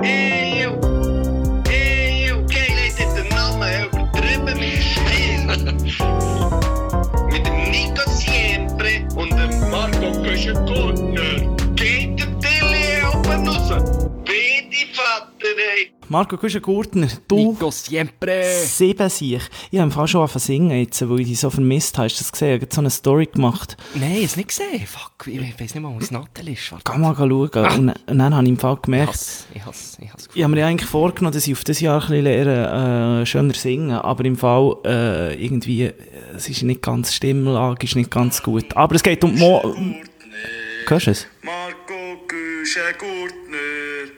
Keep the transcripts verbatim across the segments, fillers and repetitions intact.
Ey, ey, okay, Leute, den Namen übertrieben mit Stil. Mit dem Nico Siempre und dem Marco Köschen-Gurtner. Geht der Tilly oben raus. Bitte, Vater, ey. Marco Köschen-Gurtner, du... Nico Siempre! Sieben Siech. Ich habe fast schon angefangen zu singen jetzt, weil ich dich so vermisst habe. Hast du das gesehen? Ich habe so eine Story gemacht. Nein, ich habe es nicht gesehen. Fuck, ich weiss nicht mal, wo das Nattel ist. Warte. Geh mal schauen. Ah. Und, und dann habe ich im Fall gemerkt... Ich hasse, ich hasse, ich hasse ich habe mir eigentlich vorgenommen, dass ich auf dieses Jahr ein bisschen lerne, äh, schöner singen. Aber im Fall äh, irgendwie... Äh, es ist nicht ganz... Die Stimmlage ist nicht ganz gut. Aber es geht um... Mo- Hörst du es? Marco Köschen-Gurtner,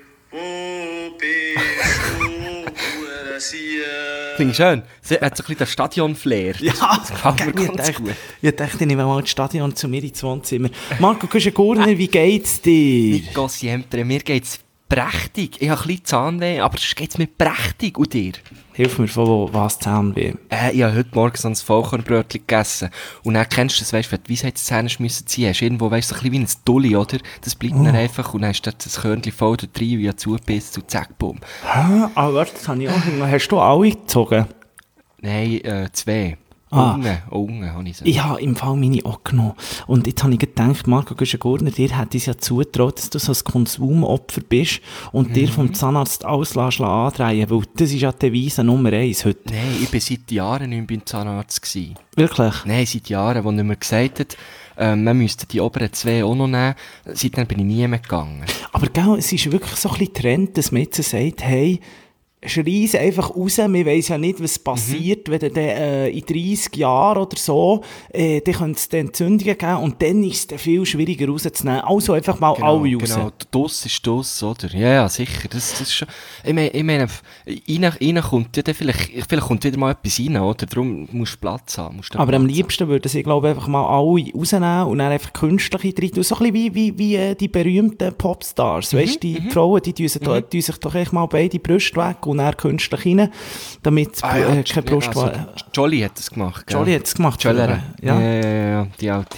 wo bist du, Hurensier? Finde ich schön. Sie hat so ein bisschen den Stadion-Flair. Ja, das gefällt mir ich ganz dachte, gut. ich dachte, ich nehme mal das Stadion zu mir ins Wohnzimmer. Marco Köschen-Gurtner, wie geht's dir? Nico Siempre, mir geht es prächtig. Ich habe ein bisschen Zahnweh, aber sonst geht es mir prächtig. Und dir? Hilf mir, von wo, was Zahnweh? Äh, ich habe heute Morgen so ein Vollkornbrötchen gegessen. Und dann kennst du das, weißt du, wenn du die Weisheitszähne müssen ziehen hast, irgendwo, weißt du, so ein bisschen wie ein Dulli, oder? Das bleibt Oh. dann einfach und dann hast du das Körnchen voll da drin, wie ein Zubiss und zack, bumm. Hä? Aber warte, das habe ich auch hinten. Hast du alle gezogen? Nein, äh, zwei. Ah. Unge, Unge, habe ich so. Ich habe im Fall meine auch genommen. Und jetzt habe ich gedacht, Marco Köschen-Gurtner, dir hätte es ja zugetraut, dass du so ein Konsumopfer bist und mhm. dir vom Zahnarzt alles andrehen, weil das ist ja die Devise Nummer eins heute. Nein, ich war seit Jahren nicht mehr beim Zahnarzt gewesen. Wirklich? Nein, seit Jahren, wo er mir gesagt hat, äh, man müsste die oberen zwei auch noch nehmen. Seitdem bin ich nie mehr gegangen. Aber gell, es ist wirklich so ein bisschen Trend, dass man jetzt sagt, hey, schreis einfach raus, wir weiss ja nicht, was passiert, mhm. wenn du dann, äh, in dreissig Jahren oder so, äh, dann könnte es dann Entzündungen geben und dann ist es dann viel schwieriger rauszunehmen. Also einfach mal Genau, alle raus. genau, Duss ist Duss, oder? Ja, ja, sicher, das, das ist schon... Ich meine, ich meine rein, rein kommt ja dann vielleicht, vielleicht kommt wieder mal etwas rein, oder? Darum musst du Platz haben. Musst du Aber Platz am liebsten würden sie, glaube ich, einfach mal alle rausnehmen und dann einfach künstliche drin tun. So ein bisschen wie, wie, wie äh, die berühmten Popstars. Mhm, weißt du, die mhm. Frauen, die tun sich, mhm. da, sich doch echt mal beide Brüste weg und dann künstlich rein, damit ah, ja, äh, keine Brust... Also, Jolly hat das gemacht, gell? Jolly hat es gemacht. Jollere. Ja. Ja, ja, ja, die alte.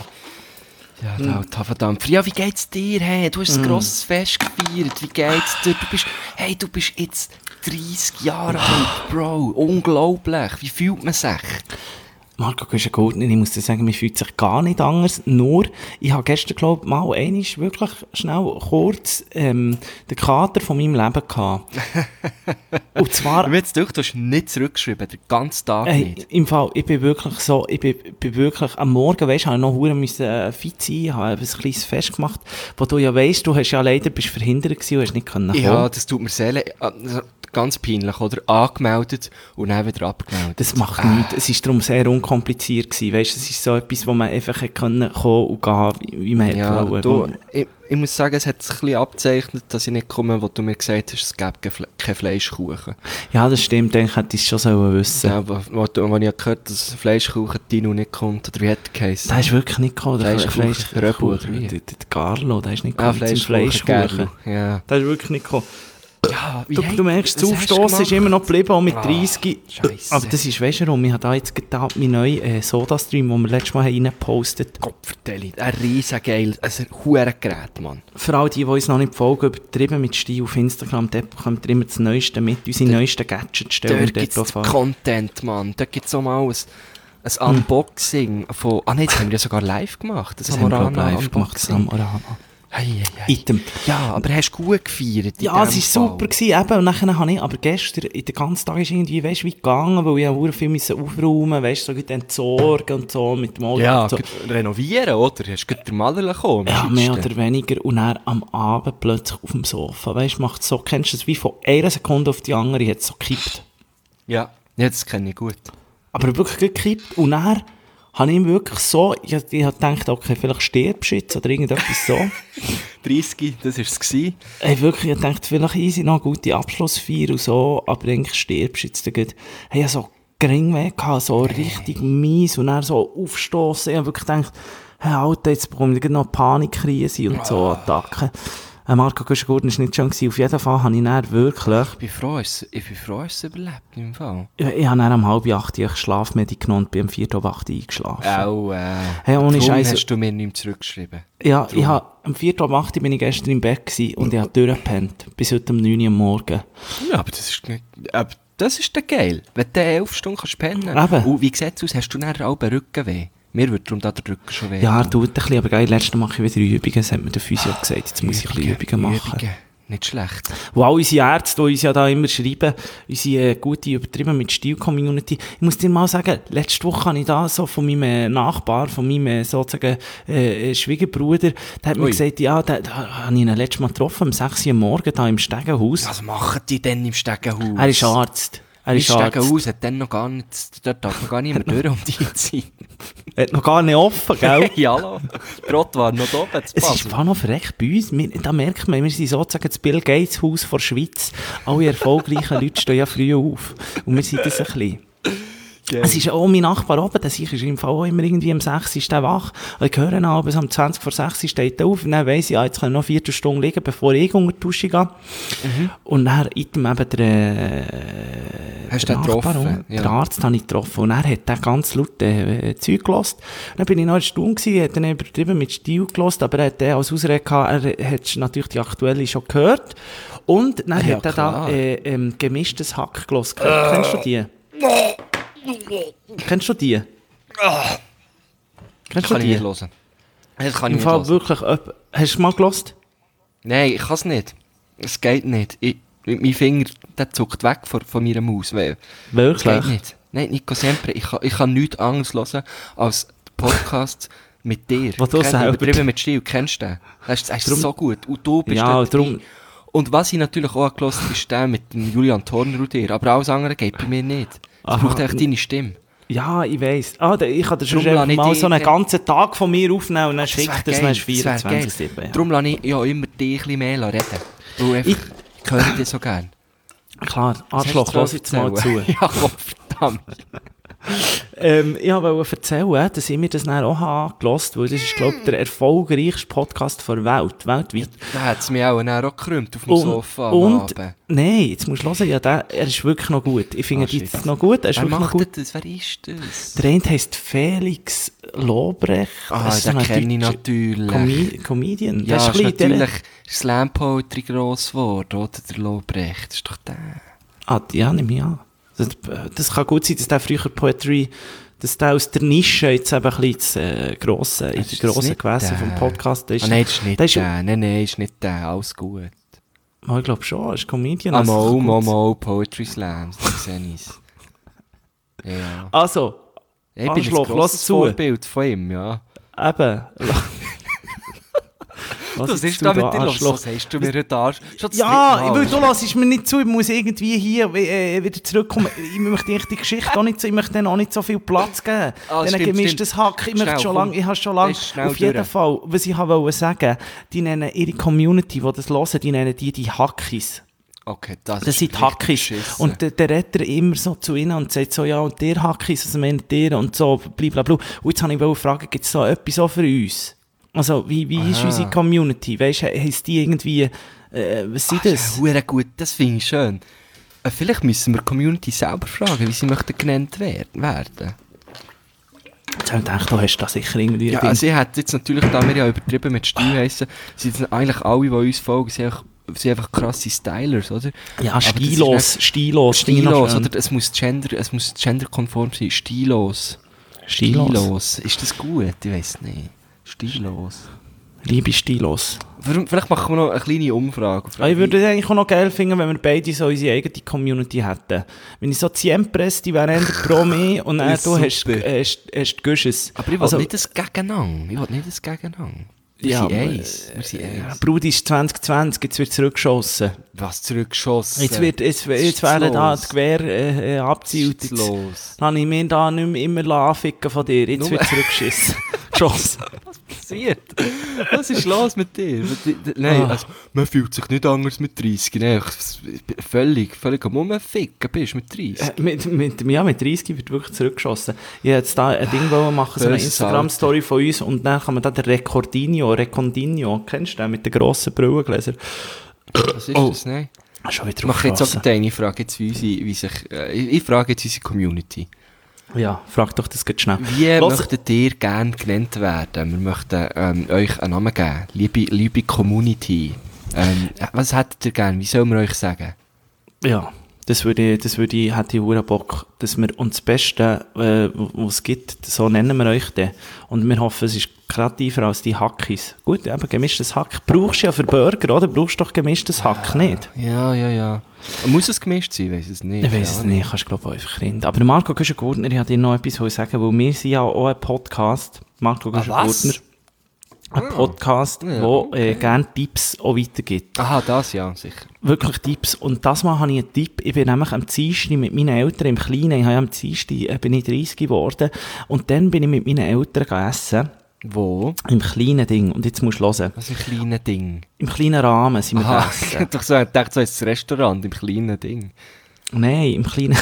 Ja, die alte, verdammt. Ja, wie geht's dir? Hey, du hast ein mm. grosses Fest gefeiert. Wie geht's dir? Du bist, hey, du bist jetzt dreissig Jahre alt, Bro. Unglaublich. Wie fühlt man sich? Marco Köschen-Gurtner, ich muss dir sagen, mir fühlt sich gar nicht anders. Nur, ich habe gestern, glaube ich, mal einmal wirklich schnell kurz ähm, den Kater von meinem Leben gehabt. Und zwar... Du jetzt durch, du hast nicht zurückgeschrieben, den ganzen Tag ey, nicht. Im Fall, ich bin wirklich so, ich bin, bin wirklich, am Morgen, weisst du, habe ich noch verdammt müssen, äh, fit sein, ich habe ein kleines Fest gemacht, wo du ja weisst, du hast ja leider bist verhindert gewesen und hast nicht können kommen. Ja, das tut mir sehr ganz peinlich, oder? Angemeldet und dann wieder abgemeldet. Das macht äh. nichts. Es war darum sehr unkompliziert gewesen. Weißt, es ist so etwas, wo man einfach können kommen und gehen, wie, wie man ja, hätte du, ich, ich muss sagen, es hat sich ein bisschen abgezeichnet, dass ich nicht komme, wo du mir gesagt hast, es gäbe kein Fleischkuchen. Ja, das stimmt. Dann hätte ich es schon sollen wissen. Ja, wo, wo, wo ich gehört habe, dass Fleischkuchen Dino nicht kommt, oder wie hat er geheißen? Der ist wirklich nicht gekommen. Der Fleischkuchen, Fleischkuchen, oder wie? Der, der Carlo, der ist nicht gekommen. Ah, Fleischkuchen, Fleischkuchen. Ja. Der ist wirklich nicht gekommen. Ja, du, du merkst, das Aufstoss ist immer noch geblieben, auch mit ah, dreissig. Scheisse. Aber das ist, weißt du warum? Ich habe da jetzt gerade meinen neuen äh, Soda-Stream, den wir letztes Mal reingepostet haben. Kopfverteilung, ein riesengeil, ein Hurengerät, Mann. Für alle, die, die uns noch nicht folgen, übertrieben mit Stil auf Instagram, dort bekommt ihr immer das Neueste mit, unsere da, neuesten Gadgets stellen. Dort gibt es Content, Mann. Dort gibt es auch mal ein, ein Unboxing hm. von... Ah nein, das haben wir ja sogar live gemacht. Das, das haben wir live Unboxing. gemacht, das Samorana. Hey, hey, hey. Item. Ja, aber hast du gut gefeiert? Ja, es war super gewesen, eben. Und dann habe ich, aber gestern, den ganzen Tag ist irgendwie, weißt du, wie gegangen, weil ich auch viel müssen aufräumen, weißt du, so entsorgen und so, mit dem Auto. Ja, so. Renovieren, oder? Hast du den Maler gekommen? Ja, mehr oder weniger. Und dann am Abend plötzlich auf dem Sofa, weißt du, macht so, kennst du das, wie von einer Sekunde auf die andere, hat es so gekippt. Ja, ja, das kenne ich gut. Aber wirklich gekippt. Und dann habe ich ihm wirklich so, ich, ich habe gedacht, okay, vielleicht stirbst du jetzt oder irgendetwas so. dreißig, das war es. Hey, wirklich, ich dachte, vielleicht easy noch eine gute Abschlussfeier und so, aber eigentlich stirbst du jetzt dann gleich. Hey, ich hatte so Geringweh gehabt, so hey. richtig mies und dann so aufstossen. Ich habe wirklich gedacht, hey, Alter, jetzt bekomme ich noch Panikkrise und so Attacken. Äh, Marco Guschen-Gurten war nicht schön gewesen. Auf jeden Fall habe ich dann wirklich... Ich bin froh, es, ich bin froh, es überlebt im Fall. Ich, ich habe dann um halb acht ich Schlafmedi genommen und bin um vier Uhr acht eingeschlafen. Auch, äh, Hey, ohne darum Scheiß. hast du mir nicht mehr zurückgeschrieben. Ja, ich habe, um vier Uhr acht bin ich gestern im Bett gewesen und ich habe durchgepennt. Bis heute um neun Uhr am Morgen. Ja, aber das ist nicht... Aber das ist dann geil, wenn du elf Stunden kannst pennen. Eben. Und wie sieht es aus? Hast du dann auch einen Rückenweh? Mir würde darum da der Rücken schon weh. Ja, tut ein bisschen, aber geil, letztes Mal mache ich wieder Übungen, das hat mir der Physio gesagt, jetzt muss ich ein bisschen Übungen machen. Übungen. Nicht schlecht. Wo all unsere Ärzte, die uns ja da immer schreiben, unsere äh, gute, übertrieben mit Stil-Community. Ich muss dir mal sagen, letzte Woche habe ich da so von meinem äh, Nachbar, von meinem äh, sozusagen äh, Schwiegerbruder, der hat mir Ui. gesagt, ja, da, da habe ich ihn letztes Mal getroffen, um sechs Uhr am Morgen da im Stegenhaus. Was machen die denn im Stegenhaus? Er ist Arzt. Er Mein ist Arzt. Stegenhaus hat dann noch gar nicht, dort darf noch gar nicht mehr durch um die Zeit. Er hat noch gar nicht offen, gell? Ja, hallo. Die Rotte war noch da oben, das Es ist passt. zwar noch verreckt bei uns, wir, da merkt man, wir sind sozusagen das Bill Gates Haus der Schweiz. Alle erfolgreichen Leute stehen ja früh auf. Und wir sind das ein bisschen. Es ist auch mein Nachbar oben, der sich ist im Fall auch immer irgendwie um sechs ist der wach. Und ich höre ihn abends um zwanzig vor sechs steht er auf. Und dann weiss ich, ja, jetzt kann ich noch vier Stunden liegen, bevor ich unter die Dusche gehe. Mhm. Und dann item eben der, äh, Hast der du den Nachbar, getroffen? den Ja. Arzt habe ich getroffen. Und er hat dann ganz laut äh, Zeug gehört. Dann bin ich noch eine Stunde gewesen, hat dann übertrieben mit Stil gehört, aber er hat dann als Ausrede gehabt, er hat natürlich die aktuelle schon gehört. Und dann Ja, hat er klar. da äh, ähm, gemischtes Hack gehört. Äh. Kennst du die? Kennst du die? Kennst du Kann ich die? nicht hören. Das kann Im ich Fall nicht hören. wirklich, öp- hast du mal gehört? Nein, ich kann es nicht. Es geht nicht. Ich, mein Finger, der zuckt weg von, von meiner Maus. Weil, es geht Wirklich? nicht. Nein, Nico Sempre, ich kann, ich kann nichts anderes hören als Podcasts mit dir. Was du Kennst selber- Übertrieben mit Stil, kennst du den? Das ist, das ist Drum- so gut. Und du bist Ja, dort drum- dabei. Und was ich natürlich auch gehört habe, ist der mit dem Julian Thorner und dir. Aber alles andere geht bei mir nicht. Es Aha. braucht echt deine Stimme. Ja, ich weiss. Ah, da, ich kann dir schon Drum lasse ich mal dich- so einen ganzen Tag von mir aufnehmen und dann Das wär schickt das, geil, dann ist das wär vierundzwanzig geil. sieben. Ja. Darum lasse ich ja immer dich ein bisschen mehr reden. Weil einfach, Ich- ich höre dich so gerne. Klar, Arschloch, lass jetzt mal zu. Ja, komm, verdammt. ähm, ich wollte erzählen, dass ich mir das dann auch habe angehört, weil das ist, glaube ich, der erfolgreichste Podcast der Welt, weltweit. Da hat es mich auch dann auch gekrümmt auf dem Und, Sofa am und Abend. nein, jetzt musst du hören, ja, der, er ist wirklich noch gut. Ich finde Ah, die shit. jetzt noch gut, er ist Wer wirklich noch macht gut. das? Wer ist das? Der eine heisst Felix Lobrecht. Ah, Das ist den so ein kenne ich deutscher natürlich. Comi- Comedian. Ja, Das ist ein bisschen der- natürlich Slam Poetry gross geworden, oder? Der Lobrecht, das ist doch der. Ah, ja, nehme ich an. Das, das kann gut sein, dass der früher Poetry, dass der aus der Nische jetzt eben ein bisschen ins, äh, grosse, in Ist die das grossen nicht Gewässer der? vom Podcast ist. Ah, nein, das ist nicht der ist- der. Nein, nein, ist nicht der. Alles gut. Oh, ich glaube schon, er ist Comedian. Ah, also mal, kann mal, gut sein. mal, Poetry Slams, da sehe ich's. Ja. Also, Ich bin ein Arschloch, grosses lass zu. Vorbild von ihm, ja. eben. Was Was jetzt ist du da mit da, dir los? Arschloch? Was hast du mir heute Arsch? Schon das Ja, dritte ich Mal. will, du lässt mir nicht zu, ich muss irgendwie hier äh, wieder zurückkommen. Ich möchte echt die Geschichte auch nicht so, ich möchte denen auch nicht so viel Platz geben. Ah, Dann stimmt, gemischtes stimmt. Hack, ich, möchte Schnell, schon komm. lang, ich habe schon lange, Weisst, schnell auf jeden durch. Fall, was ich wollte sagen, die nennen ihre Community, die das hören, die nennen die die Hackis. Okay, das, Das ist sind richtig Hackis. beschissen. Und der, der redet er immer so zu ihnen und sagt so, ja, und der Hackis, was meint ihr? Und so, blablabla. Und jetzt habe ich wollte fragen, gibt es so etwas auch für uns? Also, wie, wie ist Aha. unsere Community? Weißt du, heisst die irgendwie, äh, was sind Ach, das? hure gut, das finde ich schön. Äh, Vielleicht müssen wir die Community selber fragen, wie sie möchten genannt wer- werden. Jetzt habe ich gedacht, du hast da sicher irgendwie... Ja, Ding. also ich hätte jetzt natürlich, da wir ja übertrieben mit Stil heissen, sind eigentlich alle, die uns folgen, sind einfach, sind einfach krasse Stylers, oder? ja, aber das ist stilos, nicht- stilos. finde ich noch Stilos, schön. oder? Es muss, gender, es muss genderkonform sein. Stilos. Stilos. Stilos. Ist das gut? Ich weiß nicht. Stilos. Liebe Stilos. Warum- Vielleicht machen wir noch eine kleine Umfrage. Ah, ich würde es eigentlich auch noch geil finden, wenn wir beide so unsere eigene Community hätten. Wenn ich so Ziempress, die wären eher pro mehr und dann Das du ist hast, super. äh, hast, hast die Gusches. Aber ich will Also, nicht das Gegeneinander. Ich will nicht das Gegeneinander. Wir Ja, sind aber, eins. Wir sind Ja, eins. Brudi ist zwanzig zwanzig, jetzt wird zurückgeschossen. Was zurückgeschossen? Jetzt, wird, jetzt, jetzt werden da die Gewehre äh, äh, abgezielt. Jetzt los. dann habe ich mich da nicht mehr immer anficken von dir. Jetzt Nur- wird zurückgeschissen. Geschossen. passiert? Was ist los mit dir? Nein, also, man fühlt sich nicht anders mit dreißig. Nein, völlig, völlig am Umficken bist mit dreißig. Äh, mit, mit, ja, mit dreißig wird wirklich zurückgeschossen. Ich wollte jetzt da ein Ding machen, so eine Instagram-Story von uns, und dann kann man da den Recordinho, Recondinho, kennst du den, mit den grossen Brillengläsern? Was ist oh. das, nein? Schon wieder ich mache jetzt auch eine Frage jetzt, wie, sie, wie sich, äh, ich frage jetzt unsere Community. Ja, frag doch das ganz schnell. Wie Los. möchtet ihr gerne genannt werden? Wir möchten ähm, euch einen Namen geben. Liebe, liebe Community. Ähm, was hättet ihr gerne? Wie sollen wir euch sagen? Ja, das würde ich, das würde ich, hätte ich auch Bock, dass wir uns das Beste, äh, was es gibt, so nennen wir euch den. Und wir hoffen, es ist kreativer als die Hackis. Gut, eben gemischtes Hack. Brauchst du ja für Burger, oder? Brauchst du doch gemischtes Hack, nicht? Ja, ja, ja. Muss es gemischt sein? Ich weiss es nicht. Ich weiss es nicht, kannst du glaube ich einfach rein. Aber Marco Güschen-Gurtner, ich wollte dir noch etwas sagen, weil wir sind ja auch ein Podcast. Marco Güschen-Gurtner. Ein Podcast, der ja, okay. äh, gerne Tipps auch weitergibt. Aha, das ja, sicher. Wirklich Tipps. Und das Mal habe ich einen Tipp. Ich bin nämlich am Dienstag mit meinen Eltern im Kleinen. Ich habe ja am Dienstag äh, bin ich dreißig geworden. Und dann bin ich mit meinen Eltern essen. Wo? Im kleinen Ding. Und jetzt musst du hören. Was ist ein kleines Ding? Im kleinen Rahmen sind wir Aha, essen. Ich dachte, so, ich dachte, so ist das Restaurant im kleinen Ding. Nein, im kleinen...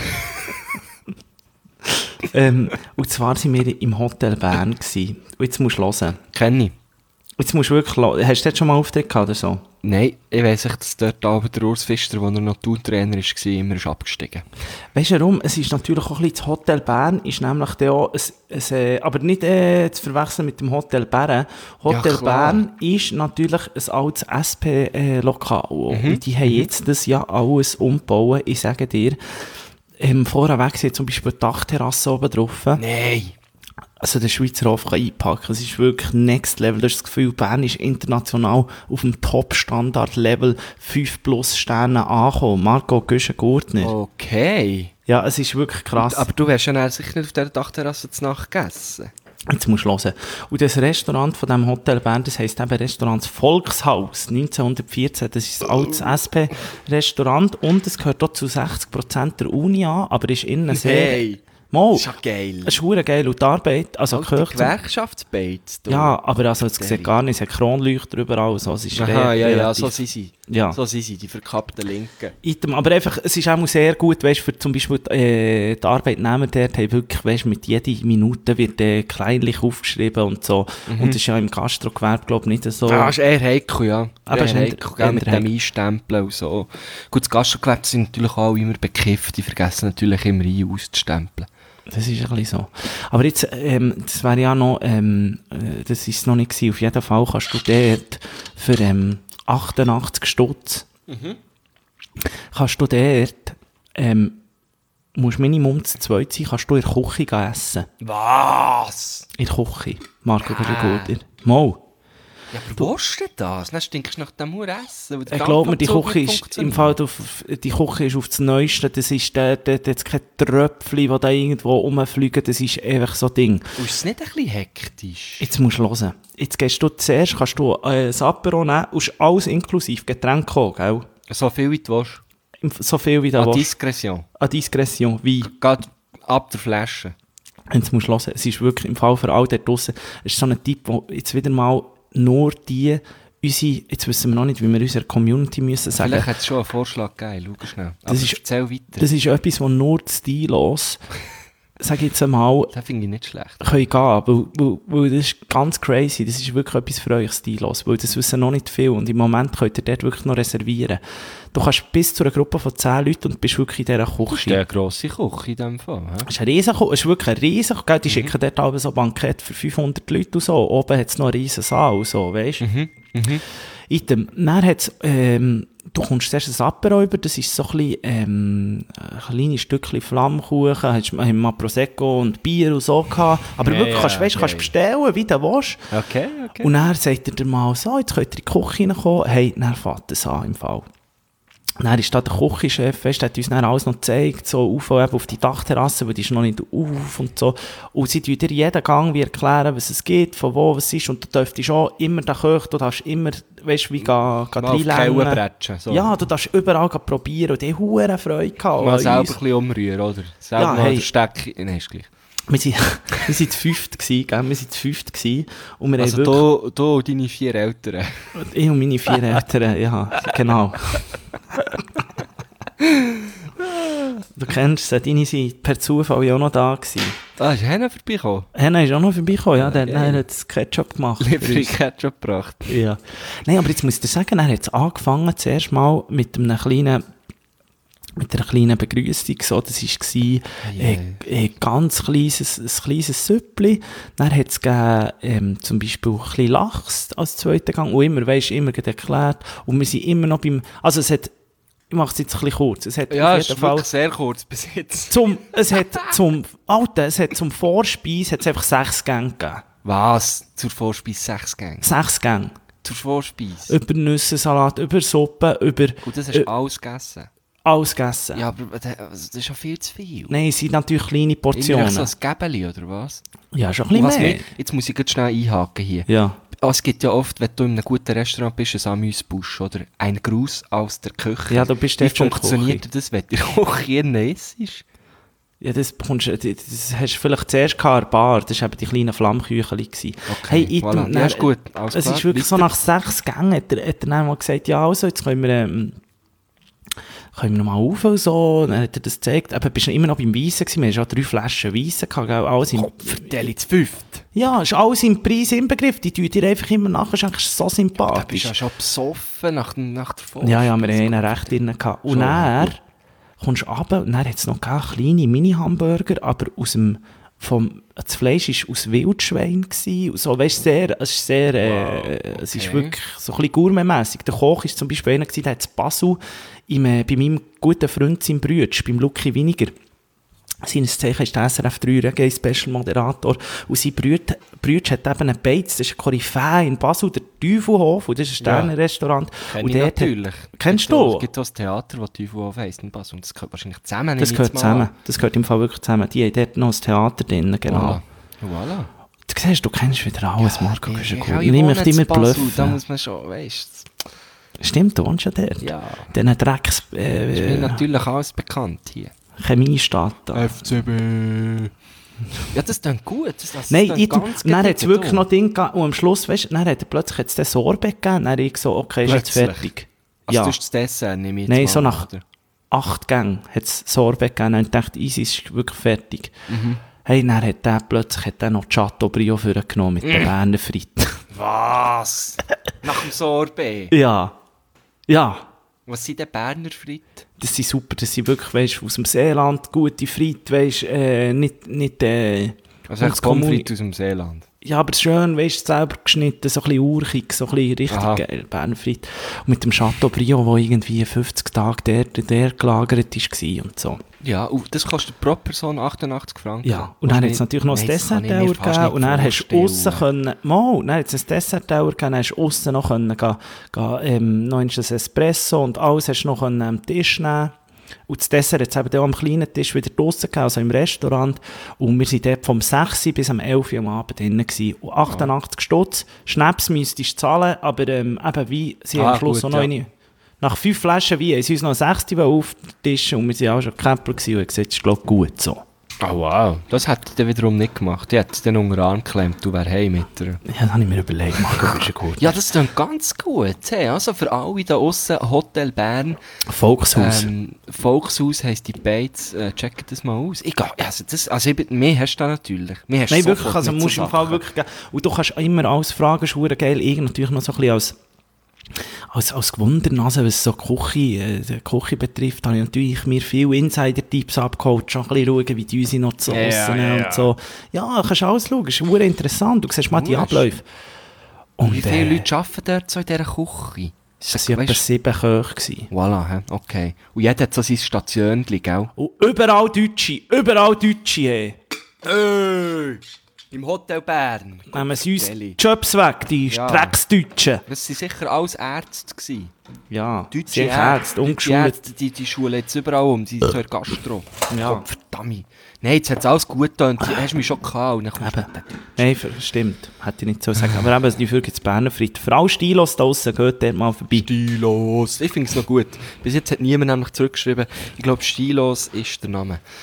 ähm, und zwar waren wir im Hotel Bern gewesen. Und jetzt musst du hören. Kenn ich. Jetzt musst du wirklich hören. Hast du dort schon mal Auftritt gehabt oder so? Nein, ich weiss nicht, dass dort aber der Urs Pfister, der noch Naturtrainer war, immer ist abgestiegen. Weißt du warum? Es ist natürlich auch ein bisschen, das Hotel Bern ist nämlich da auch, ein, ein, äh, aber nicht äh, zu verwechseln mit dem Hotel Bern. Hotel ja, Bern ist natürlich ein altes S P-Lokal. Äh, mhm. Die haben jetzt das ja alles umgebaut. Ich sage dir, ähm, vorweg sind zum Beispiel die Dachterrasse oben drauf. Nein! Also der Schweizer Hof kann einpacken. Es ist wirklich next level. Du hast das Gefühl, Bern ist international auf dem Top-Standard-Level fünf plus Sterne angekommen. Marco Güschen-Gurtner. Okay. Ja, es ist wirklich krass. Und, aber du hast ja sicher nicht auf dieser Dachterrasse zu Nacht gegessen. Jetzt musst du hören. Und das Restaurant von diesem Hotel Bern, das heisst eben Restaurant Volkshaus neunzehnhundertvierzehn. Das ist ein altes S P-Restaurant und es gehört dort zu sechzig Prozent der Uni an, aber ist innen sehr... Hey. Mal, das ist ja geil. Es ist verdammt geil. Und die Arbeit, also Alter Gewerkschaftsbeiz. Ja, aber also, es sieht gar nicht, es hat Kronleuchter überall. So. Es ist Aha, ja, ja, so sind sie. Ja. So sind sie, die verkappten Linken. Item, aber einfach, es ist auch sehr gut, weißt, für zum Beispiel äh, die Arbeitnehmer dort haben wirklich, weißt, mit jeder Minute wird äh, kleinlich aufgeschrieben und so. Mhm. Und das ist ja im Gastrogewerbe, glaube ich, nicht so. Ja, das ist eher heikel, ja. Aber eher heikel, eher mit dem Einstempeln und so. Gut, das Gastrogewerbe sind natürlich auch immer bekifft, die vergessen natürlich immer ein- auszustempeln. Das ist ein bisschen so. Aber jetzt, ähm, das wäre ja noch, ähm, das ist noch nicht gewesen. Auf jeden Fall kannst du dort für ähm, achtundachtzig Stutz mhm. kannst du dort, ähm, musst Minimum zu zweit sein, kannst du in der Küche essen. Was? In der Küche. Marco Güschen-Gurtner. Mal. Ja, aber wo ist denn das? Dann stinkst du nach dem Uhr essen. Ich glaube mir, die Küche ist, im Fall, auf, die Küche ist auf das Neueste. Das ist der, der, der, kein Tröpfchen, die da irgendwo rumfliegen. Das ist einfach so ein Ding. Und ist es nicht ein bisschen hektisch? Jetzt musst du hören. Jetzt gehst du zuerst, kannst du äh, ein Apero nehmen und alles inklusive Getränk holen, gell? So viel wie du willst. So viel wie du willst. An Diskretion. An Diskretion, wie? Geht ab der Flasche. Jetzt musst du hören. Es ist wirklich im Fall für alle da draussen, es ist so ein Tipp, wo jetzt wieder mal nur die, unsere, jetzt wissen wir noch nicht, wie wir unserer Community müssen sagen. Vielleicht hat es schon einen Vorschlag gegeben, schau schnell. Aber das ist, erzähl weiter. Das ist etwas, was nur stillos, sag ich jetzt einmal, das finde ich nicht schlecht. Können gehen, weil, weil, weil das ist ganz crazy, das ist wirklich etwas für euch stillos, weil das wissen noch nicht viel und im Moment könnt ihr dort wirklich noch reservieren. Du kannst bis zu einer Gruppe von zehn Leuten und bist wirklich in dieser Küche. Das ist eine grosse Küche in diesem Fall. He? Das ist eine riesen Küche, es ist wirklich eine riesen Küche. Die mhm. schicken dort aber so ein Bankett für fünfhundert Leute und so. Oben hat es noch einen riesen Saal und so, weißt du? Mhm. Mhm. Item. Dann hat's, ähm, du kommst zuerst ein Apero über, das ist so ein bisschen, ähm, ein kleines Stückchen Flammkuchen, hast wir mal Prosecco und Bier und so gehabt. Aber ja, wirklich, ja, kannst, weißt, okay. kannst bestellen, wie du willst. Okay, okay. Und dann sagt er dir mal so, jetzt könnt ihr in die Küche reinkommen. Hey, dann fährt das an im Fall. Dann ist da der Küchenchef, weißt, der hat uns dann alles noch gezeigt, so auf, eben auf die Dachterrasse, weil die ist noch nicht auf und so. Und sie tun dir jeden Gang wie erklären, was es geht, von wo was ist. Und du dürftest auch immer den Köch, du darfst immer, weißt, wie ga, ga reinlängen. So. Ja, du darfst überall probieren und die haben Freude gehabt. Mal selber ein bisschen umrühren, oder? Selber ja, mal hey. den Steck, nein, ist gleich. Wir sind, wir sind zu fünft gewesen, gell? Wir sind zu fünft gewesen. Und wir Also haben wirklich, du, du und deine vier Eltern. ich und meine vier Eltern, ja, genau. Du kennst sie, deine sind per Zufall ja auch noch da gewesen. Ah, ist Henne vorbeigekommen? Henne ist auch noch vorbeigekommen, ja, der, Okay. der hat das Ketchup gemacht. Lieber für uns. Ketchup gebracht. Ja. Nein, aber jetzt muss ich dir sagen, er hat es angefangen, zuerst mal mit einem kleinen, mit einer kleinen Begrüßung, so, das war äh, äh, ganz kleines, ein kleines Süppli. Dann hat es gegeben, ähm, zum Beispiel ein bisschen Lachs als zweiten Gang, und immer, weisst, immer gerade erklärt, und wir sind immer noch beim, also es hat, ich mache es jetzt ein bisschen kurz, es hat Ja, auf es jeden ist Fall, wirklich sehr kurz bis jetzt. zum, es hat zum, Alter, es hat zum Vorspeis, hat es einfach sechs Gänge gegeben. Was? Zur Vorspeise sechs Gänge? Sechs Gänge. Zur Vorspeise? Über Nüssensalat, über Suppe, über Gut, das hast äh, du alles gegessen. alles gegessen. Ja, aber das das ist ja viel zu viel. Nein, es sind natürlich kleine Immer Portionen. so ein Gäbeli, oder was? Ja, schon ein Und bisschen was mehr. nicht, jetzt muss ich ganz schnell einhaken hier. Ja. Ah, es gibt ja oft, wenn du in einem guten Restaurant bist, ein Amüsbusch, oder? Ein Gruß aus der Küche. Ja, du bist Wie dort schon in der funktioniert das, wenn der Koch hier nice ist? Ja, das, bekommst, du- das das hast du vielleicht zuerst gehabt, in der Bar. Das waren eben die kleinen Flammkücheli. gewesen. Okay, ich- voilà. dann- Ja, ist gut. Alles Es klar. ist wirklich so, Weiter. nach sechs Gängen hat er, hat er dann mal gesagt, ja, also, jetzt können wir, ähm, können wir noch mal rauf und so. Dann hat er das gezeigt. Aber bist du immer noch beim Weissen gewesen. Wir hatten schon drei Flaschen Weissen gehabt, gell? Alles im, Vertell jetzt fünft. ja, ist alles im Preis inbegriffen. Die tun dir einfach immer nachher, ist so Da bist sympathisch. du ja schon besoffen nach, dem- nach der Vorspeise. Ja, ja, wir haben einen recht drin gehabt. Und Schon. dann kommst du runter und dann hat es noch gegeben, kleine Mini-Hamburger, aber aus dem, vom, das Fleisch war aus Wildschwein gewesen. Und so, weißt, sehr, es ist sehr, äh, es ist okay. wirklich so ein bisschen gourmetmässig. Der Koch war zum Beispiel einer gewesen, der hat in Basel im, äh, bei meinem guten Freund, seinem Brütsch, beim Lucky Winiger. Seines Zeichen ist der S R F drei Reggae-Special-Moderator. Und sein Brüt, Brütsch hat eben einen Beiz, das ist ein Koryphäe in Basel, der Teufelhof, und das ist ein Ja. Sterne-Restaurant. Kenn Und ich dort hat- natürlich. Kennst Es gibt auch- du? Es gibt auch das Theater, das Teufelhof heisst in Basel. Und das gehört wahrscheinlich zusammen. Das nehme ich gehört jetzt mal zusammen. Das gehört im Fall wirklich zusammen. Die haben dort noch ein Theater drin, an. genau. Voilà. Voilà. Du siehst, du kennst wieder alles, Marco. Ich- Bist ich- ja gut. ich Ich wohne möchte immer in Basel, Da bluffen. muss man schon, weißt Stimmt, du wohnst ja dort. du. Ja. Diesen Drecks... Ist mir Äh, natürlich alles bekannt hier. Chemiestadt da. F C B. Ja, das klingt gut. Das, das Nein, klingt ich, ganz dann hat es gediegen, wirklich du. noch Ding gegeben. Und am Schluss, weißt du, dann hat er plötzlich jetzt den Sorbet gegeben. Dann habe ich so, okay, ist jetzt Plötzlich? fertig. Also ja. du hast das Dessert, nehme ich jetzt Nein, mal so an, nach oder? acht Gängen hat es Sorbet gegeben. Dann dachte ich, easy, ist wirklich fertig. Mhm. Hey, dann hat der plötzlich hat der noch Chateaubriand vorgenommen mit Mhm. den Berner Fritten. Was? Nach dem Sorbet? Ja. Ja. Was sind denn Berner Fritten? Das sind super, das sind wirklich, weißt, aus dem Seeland, gute Fritte, weißt, äh, nicht, nicht, äh, Also und echt das Kommuni- Pommes frites aus dem Seeland. ja, aber schön, weißt, selber geschnitten, so ein bisschen urchig, so ein bisschen richtig Aha. geil, Berner Fritte. Und mit dem Chateaubriand, der irgendwie fünfzig Tage der, der gelagert war und so. Ja, und das kostet pro Person achtundachtzig Franken. Ja, und dann hat es natürlich noch ein Dessert-Teller gegeben, und dann hast du aussen können, mal, dann hat es ein Dessert-Teller gegeben, dann hast du aussen noch können, gehen, gehen, ähm, noch ein Espresso und alles hast du noch können am Tisch nehmen. Und das Dessert hat es eben auch am kleinen Tisch wieder draussen gegeben, also im Restaurant. Und wir waren dort vom sechs Uhr bis am elf Uhr am Abend drin gewesen. Und achtundachtzig Stutz, Schnaps müsstest du zahlen, aber ähm, eben wie, sie Ah, haben am Schluss gut, auch noch ja. eine, nach fünf Flaschen Wein haben sie uns noch eine sechste auftischen, und wir waren auch schon Camper gewesen und haben gesagt, das ist glaube ich gut so. Oh wow, das hätte ich dann wiederum nicht gemacht. Ich hätte es dann unter den Arm geklemmt, du wärst heim mit der... Ja, das habe ich mir überlegt, Marco, bist du gut. Ja, das klingt ganz gut. Hey, also für alle da aussen, Hotel Bern, Volkshaus. ähm, Volkshaus heisst die Beiz, äh, checkt das mal aus. Ich, geh- also das, also ich, bin- mehr hast du da natürlich. Mehr hast du Nein, sofort wirklich, also mit musst so du im Fall Sachen. wirklich geben. Und du kannst immer alles fragen, ist verdammt geil. Ich natürlich noch so ein bisschen als, als, als Gewundernase, was so die Küche, äh, die Küche betrifft, habe ich natürlich mir viele Insider-Tipps abgeholt, schon ein bisschen schauen, wie die unsere noch zu Ja, Soßen ja, und ja. so. Ja, kannst alles schauen, ist verdammt interessant, du siehst mal die Cool. Abläufe. Und, Wie viele äh, Leute arbeiten dort so in dieser Küche? es waren etwa Weisst- sieben Köche gewesen. Voilà, hä? Okay. Und jeder hat so sein Stationchen, gell? Und überall Deutsche, überall Deutsche, hey. Hey! Im Hotel Bern. Nehmen sie uns Deli. die Jobs weg, die Ja. Drecksdeutschen. Das waren sicher alles Ärzte. Gewesen. Ja, Deutsche sie sind Ärzte, Deutsche ungeschult. Ärzte, die, die schulen jetzt überall um, die sind so in der Gastro. Ja. Gott, verdammt. Nein, jetzt hat es alles gut getan, du hast mich schon gehabt. Und dann kommst du Eben. mit den- Nein, ver- stimmt. Hätte ich nicht so sagen. Aber eben, dafür gibt es Berner Fritte. Für alle Stilos da draussen, geht dort mal vorbei. Stilos. Ich finde es noch gut. Bis jetzt hat niemand nämlich zurückgeschrieben. Ich glaube, Stilos ist der Name.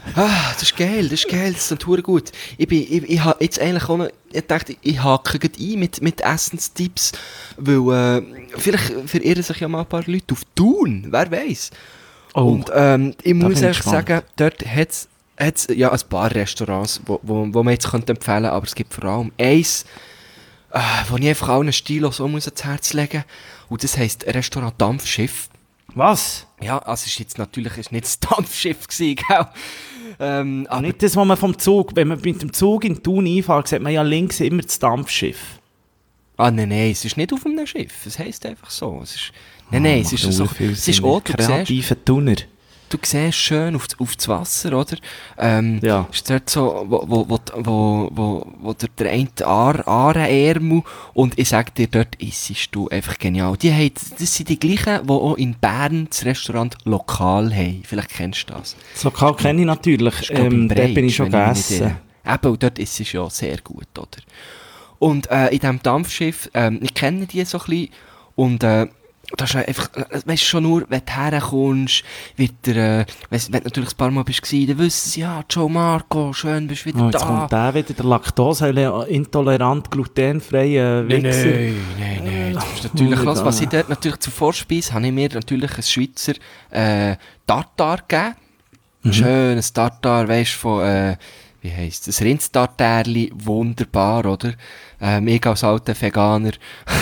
Ah, das ist geil, das ist geil, das ist verdammt gut. Ich bin, ich, ich habe jetzt eigentlich auch noch, ich dachte, ich hake gleich ein mit, mit Essenstipps, weil, äh, vielleicht verirren sich ja mal ein paar Leute auf Thun, wer weiß. Oh, Und, ähm, ich muss bin ich ehrlich gespannt. sagen, dort hat es, ja, ein paar Restaurants, wo, wo, wo man jetzt könnte empfehlen könnte, aber es gibt vor allem eins, äh, wo ich einfach allen Stilos so muss ans Herz legen, und das heisst Restaurant Dampfschiff. Was? Ja, also es ist jetzt natürlich ist nicht das Dampfschiff gewesen, gell? Ähm, aber Nicht das, was man vom Zug, wenn man mit dem Zug in Thun einfahrt, sieht man ja links immer das Dampfschiff. Ah, nein, nein, es ist nicht auf einem Schiff. Es heisst einfach so. Es ist, nein, nein, es Macht ist so. nur viel Es ist Sinn. auch, du siehst, Kreative Thuner. du siehst schön auf, auf das Wasser, oder? Ähm, Ja. ist dort so, wo, wo, wo, wo, wo, wo der, der eine Aar, Aarenärmel, und ich sag dir, dort isst du einfach genial. Die haben, das sind die gleichen, die auch in Bern das Restaurant Lokal haben. Vielleicht kennst du das. Das Lokal kenne ich natürlich. Das ist, glaub ich, Ähm, im dort bin Breitsch, ich schon wenn ich mich nicht gegessen. irre. Eben, und dort ist es ja sehr gut, oder? Und äh, in diesem Dampfschiff, ähm, ich kenne die so ein bisschen, und äh, das ist einfach, äh, weißt du, schon nur, wenn du herkommst, wird der, äh, weißt, wenn du natürlich ein paar Mal bist gewesen, dann wissen sie, ja, Joe Marco, schön, bist du wieder Oh, jetzt da. kommt der wieder, der laktoseintolerant, glutenfreie Wichser. Nein, nein, nein, das ist natürlich Oh, los. Was da. ich dort natürlich zur Vorspeise, habe ich mir natürlich ein Schweizer äh, Tartar gegeben. Mhm. Schönes Tartar, weisst du, von, äh, wie heisst das, Rindstartärli, wunderbar, oder? Ähm, ich als alter Veganer.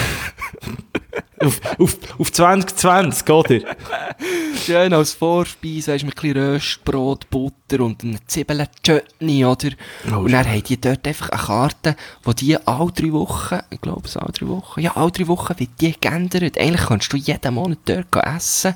auf, auf, auf zwanzig zwanzig, oder? Schön als Vorspeise, weisst du, mit ein bisschen Röstbrot, Butter und eine Zwiebeln-Chutney, oder? Oh, und dann haben die dort einfach eine Karte, wo die alle drei Wochen, ich glaube es alle drei Wochen, ja, alle drei Wochen wird die geändert. Eigentlich kannst du jeden Monat dort gehen essen.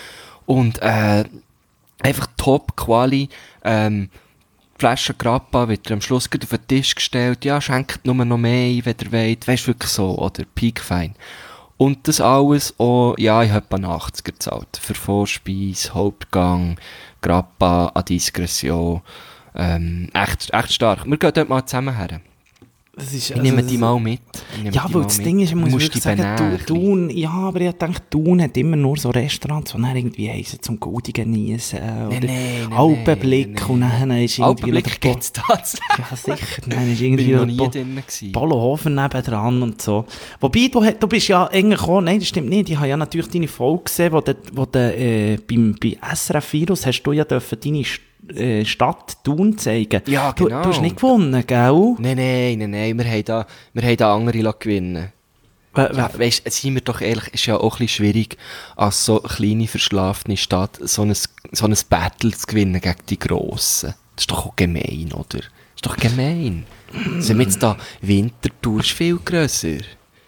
Und, äh, einfach Top-Quali, ähm, die Flasche Grappa wird dir am Schluss gerade auf den Tisch gestellt. Ja, schenkt nur noch mehr ein, wenn ihr wollt. Weisst du, wirklich so, oder? Peak fein. Und das alles auch, ja, ich habe etwa achtziger gezahlt. Für Vorspeise, Hauptgang, Grappa, à Discretion. Ähm, echt, echt stark. Wir gehen dort mal zusammen her. Das ist, Ich nehme also, die mal mit. Ich nehme Ja, die weil mal das mit. Ding ist, ich Du muss musst wirklich dich sagen, benehmen, Du- Thun, ja, aber ich denke, Thun hat immer nur so Restaurants, die dann irgendwie heissen, zum Golden geniessen, oder Nein, nein, nein, Alpenblick, nein, und nein. dann ist irgendwie Alpenblick noch der gibt es tatsächlich. Po- Ja, sicher, dann ist Bin irgendwie ich noch der nie Po- drin gewesen. Polohofer nebendran und so. Wobei, du, du bist ja eigentlich auch, nein, das stimmt nicht, ich habe ja natürlich deine Folge gesehen, wo du, wo du äh, beim, bei S R F Virus hast du ja dürfen deine St- äh, Stadt Thun zeigen. Ja, Du, genau. du hast nicht gewonnen, gell? Nein, nein, nein, nein, wir haben da, wir haben da andere lassen gewinnen. Wer- Ja, wer- weisst, seien wir doch ehrlich, ist ja auch ein bisschen schwierig, als so eine kleine, verschlafene Stadt so ein, so ein Battle zu gewinnen gegen die Grossen. Das ist doch auch gemein, oder? Das ist doch gemein. Sind wir jetzt da, Winterthur ist viel grösser.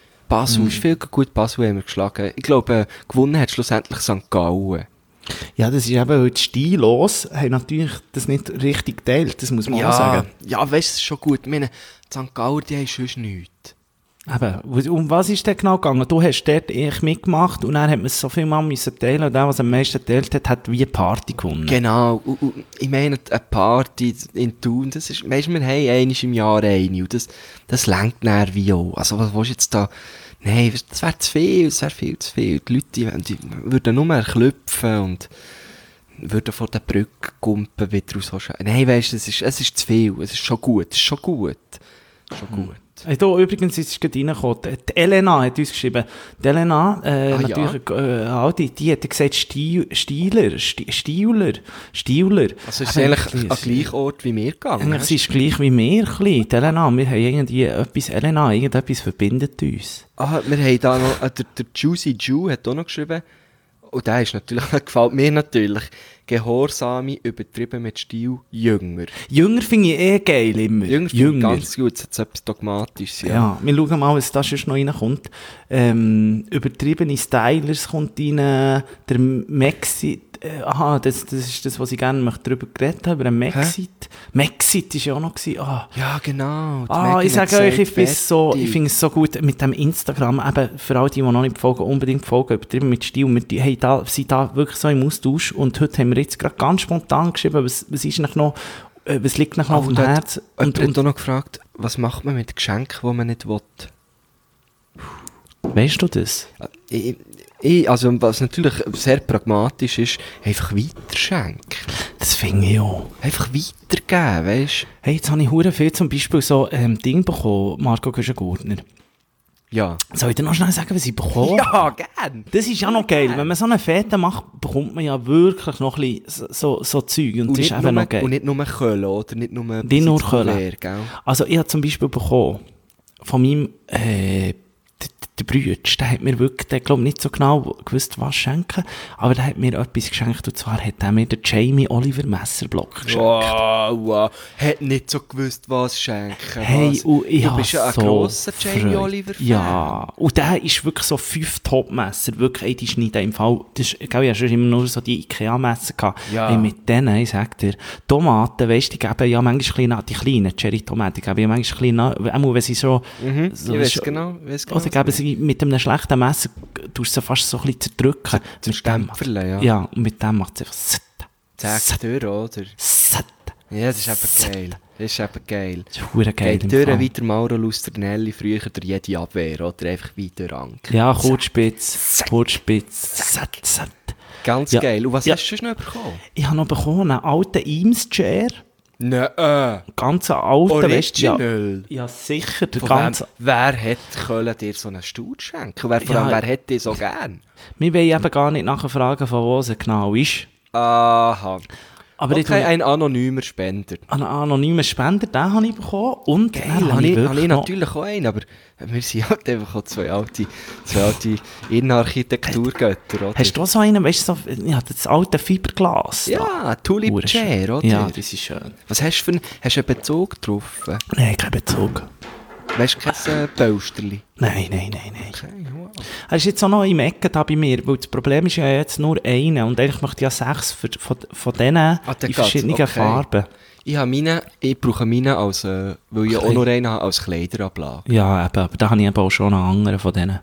Basel ist viel gut, Basel haben wir geschlagen. Ich glaube, gewonnen hat schlussendlich Sankt Gallen. Ja, das ist eben heute stillos, haben natürlich das nicht richtig geteilt, das muss man auch Ja, sagen. ja, weißt du, das ist schon gut. Ich meine, die Sankt Gallen, die haben sonst nichts. Eben, um was ist denn genau gegangen? Du hast dort echt mitgemacht und dann hat man es so viel mal müssen teilen und der, was am meisten geteilt hat, hat wie eine Party gewonnen. Genau, und, und, ich meine, eine Party in Thun, das ist, weisst du, wir haben einmal im Jahr eine, und das, das lenkt dann wie auch. Also, was willst du jetzt da, nein, das wäre zu viel, das wäre viel zu viel. Die Leute, die, die würden nur mehr klopfen und würden von der Brücke kumpen, wieder aus so schön. Nein, weisst du, es ist, es ist zu viel, es ist schon gut, es ist schon gut, schon gut. Hey, da, übrigens ist es gerade reingekommen. Die die Elena hat uns geschrieben. Die Elena, äh, Ah, natürlich, äh, auch die, die hat gesagt, Stil, Stieler, Sti- Stieler, Stieler. Also, es ist Aber eigentlich irgendwie- an gleichen Ort wie wir gegangen. Eigentlich sie ist gleich wie wir, ein bisschen. Die Elena, wir haben irgendwie etwas, Elena, irgendetwas verbindet uns. Ah, wir haben da noch, äh, der, der Juicy Jew hat auch noch geschrieben, und der ist natürlich, gefällt mir natürlich, gehorsame, übertrieben mit Stil, Jünger. Jünger finde ich eh geil, immer. Jünger finde ich ganz gut, es hat etwas Dogmatisches, ja. Ja, wir schauen mal, was da sonst noch reinkommt. Ähm, übertriebene Stylers kommt rein, der Maxit, äh, aha, das, das ist das, was ich gerne möchte darüber geredet habe, über den Maxit. Maxit war ja auch noch gewesen, ah. Ja, genau. Die Ah, Megan ich hat sage euch, ich, gesagt, find's so, fertig. ich finde es so gut mit dem Instagram, eben für alle, die, die noch nicht folgen, unbedingt folgen, übertrieben mit Stil. Wir die, hey, da, sind da wirklich so im Austausch und heute haben wir jetzt gerade ganz spontan geschrieben, was, was ist noch, noch äh, was liegt noch Oh, auf dem und hat- Herz. Jemand Und, hat auch noch gefragt, was macht man mit Geschenken, die man nicht will? und weißt du das? Ich, ich, also, was natürlich sehr pragmatisch ist, einfach weiterschenken. Das finde ich auch. Einfach weitergeben, weißt du? Hey, jetzt habe ich hure viel zum Beispiel so ähm, Ding bekommen, Marco Güschen-Gurtner. Ja. Soll ich dir noch schnell sagen, was ich bekomme? Ja, gern. Das ist ja noch geil. Wenn man so eine Fete macht, bekommt man ja wirklich noch ein bisschen so, so, so Zeug. Und, Und das ist nicht, einfach nur, noch geil. und nicht nur Köln, oder? Nicht nur, Nicht nur Besitz von Köln. Leer, gell? Also ich habe zum Beispiel bekommen, von meinem äh, der Brütsch, der hat mir wirklich, der glaube nicht so genau gewusst, was schenken, aber der hat mir etwas geschenkt, und zwar hat er mir den Jamie Oliver Messerblock geschenkt. Wow, wow. Hat nicht so gewusst, was schenken. Hey, was. und ich Du habe bist ja ein so grosser Jamie Freude. Oliver-Fan. Ja, und der ist wirklich so fünf Top-Messer, wirklich, ey, die schneiden im Fall, das ist, gell, ich hatte schon immer nur so die Ikea-Messer gehabt. Ja. Ey, mit denen, ich sag dir, Tomaten, weisst du, die geben ja manchmal kleine, die kleinen Cherry-Tomaten, die geben ja manchmal kleine, einmal wenn sie so, Mhm, so ich weiß so- genau, weiss genau. oder geben sie mit einem schlechten Messer, tust du sie fast so ein bisschen zerdrücken. Zum Mit dem- Stempeln, ja. Ja, und mit dem macht es einfach Sett, Zack, Sett, durch, oder? Sett. Ja, das ist eben geil. Das ist eben geil. Das ist verdammt geil. Geht im durch Fall. weiter Mauro Lusternelli, früher durch jede Abwehr, oder? Einfach weiter Anker. Ja, Kurzspitz, Kurzspitz, Sett, Sett. Ganz Ja. geil. Und was Ja. hast du sonst noch bekommen? Ich habe noch bekommen einen alten Eames-Chair. Nein, äh. Ganz alten, weißt du, ja, Original. ja sicher, der Von ganz... wem, wer hat Köln dir so einen Stuhl schenken? Wer, vor Ja. allem, wer hat dir so gern? Wir wollen eben gar nicht nachher fragen, von wo es genau ist. Aha. Aber Okay, ich habe ein anonymer Spender. einen anonymen Spender, den habe ich bekommen. Und Geil, dann habe ich, wirklich habe ich noch- natürlich auch einen, aber wir sind halt einfach auch zwei alte, zwei alte Innenarchitekturgötter, oder? Hast du auch so einen, weißt du, so, ja, das alte Fiberglas? da? Ja, Tulip Hure schön. Chair, oder? Ja, das ist schön. Was hast du für einen, hast du einen Bezug drauf? Nein, kein Bezug. Weißt du, kein äh, Pölsterli? Nein, nein, nein, nein. Okay, wow. Er ist jetzt auch noch im Ecken da bei mir, weil das Problem ist ja jetzt nur einer und eigentlich möchte ich ja sechs für, von, von denen Ah, dann in geht's, verschiedenen okay. Farben. Ich, habe meine, ich brauche meine, als, äh, weil ich auch Okay. noch einen habe als Kleiderablage. Ja, eben, aber da habe ich eben auch schon einen anderen von denen.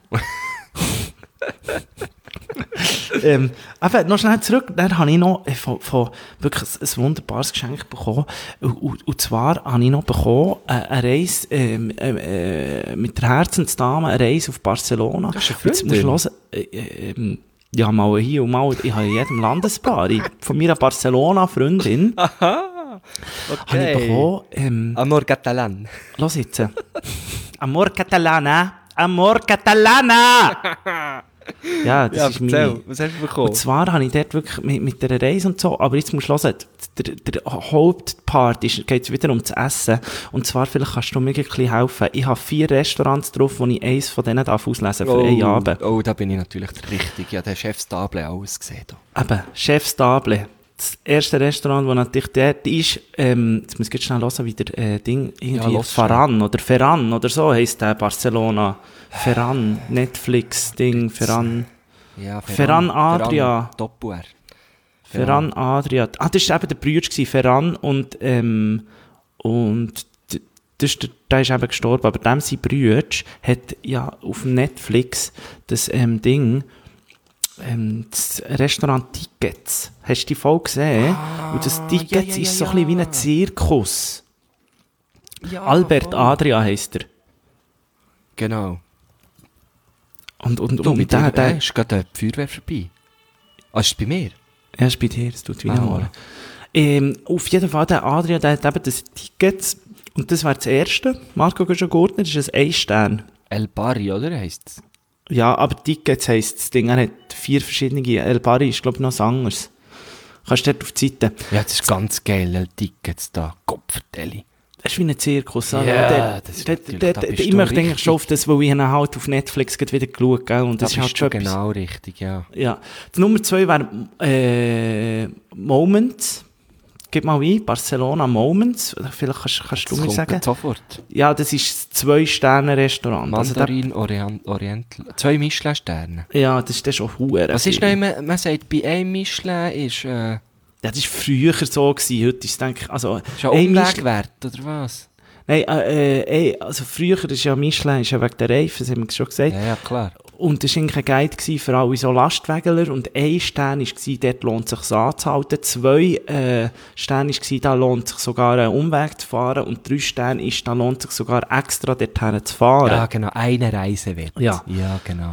ähm, eben, noch schnell zurück, dann habe ich noch äh, von, von wirklich ein, ein wunderbares Geschenk bekommen. Und, und, und zwar habe ich noch bekommen, äh, eine Reise ähm, äh, mit der Herzensdame, eine Reise auf Barcelona. Das ist eine Jetzt musst du Freundin. hören, äh, ähm, ja, mal hier und mal, ich habe in jedem Landespaar. Ich, von meiner Barcelona-Freundin Aha! habe ich bekommen, ähm, Amor Catalan. los jetzt. Amor Catalana, Amor Catalana! Ja, das Ja, ist erzähl, meine... was hast du bekommen? Und zwar habe ich dort wirklich mit, mit der Reise und so, aber jetzt musst du hören, der, der Hauptpart ist, geht es wieder um das Essen. Und zwar, vielleicht kannst du mir ein bisschen helfen. Ich habe vier Restaurants drauf, wo ich eins von denen darf auslesen für einen Abend. Oh, da bin ich natürlich der Richtige. Ja, der Chefstable alles gesehen. Da. Eben, Chefstable. Das erste Restaurant, das natürlich dort ist, ähm, jetzt muss ich jetzt schnell hören, wie der äh, Ding, irgendwie los Ferran oder Ferran oder so heisst der Barcelona. Ferran, Netflix-Ding, Ferran. Ja, Ferran Adria. Ferran Doppel-R. Ferran Adria. Ah, das war eben der Bruder, gewesen, Ferran und, ähm, und d- das ist der, der ist eben gestorben, aber dem sein Bruder hat ja auf Netflix das ähm, Ding, ähm, das Restaurant Tickets. Hast du die Folge gesehen? Ah, und das ja, Tickets ja, ist ja, so ein bisschen wie ja. ein Zirkus. Ja, Albert voll. Adria heisst er. Genau. Und, und, Du, und mit der, der, der der, ist gerade die Feuerwehr vorbei. Ah, ist es bei mir? er ist bei dir, das tut wieder Ah. mal. Ähm, auf jeden Fall, der Adria, der hat eben das Ticket, und das wäre das erste, Marco Güschen-Gurtner, das ist ein Ein-Stern. El Barri, oder? Heisst es? Ja, aber Tickets heisst das Ding, er hat vier verschiedene, El Bari ist glaube ich noch was anderes. Kannst du dort auf die Seite. Ja, das ist ganz geil, El Tickets da. Kopfvertelli. Das ist wie ein Zirkus. Ja, der, das ist der, natürlich- der, da der, bist ich du möchte eigentlich richtig. schon auf das, weil ich ihn halt auf Netflix gerade wieder geschaut habe, und das Da ist halt bist schon du etwas. genau richtig, ja. Ja. Die Nummer zwei wäre äh, Moments. Gib mal ein, Barcelona Moments. Vielleicht kannst, kannst du Das mir kommt sagen. jetzt sofort. Ja, das ist das Zwei-Sterne-Restaurant. Also der- Mandarin Orient, Oriental. Zwei Michelin-Sterne. ja, das ist dann schon verdammt Was ist viel. noch immer, man sagt, bei einem Michelin ist, äh, Ja, das war früher so gewesen. Heute ist es, denke ich, also... ist ein ein Umweg Michelin- wert, oder was? Nein, äh, äh, ey, also früher ist ja Michelin ist ja wegen der Reifen, das haben wir schon gesagt. Ja, ja, klar. Und das war eigentlich ein Guide gewesen für alle so Lastwägler. Und ein Stern war, dort lohnt es sich anzuhalten. Zwei äh, Sterne war, da lohnt sich sogar einen Umweg zu fahren. Und drei Sterne ist, da lohnt sich sogar extra dorthin zu fahren. Ja, genau, eine Reise wert. Ja. Ja, genau.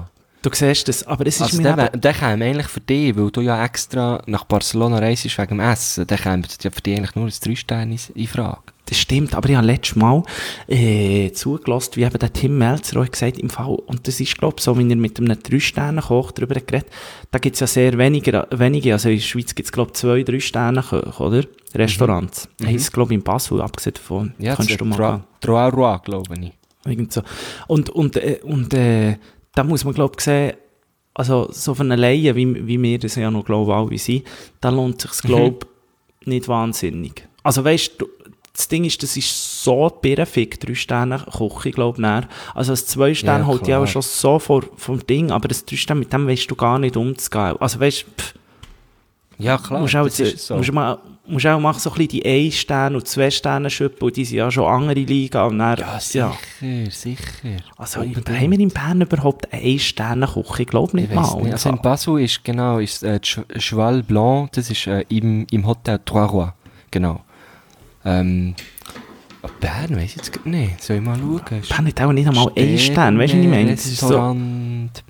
Du siehst das, aber es ist Also mir der, eben... der käme eigentlich für dich, weil du ja extra nach Barcelona reist wegen dem Essen, der käme ja für dich eigentlich nur ein drei Sterne in Frage. Das stimmt, aber ich habe letztes Mal äh, zugelassen, wie eben der Tim Melzer auch gesagt im Fall, und das ist, glaube ich, so, wenn ihr mit einem drei-Sterne-Koch darüber geredet, da gibt es ja sehr wenige, wenige, also in der Schweiz gibt es, glaube ich, zwei drei-Sterne-Köche, oder? Restaurants. Mhm. Heisst, glaube ich, in Basel, abgesehen davon. Ja, kannst das du mal Trois gehen. Trois Rois, glaube ich. Irgend so. Und, und, äh, und äh, da muss man, glaube ich, sehen, also so von einer Laie, wie, wie wir das ja noch, glaube ich, alle sind, da lohnt es sich, glaube ich, nicht wahnsinnig. Also weißt du, das Ding ist, das ist so birrenfick, drei Sterne Küche, glaube ich, näher. Also das zwei Sterne Ja, holt ja klar. auch schon so vor, vom Ding, aber das drei Sterne, mit dem weißt du gar nicht umzugehen. Also weißt du, Ja, klar, musst auch, das ist so. musst mal, musst auch mal so ein bisschen die ein Sterne und zwei Sterne schüppen, und die sind ja schon andere Liga. Und dann, Ja, sicher, sicher. Also Unbedingt. haben wir in Bern überhaupt eine ein Sterne Küche? Ich glaube nicht Ich weiss mal. nicht. Also in Basel ist, genau, ist äh, Ch- Cheval Blanc, das ist äh, im, im Hotel Trois Rois, genau. Ähm, Bern, weiss ich jetzt grad nicht, soll ich mal schauen? Ist Bern hat auch nicht einmal ein Stern, weißt du, was ich meine? Das ist so, Restaurant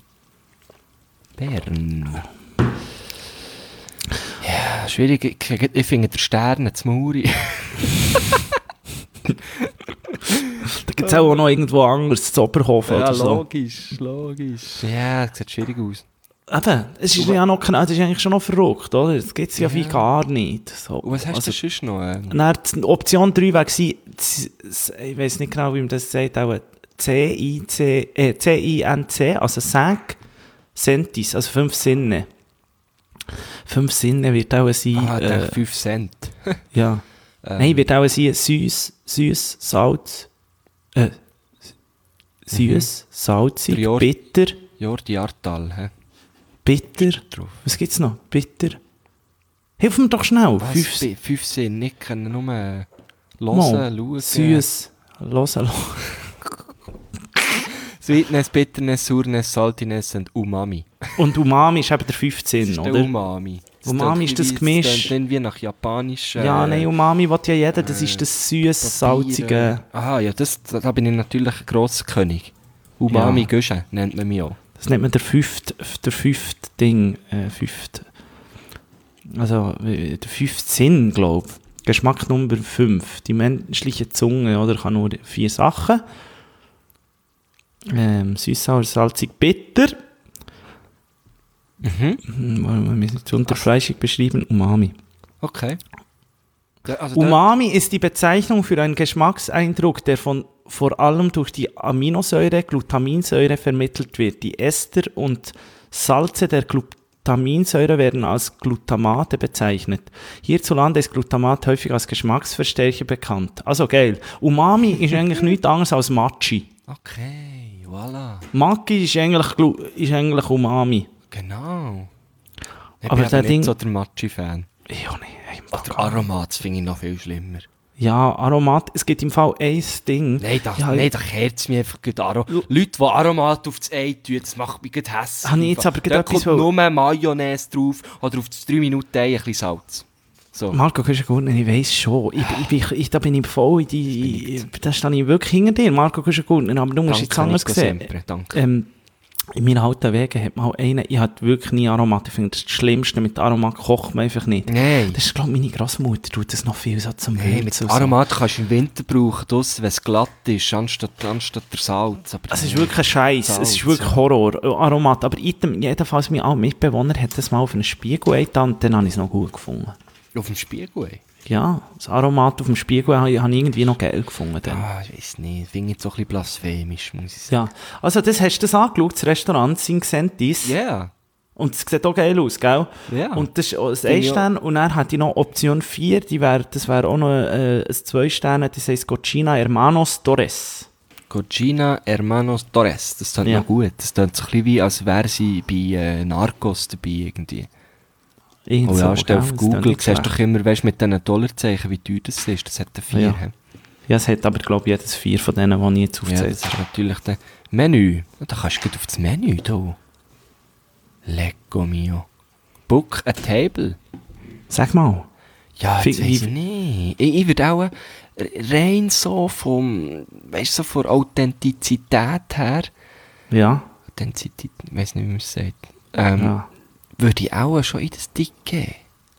Bern. Ja, schwierig, ich, ich, ich finde den Stern zu Muri. da gibt es auch noch irgendwo anderes, zu Oberhofen oder so. logisch, logisch. Ja, das sieht schwierig aus. Eben, es ist ja noch, das ist eigentlich schon noch verrückt, oder? Das gibt es ja, Ja. wie gar nicht. So. Und was hast Also, du sonst noch? Ähm? dann, die Option drei war gewesen, z- z- ich weiß nicht genau, wie man das sagt, auch C I C, äh, C I N C, also cinq Sentis, also fünf Sinne. Fünf Sinne wird auch sein, Ah, ich denke äh, fünf Cent. ja. Ähm, Nein, wird auch sein, süß, süß, salz, äh, süß, salzig, Prior- bitter, Jordi Artal, hä? bitter, Drauf. was gibt's noch? Bitter. Hilf mir doch schnell. Was? Fünf, Fünf, fünf sind nicht können, nur äh, Mal, hören, schauen. süß, hören, Sweetness, Bitterness, Sourness, Saltiness und Umami. Und Umami ist eben der Das fünfzehn, ist der oder? Umami. Umami ist das Gemisch. Das klingt wie nach japanisch. äh, Ja, nein, Umami will ja jeder, das äh, ist das süß, Papier, salzige. äh, Aha, ja, das, da da bin ich natürlich ein grosser König. Umami Ja. Gösche nennt man mich auch. Das nennt man der fünfte, der fünfte Ding, äh, fünfte. Also, äh, der fünfte Sinn, glaube ich. Geschmack Nummer fünf. Die menschliche Zunge, oder, kann nur vier Sachen. Ähm, süß, sauer, salzig, bitter. Mhm. Hm, wir sind unterfleischig beschrieben, Umami. Okay. Da, also da- Umami ist die Bezeichnung für einen Geschmackseindruck, der von, vor allem durch die Aminosäure Glutaminsäure vermittelt wird. Die Ester und Salze der Glutaminsäure werden als Glutamate bezeichnet. Hierzulande ist Glutamat häufig als Geschmacksverstärker bekannt. Also geil. Umami ist eigentlich nichts anderes als Machi. Okay, voilà. Machi ist eigentlich, Glu- ist eigentlich Umami. Genau. Ich Aber bin der aber Ding- nicht so der Machi-Fan. Ja, nee, im Fall Oder gar nicht. Aromat finde ich noch viel schlimmer. Ja, Aromat, es gibt im Fall ein Ding. Nein, da, Ja, nein, da kehrt es mir einfach gut Aro. Leute, die Aromat auf das Ei tun, das macht mich gut hässlich. Habe ich jetzt aber da gerade kommt etwas, wo- nur Mayonnaise drauf oder auf das drei Minuten Ei ein bisschen Salz. So. Marco Kuschengurtner, ich weiss schon. Ich, ich, bin- ich, da bin ich voll in die... Ich, da stehe ich wirklich hinter dir, Marco Kuschengurtner. Aber du musst jetzt anders Nico sehen. Sempre, danke. Ähm, in meinen alten Wegen hat man auch einen, ich hatte wirklich nie Aromat. Ich finde, das ist das Schlimmste. Mit Aromat kocht man einfach nicht. Nein. Das ist, glaube ich, meine Großmutter tut das noch viel so zum Hey, Würzen mit und so. Aromat kannst du im Winter brauchen, draussen, wenn es glatt ist, anstatt, anstatt der Salz. Aber Es ist wirklich ein Scheiß. Es ist Salz, wirklich ja. Horror. Aromat. Aber item, jedenfalls mein alter Mitbewohner hat das mal auf einen Spiegel getan und dann habe ich es noch gut gefunden. Auf dem Spiegel, ey. Ja, das Aromat auf dem Spiegel habe ich, habe ich irgendwie noch geil gefunden. Dann. Ah, ich weiß nicht. Finde ich jetzt so ein bisschen blasphemisch, muss ich sagen. Ja, also das hast du das angeschaut, das Restaurant Cinquentis. Ja. Yeah. Und es sieht auch geil aus, gell? Ja. Und das ist auch das Finde ich ein-Stern. Und dann hat ich noch Option vier, die wär, das wäre auch noch äh, ein zwei-Sterne, das heisst Cochina Hermanos Torres. Cocina Hermanos Torres. Das klingt Ja. noch gut. Das klingt so ein bisschen wie, als wäre sie bei äh, Narcos dabei irgendwie. Irgend Oh so, ja, stell gell? auf Das Google, klingt du nicht siehst schlecht. doch immer, weißt, mit diesen Dollarzeichen, wie teuer das ist. Das hat eine vier. Ja. hä? Ja, es hat aber, glaube ich, jedes vier von denen, die ich jetzt Ja, aufzähle. das ist natürlich der Menü. Ja, da kannst du gut auf das Menü da. Lecco mio. Book a table. Sag mal. Ja, Find- jetzt weiss wie- ich nicht. Ich, ich würde auch äh, rein so vom, weißt du, so von Authentizität her, Ja. Authentizität, ich weiss nicht, wie man es sagt, ähm, Ja. würde ich auch schon in das Dick geben.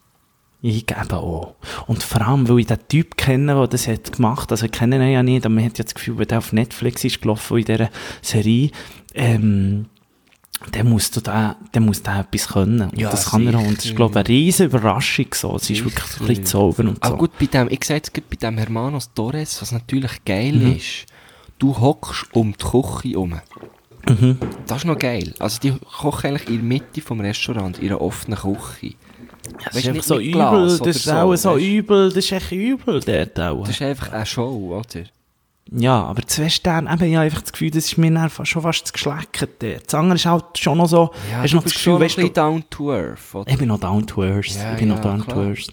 Ich gebe auch. Und vor allem, weil ich den Typ kenne, der das hat gemacht, also ich kenne ihn ja nicht, aber man hat ja das Gefühl, wenn der auf Netflix ist gelaufen in dieser Serie, ähm, der muss da, der muss da etwas können. Und Ja, das kann er auch. Und das ist, glaube ich, eine riesige Überraschung so. Es ist wirklich ein bisschen zaubern und Aber so. gut, bei dem, ich sage jetzt gerade bei dem Hermanos Torres, was natürlich geil Mhm. ist, du hockst um die Küche herum. Mhm. Das ist noch geil. Also die kochen eigentlich in der Mitte vom Restaurant, in einer offenen Küche. Das Weisst, ist einfach nicht so mit übel, Glas das oder ist so, auch so weisst? übel, das ist echt übel dort auch. Das ist einfach eine Show, oder? Ja, aber zwei Sterne, eben, ich habe einfach das Gefühl, das ist mir dann fa- schon fast zu geschleckert dort. Das andere ist halt schon noch so, Ja, hast du noch das bist Gefühl, schon ein weißt du, bisschen down to earth, oder? ich bin noch down to earth. Ja, ich bin ja, noch down klar. to earth.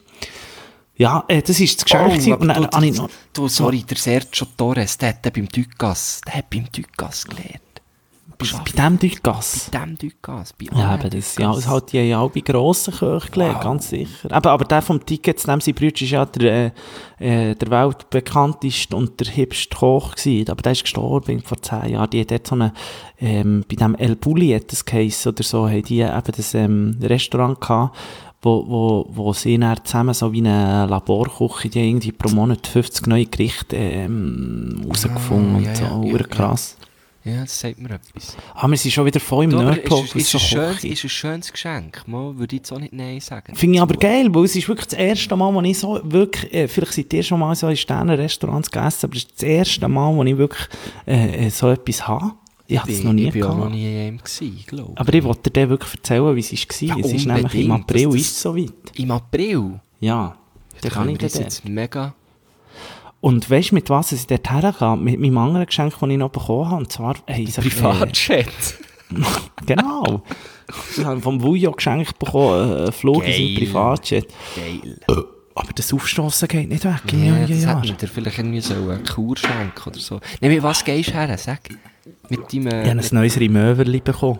Ja, äh, das ist das Geschenk. gewesen. aber und dann du, habe ich noch... du, sorry, der Sergio Torres, der hat den beim Dugas, der hat beim Dugas gelernt. Bei, bei dem Dugas. Bei dem Dugas, bei Ja, allen aber das, ja, Dugas. das halt die ja auch bei grossen Köchen gelernt, Wow. ganz sicher. Aber, aber der vom Tickets, neben seinem Bruder, ist ja der, äh, der weltbekannteste und der hipste Koch gewesen. Aber der ist gestorben vor zehn Jahren. Die hat dort so eine, ähm, bei dem El Bulli hat das geheissen oder so, haben die eben das ähm, Restaurant gehabt, wo, wo, wo sie dann zusammen so wie eine Laborküche, die haben irgendwie pro Monat fünfzig neue Gerichte ähm, rausgefunden Ah, und ja, so. ja, ja, Ur krass. Ja, das sagt mir etwas. Ah, wir sind schon wieder voll im Du, aber Nerdtalk. ist, was ist, so ist, ein schönes, Küche. ist ein schönes Geschenk. Mal würde ich jetzt auch nicht Nein sagen. Finde ich aber dazu. geil, weil es ist wirklich das erste Mal, wo ich so wirklich, äh, vielleicht seid ihr schon mal so in Sterne-Restaurants gegessen, aber es ist das erste Mal, wo ich wirklich äh, äh, so etwas habe. Ich hatte es bin- noch nie Ich war auch noch gehabt. nie in einem gewesen, glaube ich. Aber ich wollte dir wirklich erzählen, wie es war. Ja, es ist nämlich im unbedingt, April dass ist es soweit. Im April? Ja, Da dann kann ich das dir jetzt mega... Und weißt du, mit was ich dort hergehe? Mit meinem anderen Geschenk, das ich noch bekommen habe. Und zwar, hey, ich sag, Privatchat. Äh, genau. Ich habe vom Vujo geschenkt bekommen, äh, einen Flug in seinem Geil. Privatjet. Geil. Aber das Aufstossen geht nicht weg. Ja, Ja, ja, das ja. hätte man dir vielleicht irgendwie so eine Kur schenken oder so. Nein, mit was gehst du her? Sag. Mit deinem... Ich habe ein neues Removerli bekommen.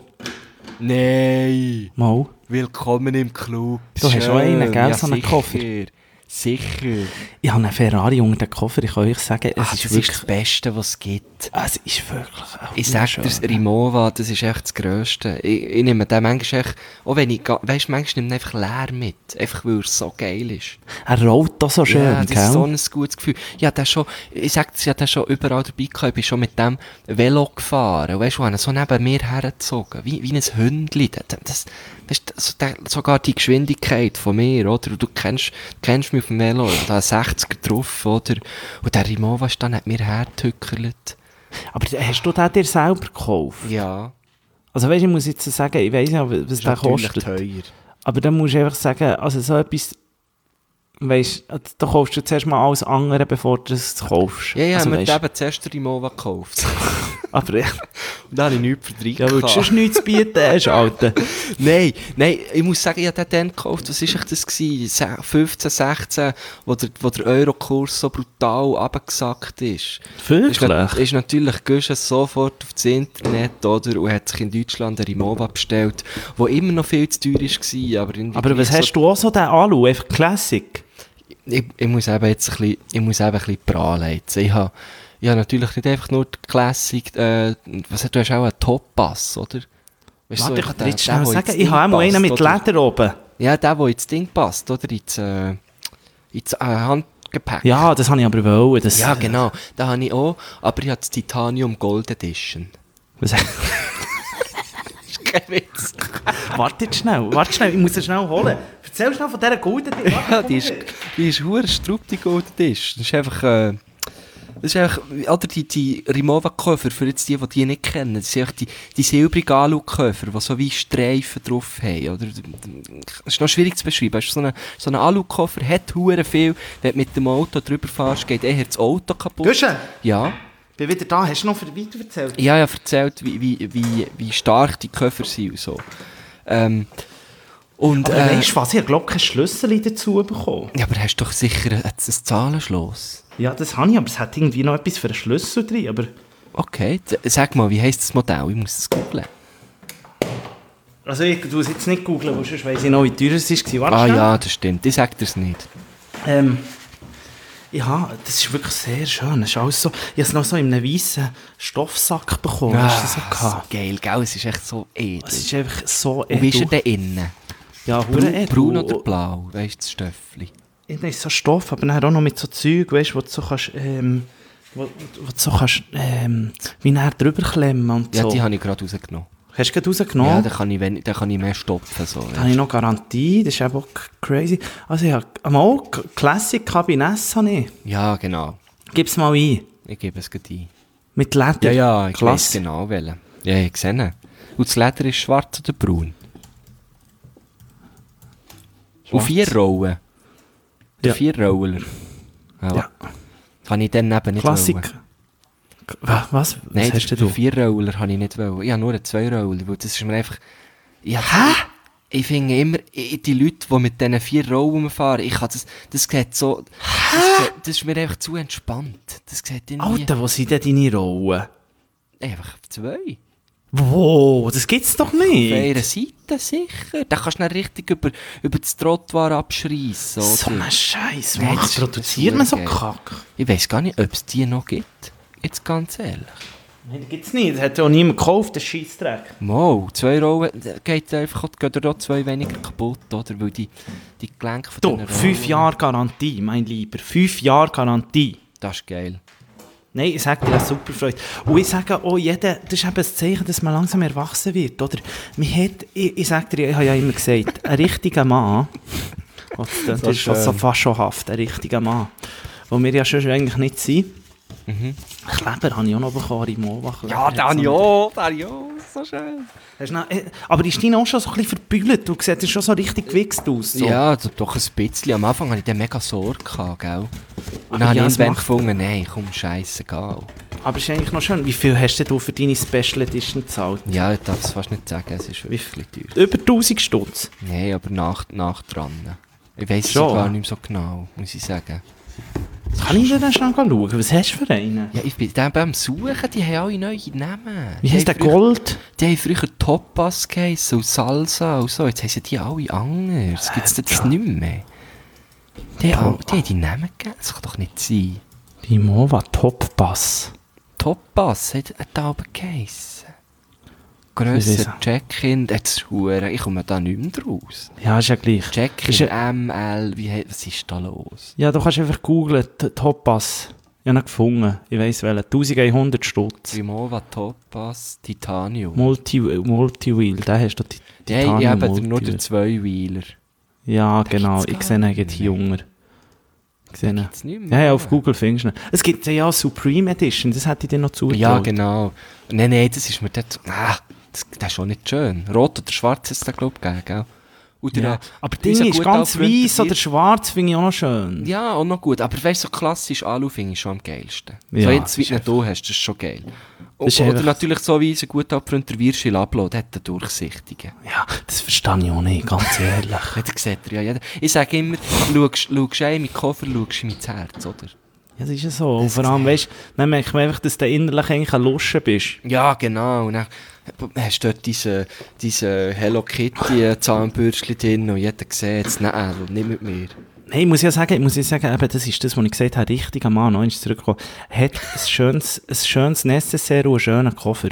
Nein! Mal. Willkommen im Club. Du hast auch einen, gell, Ja, so einen sicher. Koffer. Sicher. Ich habe einen Ferrari unter den Koffer. Ich kann euch sagen, es Ah, ist das wirklich... ist das Beste, was es gibt. Es ist wirklich... Ich sag dir, das Rimowa, das ist echt das Grösste. Ich, ich nehme den manchmal echt, auch wenn ich, ga- weisst, manchmal nehme ich einfach leer mit. Einfach weil er so geil ist. Er rollt da so schön, Ja, das gell? ist so ein gutes Gefühl. Ja, der schon, ich sag dir, ich habe den schon überall dabei gehabt. Ich bin schon mit dem Velo gefahren. Weißt du, ich habe ihn so neben mir hergezogen. Wie, wie ein Hündli. Das, das, weißt, so, der, sogar die Geschwindigkeit von mir, oder? Du kennst, kennst mich auf dem Velo. Da ein sechziger drauf, oder? Und der Rimowa ist dann, hat mir hergetückert. Aber hast du den dir selber gekauft? Ja. Also weißt du, ich muss jetzt sagen, ich weiss ja, was Das ist der natürlich kostet. teuer. Aber dann musst du einfach sagen, also so etwas... Weisst du, da kaufst du zuerst mal alles andere, bevor du es kaufst. Ja, ja, also, wir weisst, haben eben zuerst den Rimowa gekauft. aber ja, Und dann habe ich nichts für drei ja, weil du sonst nichts zu bieten hast, Alter. Nein, nein, ich muss sagen, ich habe den dann gekauft, was war das gewesen? Se- fünfzehn, sechzehn, wo der, wo der Eurokurs so brutal runtergesackt ist. Ist, Wirklich? na, ist natürlich Guschen sofort auf das Internet, oder? Und hat sich in Deutschland einen Rimowa bestellt, der immer noch viel zu teuer war. Aber, irgendwie Aber was gleich hast du auch so den Alu, einfach Classic? Ich, ich muss eben jetzt ein bisschen, ich muss eben ein bisschen prahlen jetzt. Ich habe, ich habe natürlich nicht einfach nur die Classic, äh, was, du hast auch einen Top-Pass, oder? Weißt du, Warte, so ich kann dir der- jetzt der, schnell der sagen, ins ich habe Ding auch einen mit passt, oder? Leder oben. Ja, der, der ins Ding passt, oder? Ins, äh, ins äh, Handgepäck. Ja, das habe ich aber wollen. Das, Ja, genau. Den habe ich auch, aber ich habe das Titanium Gold Edition. Was, Kein Witz. warte jetzt schnell, warte schnell, ich muss das schnell holen. Erzähl schnell von dieser guten Ding. Ja, die ist, die ist hure strupp, die Gold Edition. Das ist einfach, äh, das ist einfach, oder die, die Rimowa-Koffer, für jetzt die, die die nicht kennen, das sind einfach die, die silbrigen Alu-Koffer, die so wie Streifen drauf haben, oder? Das ist noch schwierig zu beschreiben. So ein so eine Alu-Koffer hat hure viel, wenn du mit dem Auto drüber fährst, geht eher das Auto kaputt. Guschen, Ja. bin wieder da. Hast du noch weiter erzählt? Ja, ja, erzählt, wie, wie, wie, wie stark die Koffer sind und so. Ähm, und, Aber äh, weißt du was, ich habe glaube ich keinen Schlüssel dazu bekommen. ja, aber hast du doch sicher ein, ein Zahlenschloss. Ja, das habe ich, aber es hat irgendwie noch etwas für einen Schlüssel drin. Aber Okay, d- sag mal, wie heisst das Modell? Ich muss es googeln. also ich tue es jetzt nicht googeln, weil sonst weiss ich noch, wie teuer es war. Warte Ah schnell. ja, das stimmt. Ich sag dir's nicht. Ähm, Ja, das ist wirklich sehr schön. Das ist alles so, ich habe es noch so in einem weißen Stoffsack bekommen. Hast du das so so gehabt? geil, gell? Es ist echt so edel. Es ist einfach so Und wie ist er edel. denn innen? Ja, Braun, hure edel. braun oder blau? Weißt du, das Stöffli? Innen ist so Stoff, aber dann auch noch mit so Zeug, weißt du, wo du so kannst, ähm, wo, wo du so kannst, ähm, wie näher drüber klemmen und Ja, so. die habe ich gerade rausgenommen. Hast du gerade rausgenommen? Ja, dann kann ich, wenn, dann kann ich mehr stopfen. So, Da habe ich noch Garantie, das ist eben auch crazy. Also ich habe mal Classic Cabinets habe ich. ja, genau. Gib's mal ein. Ich gebe es gleich ein. Mit Leder. Ja, ja, ich Klasse. weiß genau welchen. Ja, ich sehe ihn. Und das Leder ist schwarz oder braun? Und vier Rollen. Der Ja. vier Roller. Ja. Ja. Kann ich dann eben nicht Klassik. wollen. Was? Was, Nein, Was hast den du? vier Roller habe ich nicht wollen. Ich habe nur einen zwei Roller, weil das ist mir einfach... Ja, Hä? Ich finde immer, ich- die Leute, die mit diesen vier Rollen fahren, ich kann das... Das geht so... Das, geht, das ist mir einfach zu entspannt. Das geht irgendwie... Alter, wo sind denn deine Rollen? Einfach zwei. Wo? Das gibt's doch Auf nicht. einer Seite sicher. Da kannst du dann richtig über, über das Trottoir abschreissen. So oder? ein Scheiß. Nein, Macht das ist- produziert das man ist so geil. Kack? Ich weiss gar nicht, ob es die noch gibt. Jetzt ganz ehrlich. Nein, das gibt's nicht. Das hat ja auch niemand gekauft, das Scheissdreck. Mo, zwei Rollen, da geht einfach, geht da zwei weniger kaputt, oder? Weil die, die Gelenke von Du, diesen fünf Rollen- Jahre Garantie, mein Lieber. Fünf Jahre Garantie. Das ist geil. Nein, ich sage dir, das super Freude. Und ich sage auch, jeder, das ist eben ein Zeichen, dass man langsam erwachsen wird, oder? Man hat, ich, ich sage dir, ich habe ja immer gesagt, ein richtiger Mann, oh, das So ist schon so schön. fast schon haft, ein richtiger Mann, wo wir ja schon eigentlich nicht sind. Mhm. Kleber habe ich auch noch bekommen, Rimowa. Ja, dann ja, dann ja, so schön. Hast du noch, äh, aber ist deine auch schon so ein bisschen verbüllt? Du siehst schon so richtig gewichst aus. So. Ja, also doch ein bisschen. Am Anfang hatte ich dann mega Sorge gehabt, gell? Und Aber dann habe ja, ich es irgendwann macht- gefunden, nein, komm, scheissegal. Aber ist eigentlich noch schön. Wie viel hast denn du für deine Special Edition gezahlt? Ja, ich darf es fast nicht sagen, es ist wirklich teuer. Über tausend Stutz. Nein, aber nach, nach dran. Ich weiss es Schon? gar nicht mehr so genau, muss ich sagen. Kann ich dir dann schnell schauen? Was hast du für einen? Ja, ich bin dann beim Suchen, die haben alle neue Namen. Wie Die heisst der haben früher- Gold? Die haben früher Topaz geheissen und Salsa und so. Jetzt heissen die alle anders. Gibt es das nicht mehr? Die haben, die haben die Namen gegeben? Das kann doch nicht sein. Rimowa Top Bass. Topaz hat hat da oben geheissen. Wie Grösser weiss Check-in, das ist hure. Ich komme da nicht mehr draus. Ja, ist ja gleich. Ist Check-in, ja- M L, wie, he- was ist da los? Ja, du kannst einfach googlen, T- Top Bass. Ich habe ihn gefunden. Ich weiss welchen. elfhundert Stutz. Rimowa Topaz Titanium. Multi, Multi-Wheel, den hast du. Die Ja, ich habe nur Multi-Wheel. den Zwei-Wheeler. Ja, genau. gibt's Ich sehe ihn gar jetzt nicht hier jünger. Ich sehe ihn. Gibt's nicht mehr. Ja, ja, auf Google findest du ihn. Es gibt ja auch Supreme Edition, das hätte ich dir noch zugetraut. Ja, genau. Nein, nein, das ist mir dort... Ah, das, das ist schon nicht schön. Rot oder schwarz ist es, glaube ich, gegeben, gell? Und der, Ja. äh, Aber unser Ding ist guter ganz Freund, weiss der oder schwarz, finde ich auch noch schön. Ja, auch noch gut. Aber weißt du, so klassisch Alu finde ich schon am geilsten. Ja, so jetzt, wie ist du nicht da hast, das ist schon geil. Das ist Oder einfach- natürlich so wie unser guter Freund, der Wirschil Ablo, der hat einen durchsichtigen. Ja, das verstehe ich auch nicht, ganz ehrlich. Ja, das sieht er ja jeder. Ich sage immer, schaust schaust du in meinen Koffer, schaust du in mein Herz, oder? Ja, das ist ja so. Und vor allem, weißt du, dann merkt man einfach, dass du innerlich eigentlich ein Luschen bist. Ja, genau. Und dann hast du dort diese, diese Hello Kitty Zahnbürstchen drin und jeder sieht es. Nein, nicht mit mir. Nein, muss ich ja sagen, muss ich sagen, eben, das ist das, was ich gesagt habe, richtiger Mann, noch einmal zurückgekommen, hat ein schönes, ein schönes Necessaire und einen schönen Koffer.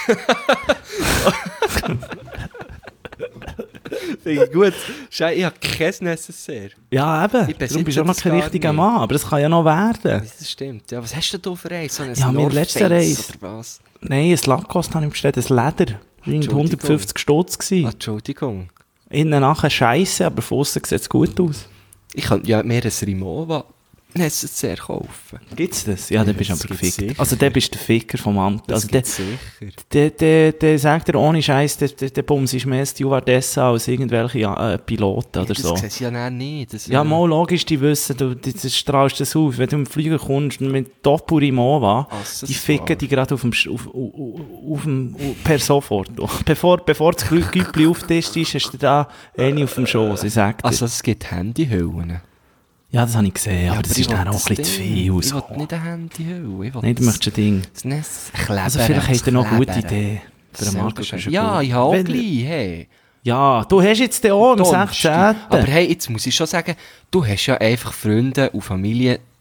Finde ich gut. Schau, ich habe kein Necessaire. Ja, eben, Ich besitze du bist auch noch das kein gar richtiger nicht. Mann, aber das kann ja noch werden. Das stimmt. Ja, was hast du denn da für eins? So ein Ja, mein North letzter Face Reis. oder was? Nein, ein Lacoste habe ich bestellt, ein Leder. Das war hundertfünfzig Stutz. Ah, gewesen. Entschuldigung. Innen nachher scheisse, aber von außen sieht es gut aus. Ich könnte ja mehr ein Rimowa Necessaire kaufen. Gibt's das? Ja, dann bist du das aber gibt's gefickt. sicher. Also, der bist der Ficker vom Amt. Das Also, der, gibt's sicher. der, der, der sagt dir ohne Scheiß, der, der, der Bums ist mehr Stewardessa als irgendwelche äh, Piloten oder das so. sehen sie ja dann nicht. Das, Ja, äh, mal logisch, die wissen, du, du, du strahlst das auf. Wenn du im Flieger kommst mit Doppel-Rimowa, Accessoire. die ficken die gerade auf dem, Sch- auf, auf, auf dem, per sofort. Bevor, bevor das Güppli aufgetischt ist, hast du da eine auf dem Schoß, ich sag dir. Also es gibt Handyhüllen. Ja, das habe ich gesehen, aber, das ich ist dann will auch ein das bisschen zu Ding. viel. Ich So. will nicht eine Handyhülle. Ich will Nein, du das- möchtest ein Ding. Das Nest klebern. Also vielleicht habt ihr noch eine gute klebern. Idee. Für den Selber Markus schreiben. ist eine Ja, gute. ich habe auch Wenn- gleich. Hey. Ja, du hast jetzt den auch am Donnerstag. sechzehnten Aber hey, jetzt muss ich schon sagen, du hast ja einfach Freunde und Familie, die,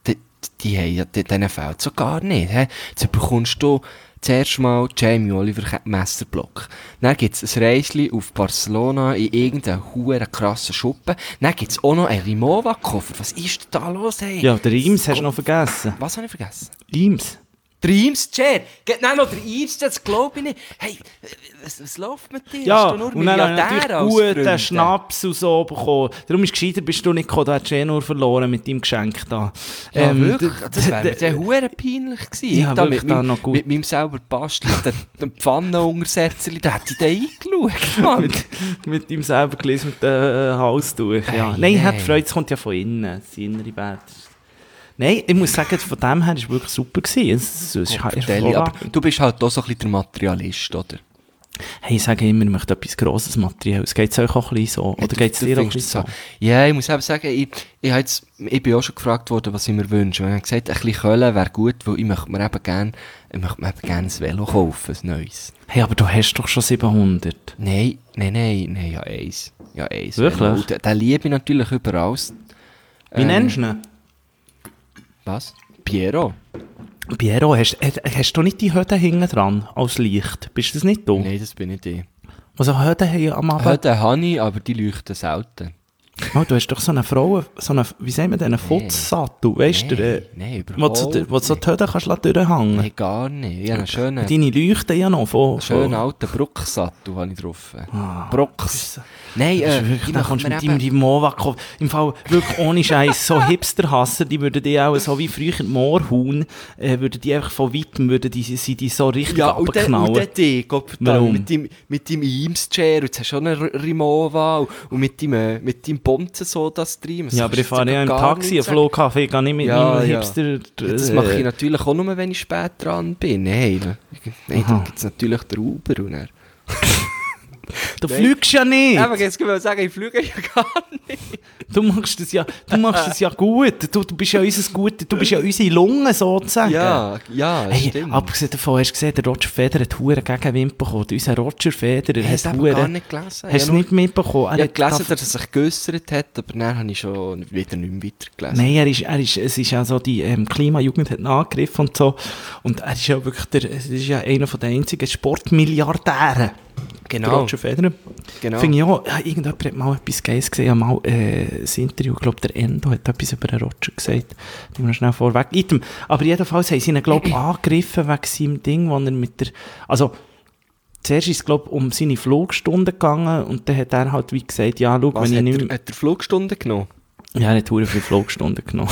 die haben ja, denen fehlt so gar nicht. He? Jetzt bekommst du zuerst mal Jamie Oliver Messerblock. Dann gibt es ein Reisli auf Barcelona in irgendeinem huere krassen Schuppen. Dann gibt es auch noch einen Rimowa-Koffer. Was ist da los, hey? Ja, der Reims hast du noch vergessen. Was habe ich vergessen? Reims. Der Reims, Chair. Nein, noch der Reims, das glaube ich nicht. Hey, was, was läuft mit dir? Ja, Bist du nur und dann habe ich Milliardär als natürlich guten Freunde? Schnaps und so bekommen. Darum ist es gescheiter, bist du nicht gekommen, du hättest eh nur verloren mit deinem Geschenk da. Ja, Ähm, wirklich? d- Das wäre mir d- sehr hure peinlich gewesen. Ja, Ich da wirklich, mit, da meinem- noch gut. mit meinem selber Basteln, den, den Pfannenuntersetzer, da hätte ich da eingeschaut, Mann. mit, mit ihm selber gelesen, mit dem äh, Halstuch. Ja. Ei, Nein, nein. hat Freude, es kommt ja von innen, das innere Bett. Nein, ich muss sagen, von dem her war es wirklich super gewesen. Es, es ist Deli, aber du bist halt auch so ein bisschen der Materialist, oder? Hey, ich sage immer, ich möchte etwas grosses Materielles. Geht es euch auch ein bisschen so? Oder geht es Du dir auch ein findest bisschen so? Ja, ich muss eben sagen, ich, ich, hab jetzt, ich bin auch schon gefragt worden, was ich mir wünsche. Und ich habe gesagt, ein bisschen Köln wäre gut, weil ich möchte mir eben gerne, ich möchte mir eben gerne ein Velo kaufen, ein neues. Hey, aber du hast doch schon siebenhundert. Nein, nein, nein, nein, ja eins. Ja eins. Wirklich? Velo. Und Den, den liebe ich natürlich überall. Wie Ähm, nennst du ihn? Was? Piero? Piero, hast, hast, hast du nicht die Hütte hinten dran als Licht? Bist das nicht du? Nein, das bin nicht ich. Also Hütte haben ja am Abend... Heute habe ich, aber die leuchten selten. Oh, du hast doch so eine Frau, so eine, wie sagen wir denn, einen Futzsattel, weißt du, der, Nein, wo überhaupt du, wo du so die Hütte kannst durchhängen. Nein, gar nicht. Ich habe einen schönen, Deine Leuchten ja noch von... schönen von alten Brucksattel habe ich drauf. Ah, Brucks. Nein, Das ist äh, wirklich, ich da möchte kommst du mir mit deinem eben... Rimowa kommen. Im Fall wirklich ohne Scheiß, so Hipster-Hasser, die würden die auch so wie früher die Moorhuhn, äh, würden die einfach von weitem, würden die, sie die so richtig Ja, und dann, abknallen. und dann die, Gott Warum? verdammt, mit deinem, mit deinem Eames-Chair, und jetzt hast du schon einen R- Rimowa, und, und mit deinem, äh, mit deinem Bonzen-Soda-Stream. Ja, aber ich fahre ja im Taxi, im Flughafen, ich gehe nicht mit Ja, meinem ja. Hipster... Das äh, mache ich natürlich auch nur, wenn ich spät dran bin. Nein, nein da Aha. gibt es natürlich den Uber. Und dann. Du Nein. fliegst ja nicht! Aber jetzt können wir sagen, ich fliege ja gar nicht. Du machst das ja, du machst das ja gut. Du, du bist ja unser Gute, du bist ja unsere Lunge sozusagen. Ja, ja, Hey, stimmt. abgesehen davon, hast du gesehen, der Roger Federer hat Huren Gegenwind bekommen. Unser Roger Federer Ich habe es hat aber gar Huren... nicht gelesen. Hast du es nur- nicht mitbekommen? Er Ich habe hat gelesen, da- dass er sich geäussert hat, aber dann habe ich schon wieder nicht mehr weitergelesen. Nein, er ist, er ist, es ist ja so, die ähm, Klimajugend hat ihn angegriffen und so. Und er ist ja wirklich der, es ist ja einer von den einzigen Sportmilliardären. Der Genau, Roger Federer. genau. Finde ich auch, ja, irgendjemand hat mal etwas Geiles gesehen, ja, mal äh, ein Interview, ich glaube, der Endo hat etwas über den Roger gesagt. Die wir schnell vorweg. Item. Aber jedenfalls haben sie ihn, glaube ich, angegriffen wegen seinem Ding, wo er mit der, also, zuerst ist es, glaube ich, um seine Flugstunde gegangen und dann hat er halt wie gesagt, ja, schau, Was, wenn ich hat, nicht er, mehr... hat er Flugstunden genommen? Ja, er hat verdammt viele Flugstunden genommen.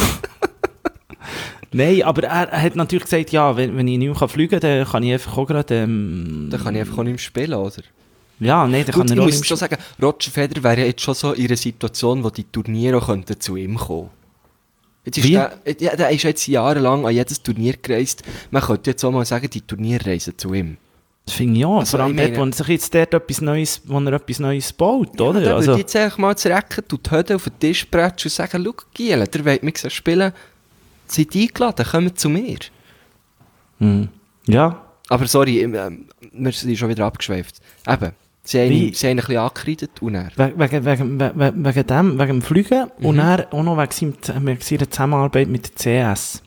Nein, aber er, er hat natürlich gesagt, ja, wenn, wenn ich nicht mehr fliegen kann, dann kann ich einfach auch gerade... Ähm, Dann kann ich einfach auch nicht mehr spielen, oder? Ja, nein, dann Gut, kann ich er auch muss nicht schon sagen, Roger Federer wäre ja jetzt schon so in einer Situation, wo die Turniere auch könnten zu ihm kommen. Jetzt ist Wie? der, ja, der ist jetzt jahrelang an jedes Turnier gereist. Man könnte jetzt auch mal sagen, die Turniere reisen zu ihm. Das finde ich ja. Also, Vor allem ich dort, meine- wo er sich jetzt dort etwas Neues, wo er etwas Neues baut, oder? Da Also, würde ich jetzt einfach mal zurück, du die Hütte auf den Tisch bretschen und sagen, schau, Giele, der wollt mich sehen spielen, seid eingeladen, kommt zu mir. hm. Ja. Aber sorry, ähm, wir sind schon wieder abgeschweift. Eben, sie haben, Wie? ihn, sie haben ihn ein bisschen angekreidet und er. We- Wegen, wegen, wegen, wegen dem, wegen dem Fliegen Mhm. und dann auch noch wegen, seinem, wegen seiner Zusammenarbeit mit der C S.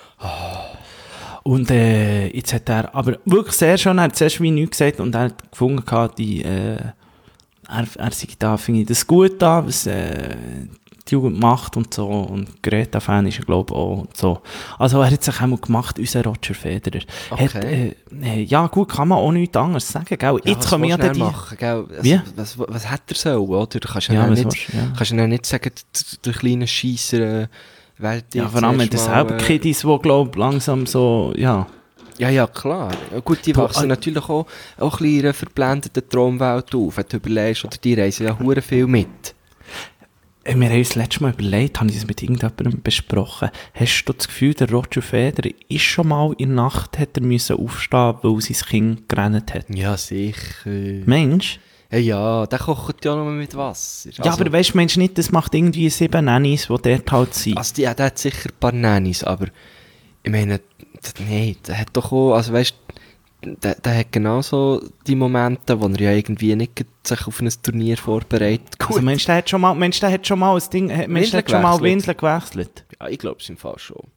Und äh, jetzt hat er, aber wirklich sehr schön, er hat zuerst wie nichts gesagt und er hat gefunden, gehabt, die, äh, er, er sei da, finde ich das gut da, was äh, die Jugend macht und so. Und Greta-Fan ist er, glaube ich, auch. Und so. Also er hat sich einmal gemacht, unser Roger Federer. Okay. Hat, äh, äh, ja gut, kann man auch nichts anderes sagen, gell? Ja, Jetzt was kommen ja willst du dann die... dann machen, gell? Also, Wie? Was, was, was hat er so, oder? Du kannst ja, Ja, dann was nicht, willst du, ja. kannst ja dann nicht sagen, der, der kleine Scheisser äh, Welt Ja, jetzt vor allem mit den erst mal, selber äh, Kiddies, die, glaube ich, langsam so, ja... Ja, ja, klar. Ja, gut, die Du, wachsen äh, natürlich auch, auch ein bisschen in einer verblendeten Traumwelt auf, wenn du überlegst, oder die reisen ja hure viel mit. Äh, Wir haben uns das letzte Mal überlegt, habe ich das mit irgendjemandem besprochen. Hast du das Gefühl, der Roger Federer ist schon mal in der Nacht hat er müssen aufstehen, weil sein Kind gerannt hat? Ja, sicher. Mensch? Ja, ja, der kocht ja nur mit Wasser. Ja, aber weißt du, meinst du nicht, das macht irgendwie sieben Nannies, die dort halt sind? Also, die, der hat sicher ein paar Nannies, aber ich meine, d- nee, der hat doch auch, also weißt du, der, der hat genauso die Momente, wo er ja irgendwie nicht gerade sich auf ein Turnier vorbereitet. Gut, Also meinst du, der hat schon mal, meinst du, der hat schon mal ein Ding, äh, meinst du, der hat schon mal gewechselt. Windeln gewechselt? ja, ich glaube es im Fall schon.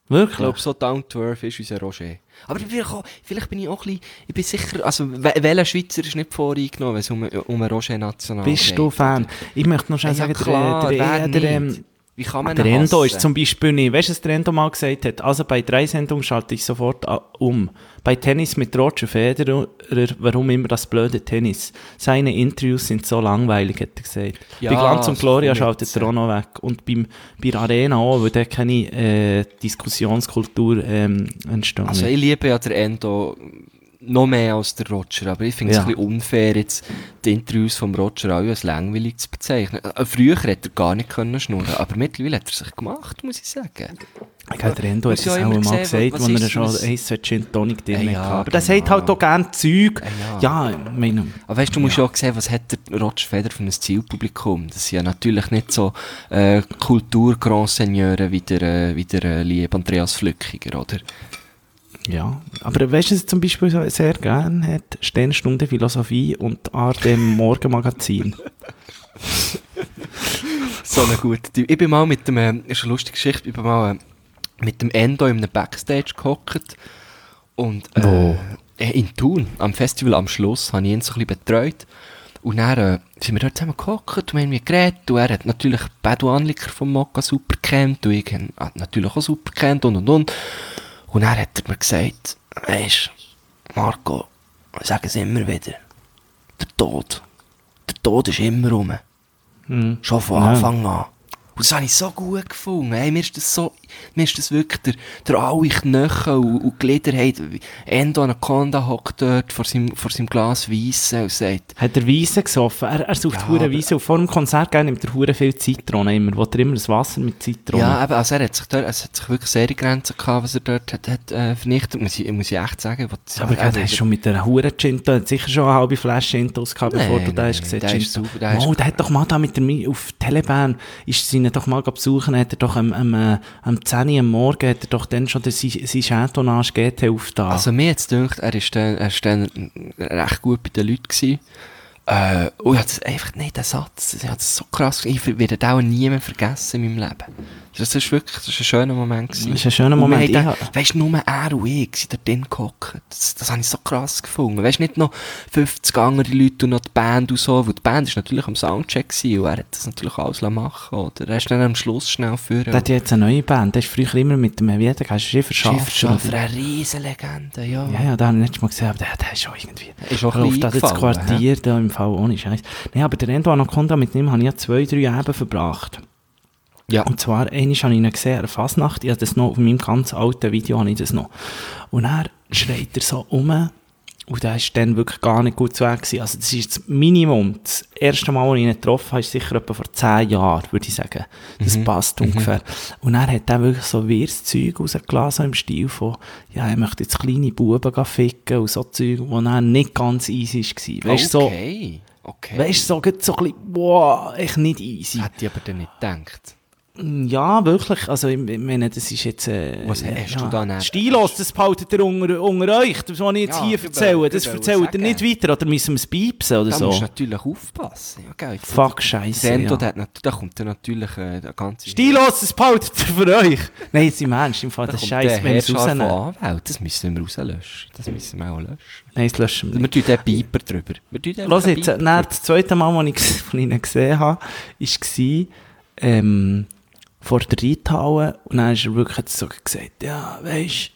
Wirklich? Ich glaube, so down to earth ist unser Roger. Aber vielleicht, auch, vielleicht bin ich auch ein bisschen, ich bin sicher, also wel- welcher Schweizer ist nicht voreingenommen, wenn es um, um einen Roger National geht? Bist du Fan? Ich möchte noch schnell Ja, sagen, klar, der, wer der, der, nicht? ähm, Wie kann man der ihn Endo hassen? ist zum Beispiel nicht. Weißt du, was der Endo mal gesagt hat? Also bei drei Sendungen schalte ich sofort a- um. Bei Tennis mit Roger Federer, warum immer das blöde Tennis? Seine Interviews sind so langweilig, hat er gesagt. Ja, bei Glanz und das Gloria kommt schaltet jetzt, er auch noch weg. Und beim, bei der Arena auch, weil da keine äh, Diskussionskultur ähm, entstanden Also ich liebe ja den Endo noch mehr als der Roger, aber ich finde es Ja. ein bisschen unfair, jetzt die Interviews vom Roger auch als langweilig zu bezeichnen. Äh, Früher hätte er gar nicht können schnurren, aber mittlerweile hat er sich gemacht, muss ich sagen. Ich glaube, der Endo hat Muss das ja auch immer mal sehen, gesagt, was als er ist schon das? ein, zwei Gin Tonic drin Ja, ja, hatte. Aber der genau. sagt halt auch gerne Zeug. Ja. Ja, ich meine... Aber weißt du, du musst ja auch sehen, was hat der Roger Federer für ein Zielpublikum. Das sind ja natürlich nicht so äh, Kultur-Grand-Seigneuren wie der, äh, wie der äh, liebe Andreas Flückiger, oder? Ja, aber weißt du, was er zum Beispiel so sehr gerne hat? Sternstunde Philosophie und A R D Morgenmagazin. So eine gute Typ. Ich bin mal mit dem, äh, ist eine lustige Geschichte, ich bin mal äh, mit dem Endo in einem Backstage gehockt und äh, Wo? äh, in Thun, am Festival am Schluss, habe ich ihn so ein bisschen betreut. Und dann äh, sind wir dort zusammen gehockt und haben irgendwie geredet. Und er hat natürlich Bedu Anliker vom Mokka super kennt und ich ihn äh, natürlich auch super kennt und und und. Und dann hat er mir gesagt, weisst, Marco, ich sage es immer wieder, der Tod, der Tod ist immer rum. Hm. Schon von Ja. Anfang an. Und das habe ich so gut gefunden. Hey, mir ist das so, mir ist das wirklich der, der alle Knochen und, und Glieder haben. Endo Anaconda hockt dort vor seinem, vor seinem Glas Weisse und sagt, Hat er Weisse gesoffen? Er, er sucht Ja, hure aber- Weisse. Und vor dem Konzert gerne nimmt er hure viel Zitronen immer. Will er immer das Wasser mit Zitronen? ja, eben, also er hat sich dort, es hat sich wirklich sehr in Grenzen gehabt, was er dort hat, hat äh, vernichtet. Muss ich, muss ich echt sagen. Was, aber er hat schon mit einer hure Gin, der hat sicher schon eine halbe Flasche Intos gehabt, bevor Nein, du da nein, hast gesehen. der Gin ist Tonic. super, der ist- Oh, der hat doch mal da mit der Mi- auf Telebahn, ist sie ihn doch mal besuchen, hat er doch am, am, äh, am zehn Uhr am Morgen, hat er doch dann schon den, sein, sein Chardonnay G T aufgetan. Also mir jetzt gedacht, er ist dann, er ist dann recht gut bei den Leuten gewesen. Äh, und ich hab das einfach nicht, den Satz, ich hab das so krass, ich werde den auch nie mehr vergessen in meinem Leben. Das ist wirklich, das ist ein schöner Moment gewesen. Das ist ein schöner Und wir Moment. haben Ich den- ha- Weisst du, nur er und ich sind dort drin gehockt. Das, das habe ich so krass gefunden. Weisst du, nicht noch fünfzig andere Leute und noch die Band und so, weil die Band ist natürlich am Soundcheck gewesen und er hat das natürlich alles machen lassen, oder? Er ist dann am Schluss schnell führen. Der hat jetzt eine neue Band. Der ist früher immer mit dem, wie hat der geheißen? Schifferschaffer. Schifferschaffer, eine Riesenlegende, ja. Ja, ja, da habe ich letztes Mal gesehen, aber der, der ist schon irgendwie... Ist auch Er ein läuft da bisschen das eingefallen, Quartier da im Fall ohne Scheiß. Nein, aber der Endo Anaconda, mit dem habe ich ja zwei, drei Abende verbracht. Ja. Und zwar, einmal habe ich ihn gesehen, an der Fasnacht, ich habe das noch, auf meinem ganz alten Video habe ich das noch. Und er schreit er so um, und der ist dann wirklich gar nicht gut zu Weg gewesen. Also das ist das Minimum, das erste Mal, als ich ihn getroffen habe, ist sicher etwa vor zehn Jahren, würde ich sagen. Das Mhm. passt ungefähr. Und er hat dann wirklich so wirres Zeug rausgelassen, so im Stil von, ja, er möchte jetzt kleine Buben gehen ficken und so Zeug, wo dann nicht ganz easy war. Weißt du, so, Okay, okay. weißt du, so, gerade so ein bisschen, boah, echt nicht easy. Hätte ich aber dann nicht gedacht. Ja, wirklich. Also, ich ich meine, das ist jetzt... Äh, Was hast du da neben- Stilos, das behaltet ihr unter, unter euch. Das, was ich jetzt Ja, hier ich erzähle, will- das ich will erzählt ihr sagen. nicht weiter. Oder müssen wir es piepsen oder Da so? musst du natürlich aufpassen. Ja, gell, jetzt- Fuck, Scheiße, Der Endo, ja. der hat nat- da kommt dann natürlich äh, der ganze... Stilos, das behaltet ihr für euch. Nein, jetzt im Ernst, im Fall, Da das kommt Scheiße, der wenn wir es Heerschar von rausnehmen. Anwälten. Das müssen wir rauslöschen. Das müssen wir auch löschen. Nein, das löschen wir Wir nicht. tun den Piper drüber. Wir tun den Los Piper jetzt, äh, dann, das zweite Mal, als ich ges- von ihnen gesehen habe, war, ähm, vor der Reithalle. Und dann hat er wirklich jetzt so gesagt, ja, weisst,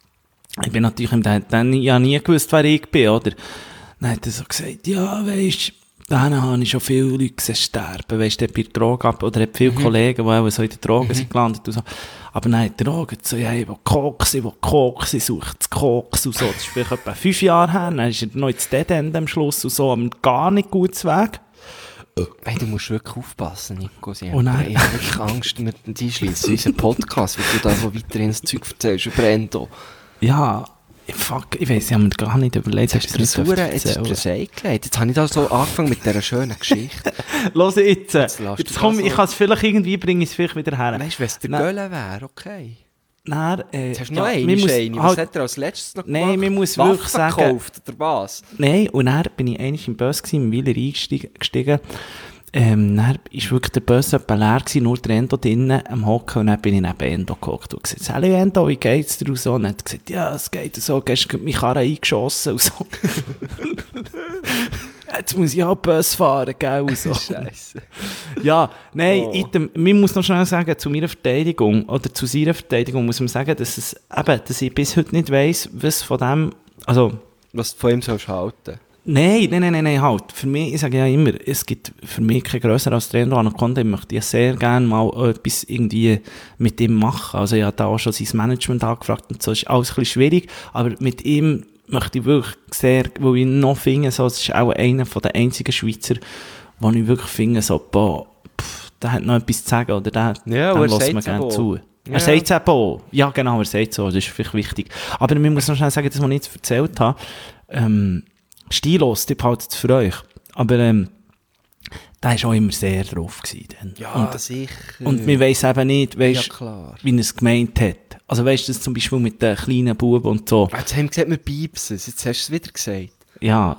ich bin natürlich im dann, dann ja nie gewusst, wer ich bin, oder? Dann hat er so gesagt, ja, weisst, dann habe ich schon viele Leute gesehen sterben, weisst, der bei der Droge ab, oder hat viele Kollegen, die auch so in der Droge sind gelandet und so. Aber dann hat er auch gesagt, so, ja, ich will Koks, ich will Koks, ich suche das Koks und so. Das ist vielleicht etwa fünf Jahre her, dann ist er noch ins Dead End am Schluss und so, am gar nicht gutes Weg. Hey, du musst wirklich aufpassen, Nico. Sie Oh nein. Ich habe wirklich Angst, wir die schließen unseren Podcast, weil du da so weiterhin das Zeug erzählst über Endo. Ja, fuck, ich weiss, ich habe mir gar nicht überlegt, Jetzt hast du das Hure- jetzt hast du das eingelegt. Jetzt habe ich da so angefangen mit dieser schönen Geschichte. Los jetzt, Jetzt jetzt, lass dich komm, also- ich kann es vielleicht irgendwie, bringe ich es vielleicht wieder her. Weißt du, wenn es der Nein. Gölle wäre, okay. Dann, äh, Jetzt hast du noch ja, eine, man muss eine. Was halt- hat er als letztes noch Nein, gemacht? man muss Waffen wirklich sagen- gekauft, oder was? Nein, und dann bin ich eigentlich im Bus gewesen, im Wieler eingestiegen, gestiegen, ähm, dann war wirklich der Bus etwa leer gewesen, nur der Endo drinnen am Hocken, und dann bin ich neben Endo gehockt und gesagt, «Hallo Endo, wie geht's dir?» und so. Und er hat gesagt, «Ja, es geht so, gestern mich Karre eingeschossen» und so. «Jetzt muss ich auch Bus fahren, gell?» und so. Scheisse. Ja, nein, Oh. item, man muss noch schnell sagen, zu meiner Verteidigung, oder zu seiner Verteidigung muss man sagen, dass es, eben, dass ich bis heute nicht weiss, was von dem, also, Was du von ihm sollst halten. nein, nein, nein, nein, nein, halt. Für mich, ich sage ja immer, es gibt für mich kein grösser als der Endo Anaconda. Ich möchte ja sehr gerne mal etwas irgendwie mit ihm machen. Also ich habe da auch schon sein Management angefragt und so, ist alles ein bisschen schwierig, aber mit ihm möchte ich wirklich sehr, weil ich noch finde, so, es ist auch einer von den einzigen Schweizer, wo ich wirklich finde, so, boah, pff, der hat noch etwas zu sagen, oder der, Ja, dem aber er lässt sagt's man gerne auch. zu. Ja. Er sagt es eben auch. Ja, genau, er sagt so, das ist vielleicht wichtig. Aber man muss noch schnell sagen, das, was ich jetzt erzählt habe, ähm, stillos, die behaltet es für euch. Aber ähm, der war auch immer sehr drauf gewesen. Dann. Ja, und, sicher. und man weiss eben nicht, weißt, Ja, klar. wie er es gemeint hat. Also weißt du, das zum Beispiel mit den kleinen Buben und so. Jetzt haben wir gesagt, wir piepsen. Jetzt hast du es wieder gesagt. Ja.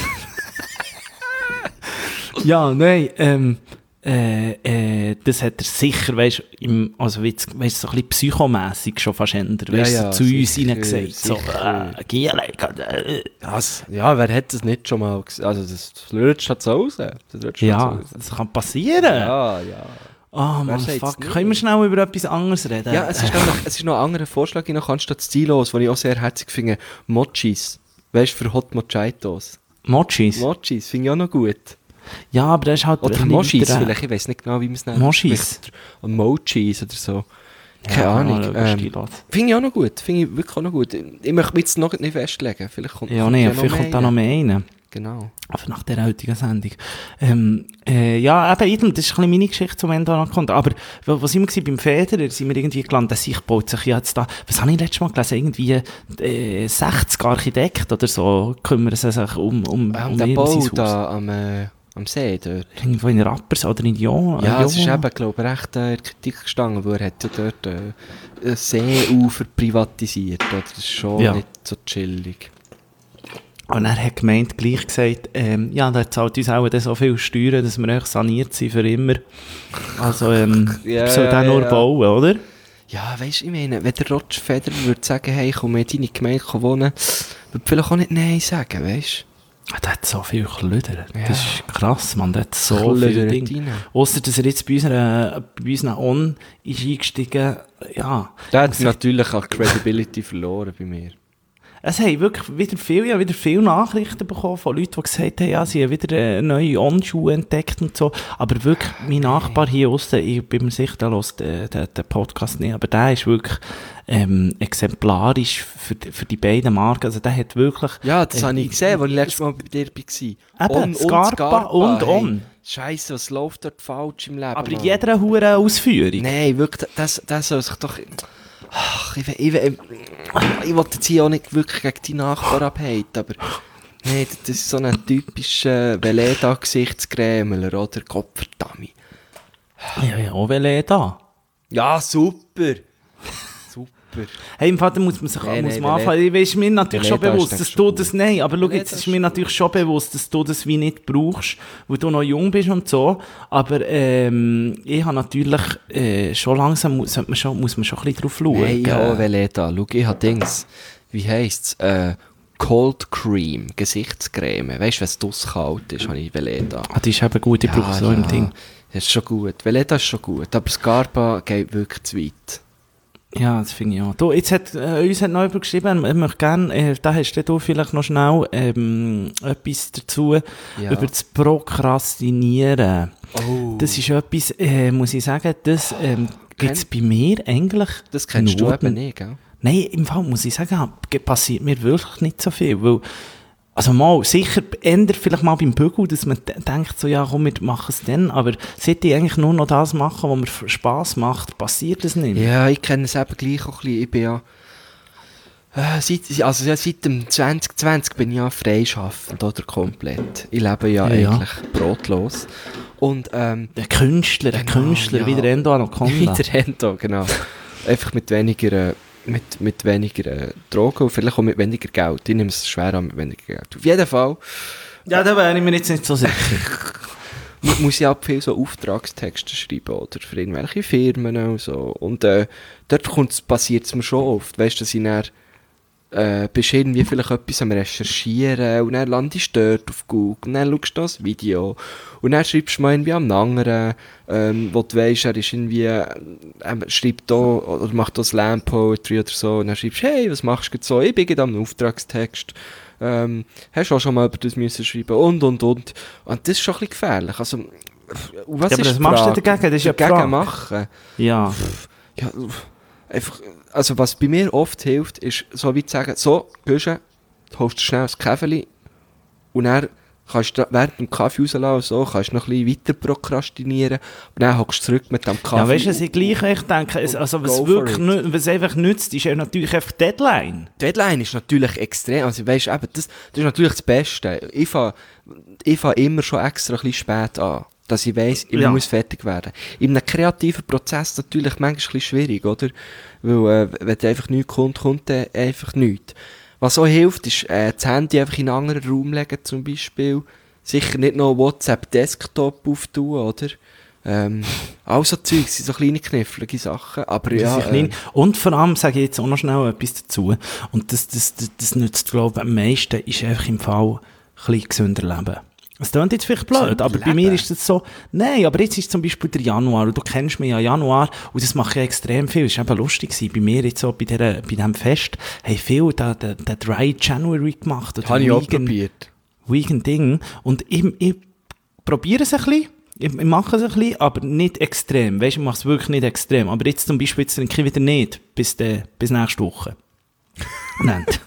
Ja, nein, ähm, äh, äh, das hat er sicher, weißt du, also weißt, so ein bisschen psychomässig schon fast ändert, weißt du, Ja, ja, so zu uns sicher, hineingesagt, so, sicher. äh, Giele, äh, Das, ja, wer hat das nicht schon mal gesehen? Also, das lutscht halt so raus. Das lutscht ja, halt so raus. das kann passieren. Ja, ja. Oh Mann, Wer sagt's fuck, nicht? können wir schnell über etwas anderes reden? Ja, es ist, noch, es ist noch ein anderer Vorschlag noch anstatt Stilos, den ich auch sehr herzig finde. Mochis. Weißt du, für Hot Mochitos. Mochis? Mochis finde ich auch noch gut. Ja, aber das ist halt... Oder ein bisschen Mochis weiter- vielleicht, ich weiß nicht genau, wie man es nennt. Mochis? Vielleicht- Oder Mochis oder so. Keine Ja, Ahnung. mal Ähm, Stilos. finde ich auch noch gut. Finde ich wirklich auch noch gut. Ich möchte mich jetzt noch nicht festlegen. Vielleicht kommt, Ja, kommt nee, ja vielleicht kommt da noch rein. mehr rein. Genau. Aber nach der heutigen Sendung. Ähm, äh, ja, eben, eben, das ist ein bisschen meine Geschichte zum Ende Anaconda. Aber wo, wo sind wir gewesen? Beim Federer sind wir irgendwie gelandet, dass sich baut sich ja jetzt da, was habe ich letztes Mal gelesen, irgendwie äh, sechzig Architekten oder so kümmern sie sich um, um, Ähm, um der ihr Bau sein Haus. da am, äh, am See dort. Irgendwo in Rappers oder in Jo. Ja, äh, es ist Jo. eben, glaube ich, recht äh, in der Kritik gestanden, weil er hat ja dort äh, ein Seeufer privatisiert. Oder? Das ist schon Ja. nicht so chillig. Und er hat gemeint, gleich gesagt, ähm, ja, der zahlt uns auch dann so viel Steuern, dass wir echt saniert sind für immer. Also, ähm, Ja, soll ja, der nur ja. bauen, oder? Ja, weisst du, ich meine, wenn der Roger Federer würde sagen, hey, komm in deine Gemeinde wohnen, würde vielleicht auch nicht Nein sagen, weißt Ah, der hat so viel Klöder. Ja. Das ist krass, man. Der hat du? so viel Klödert Dinge. rein. Ausser, dass er jetzt bei, unserer, bei unseren On ist eingestiegen. Ja. Der hat natürlich auch Credibility verloren bei mir. Es haben wirklich wieder viel, ja, wieder viele Nachrichten bekommen von Leuten, die gesagt haben, ja, sie haben wieder äh, neue On-Schuhe entdeckt und so. Aber wirklich, mein Nachbar hier aussen, ich bin mir sicher, der hört den, den, den Podcast nicht, aber der ist wirklich ähm, exemplarisch für, die- für die beiden Marken. Also der hat wirklich... Ja, das äh, habe ich gesehen, als ich letztes Mal bei dir war. Eben, Scarpa und On. Scheiße, was läuft dort falsch im Leben? Aber in Mann? jeder Hure Ausführung. Nein, wirklich, das, das soll sich doch... Ach, ich, ich, ich, ich will jetzt hier auch nicht wirklich gegen die Nachbarn abhaten, aber... Nee, das ist so ein typischer Veleda-Gesichtskrämler, oder? Gottverdammt. Ja, ja, auch da. Ja, super. Super. Hey, im Vater muss man sich Nee, muss nee, man der anfangen. Ich weiß mir natürlich schon der Leder ist bewusst, dann dass schon du gut. das, nein, aber schau, Der jetzt Leder ist ist mir natürlich schon bewusst, dass du das wie nicht brauchst, weil du noch jung bist und so. Aber, ähm, ich habe natürlich, äh, schon langsam, muss, sollte man schon, muss man schon ein bisschen drauf schauen. Hey, gell? ja, Veleda. Schau, ich habe Dings. Wie heisst's? Äh, Cold Cream, Gesichtscreme. Weißt du, wenn es draussen kalt ist, habe ich Veleda. Ah, die ist eben gut, ich brauche so im Ding. Das ist schon gut. Veleda ist schon gut. Aber Scarpa geht wirklich zu weit. Ja, das finde ich auch. Du, jetzt hat, äh, uns hat noch jemand geschrieben, ich möchte gerne, äh, da hast du vielleicht noch schnell, ähm, etwas dazu, Ja. über das Prokrastinieren. Oh. Das ist etwas, äh, muss ich sagen, das, ähm, gibt's bei mir eigentlich Das kennst nur- du eben nicht, gell? Nein, im Fall muss ich sagen, ge- passiert mir wirklich nicht so viel, weil, also mal, sicher ändert vielleicht mal beim Bügel, dass man de- denkt so, ja komm, wir machen es dann, aber seit ich eigentlich nur noch das machen, was mir f- Spass macht, passiert das nicht mehr. Ja, ich kenne es eben gleich auch ein bisschen. Ich bin ja... Äh, seit, also ja, seit dem zwanzig zwanzig bin ich ja freischaffend, oder komplett. Ich lebe ja, Ja, ja. eigentlich brotlos. Und, ähm... Ein Künstler, ein Genau, Künstler, ja. wie der Endo Anaconda. Wie der Endo, genau. Einfach mit weniger, äh, mit, mit weniger äh, Drogen und vielleicht auch mit weniger Geld. Ich nehme es schwer an mit weniger Geld. Auf jeden Fall. Ja, da wäre ich mir jetzt nicht so sicher. mu- muss ich auch viel so Auftragstexte schreiben, oder? Für irgendwelche Firmen und so. Und äh, dort passiert es mir schon oft, weißt du, dass ich dann äh, bist irgendwie vielleicht etwas am Recherchieren und dann landest du dort auf Google und dann schaust du das Video und dann schreibst du mal irgendwie am anderen, ähm, wo du weisst, er ist irgendwie, äh, schreibt da oder macht da Slam Poetry oder so und dann schreibst du, hey, was machst du jetzt so? Ich bin gerade am Auftragstext. Ähm, hast du auch schon mal über das müssen schreiben und und und. Und das ist schon ein bisschen gefährlich. Also, was Ja, aber ist was die machst du Frage? dagegen? Das ist ja die Dagegen Frage. machen? Ja. Ja, einfach, also was bei mir oft hilft, ist so wie zu sagen, so, gehst du, du holst dir schnell ein Käferli und dann kannst du während dem Kaffee rauslassen, so, kannst du noch ein bisschen weiter prokrastinieren und dann hockst du zurück mit dem Kaffee. Ja, weißt du, was ich gleich echt denke, es- also was, Go wirklich for nü- was einfach nützt, ist ja natürlich einfach die Deadline. Die Deadline ist natürlich extrem, also weißt, eben, das, das ist natürlich das Beste. Ich fange ich fang immer schon extra ein bisschen spät an, dass ich weiss, ich Ja. muss fertig werden. In einem kreativen Prozess natürlich manchmal ein bisschen schwierig, oder? Weil, äh, wenn einfach nichts kommt, kommt dann einfach nichts. Was auch hilft, ist, äh, das Handy einfach in einen anderen Raum legen, zum Beispiel. Sicher nicht noch WhatsApp Desktop auftun, oder? Ähm, all so Zeug sind so kleine knifflige Sachen, aber Das ja, ist klein. äh, Und vor allem sage ich jetzt auch noch schnell etwas dazu. Und das, das, das, das nützt, glaube ich, am meisten, ist einfach im Fall ein bisschen gesünder leben. Es klingt jetzt vielleicht blöd, Gesünder aber bei leben? mir ist das so, nein, aber jetzt ist zum Beispiel der Januar, und du kennst mich ja Januar, und das mache ich extrem viel, es war eben lustig gewesen, bei mir jetzt so, bei, der, bei diesem Fest, haben viele den, den, den Dry January gemacht, oder habe ich auch Vegan- probiert. Vegan Ding, und ich, ich probiere es ein bisschen, ich, ich mache es ein bisschen, aber nicht extrem, weißt du, ich mache es wirklich nicht extrem, aber jetzt zum Beispiel, jetzt trinke ich wieder nicht, bis, de, bis nächste Woche. Nennt.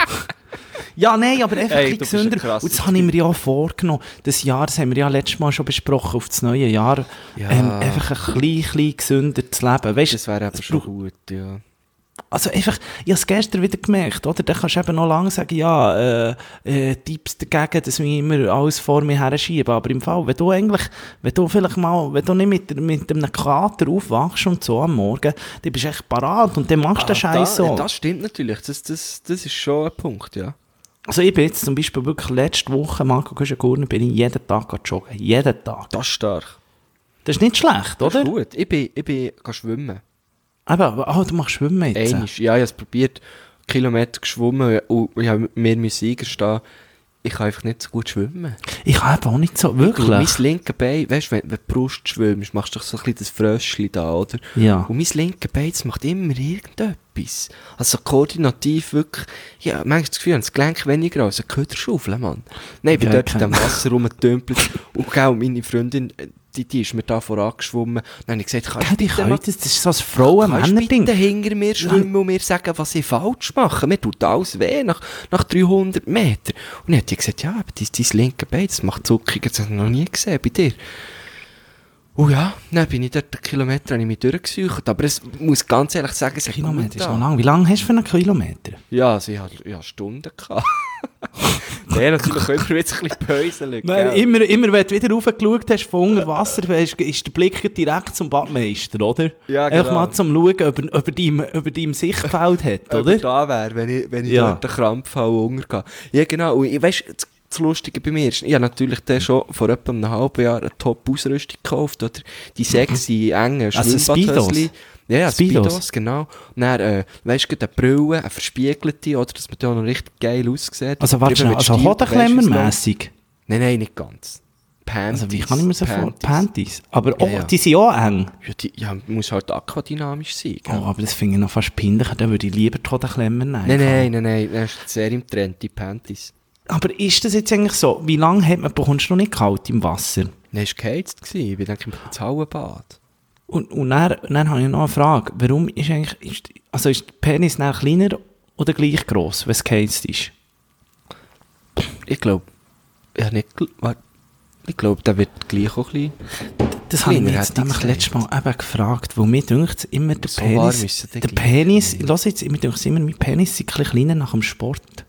Ja, nein, aber einfach Ey, ein du bist bisschen ein gesünder. krasser Und das habe ich mir ja auch vorgenommen. Das Jahr, das haben wir ja letztes Mal schon besprochen, auf das neue Jahr, Ja. ähm, einfach ein bisschen, bisschen gesünder zu leben. Weißt, Das wäre aber es schon braucht- gut, ja. Also einfach, ich habe es gestern wieder gemerkt, oder? Dann kannst du eben noch lange sagen, ja, äh, äh, Tipps dagegen, dass wir immer alles vor mir her schieben. Aber im Fall, wenn du eigentlich, wenn du vielleicht mal, wenn du nicht mit, mit einem Kater aufwachst und so am Morgen, dann bist du echt parat und dann machst du den Scheiß da, so. Das stimmt natürlich, das, das, das ist schon ein Punkt, ja. Also ich bin jetzt zum Beispiel wirklich letzte Woche, Marco Guschengurner, bin ich jeden Tag joggen. Jeden Tag. Das ist stark. Das ist nicht schlecht, Das oder? ist gut. Ich bin, ich bin gegangen schwimmen. Aber, ah, du machst Schwimmen jetzt. Einmal. Ja, ich habe es probiert, Kilometer geschwommen und ich habe mir müssen eingestehen, ich kann einfach nicht so gut schwimmen. Ich kann eben auch nicht so, Und mein wirklich. linkes Bein, weißt du, wenn, wenn du Brust schwimmst, machst du doch so ein bisschen das Fröschchen da, oder? Ja. Und mein linkes Bein, das macht immer irgendetwas. Also koordinativ wirklich, ja, manchmal das Gefühl, ich habe das Gelenk weniger als eine Köderschaufel, Mann. Nein, ich bin Ja, dort in kenn- dem Wasser rumgetümpelt und gell, meine Freundin, die, die ist mir da vorangeschwommen. Dann habe ich gesagt, kannst Ja, du die bitte können mal- das, das ist so ein kannst du Frauen-Männer-Ding. bitte hinter mir schwimmen und mir sagen, was ich falsch mache? Mir tut alles weh nach, nach dreihundert Metern. Und dann hat die gesagt, ja, aber dein, dein linke Bein, das macht zuckig, das habe ich noch nie gesehen bei dir. Oh ja, dann bin ich dort einen Kilometer, habe ich mich durchgesucht. Aber es muss ganz ehrlich sagen, es hat Kilometer gut ist noch getan. lang. Wie lange hast du für einen Kilometer? Ja, also ich hatte, ich hatte Stunden gehabt. Der natürlich immer wieder ein bisschen päuseln. Nein, gell? immer, immer wenn du wieder raufgeschaut hast von unter Wasser, ist, ist der Blick direkt zum Badmeister, oder? Ja, Einfach genau. mal zum Schauen, ob er, ob er, deinem, ob er deinem Sichtfeld hat, Ob oder? er da wäre, wenn ich, wenn ich Ja. dort einen Krampf habe und untergehe. Ja, genau. Und ich weiss, das, das Lustige bei mir ist, ich habe natürlich dann schon vor etwa einem halben Jahr eine Top-Ausrüstung gekauft, oder? Die sexy, engen Also Schwimmbadhösli. Ja, ja, Speedos. Speedos, genau. Und dann, äh, weisst du, eine Brille, eine verspiegelte, oder? Dass man da noch richtig geil aussieht. Also warte Eben schnell, mit also Stil, weisst du, was Hodenklemmer-mässig. Nein, nein, nicht ganz. Panties. Also wie kann ich mir so vorstellen? Panties. Panties. Aber Ja, oh, ja. die sind auch eng. Ja, die, ja, muss halt aquadynamisch sein, gell? Oh, aber das finde ich noch fast peinlich. Dann würde ich lieber die Hodenklemmer nehmen. Nein, nein, nein, nein, das ist sehr im Trend, die Panties. Aber ist das jetzt eigentlich so? Wie lange hat man, bekommst du noch nicht kalt im Wasser? Nein, es war geheizt. gewesen. Ich bin denke ich ins Hallenbad. Und, und dann, dann habe ich noch eine Frage. Warum ist eigentlich, ist, also ist der Penis dann kleiner oder gleich gross, wenn es geheizt ist? Ich glaube, ja, nicht, gl- warte. ich glaube, der wird gleich auch ein bisschen. Das habe ich mich Kleiner, jetzt hätte ich nämlich gesagt. letztes Mal eben gefragt, weil mir denkt immer, der So warm Penis, ist es dann der gleich. Penis, lass jetzt, mir denkt immer, mein Penis ist ein bisschen kleiner nach dem Sport.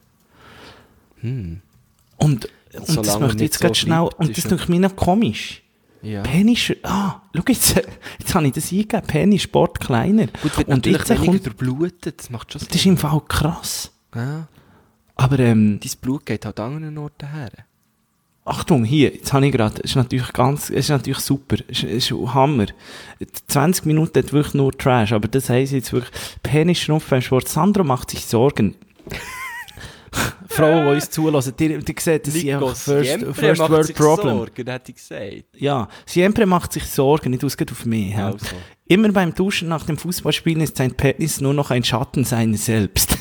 Hm. Und, und Solange das er möchte ich nicht jetzt so ganz schnell, bleibt, und ist das er- denkt mir noch komisch. Ja. Penis, ah, schau jetzt, jetzt habe ich das eingegeben, Penis, Sport kleiner. Gut, wird und natürlich jetzt weniger kommt, durchblutet. Das macht schon das ist Sinn. im Fall krass. Ja. Aber, ähm, Dein Blut geht halt an anderen Orten her. Achtung, hier, jetzt habe ich gerade, es ist natürlich ganz, es ist natürlich super, es ist, es ist Hammer. zwanzig Minuten hat wirklich nur Trash, aber das heisst jetzt wirklich, Penisschrumpf beim Sport. Sandro macht sich Sorgen. Frauen, die uns zulassen, die, die sehen, das sind einfach First, first World Problem. Sorgen, hätte ich gesagt. Ja, Siempre macht sich Sorgen, nicht ausgeht auf mich. Ja. Also. Immer beim Duschen nach dem Fußballspielen ist sein Penis nur noch ein Schatten seiner selbst.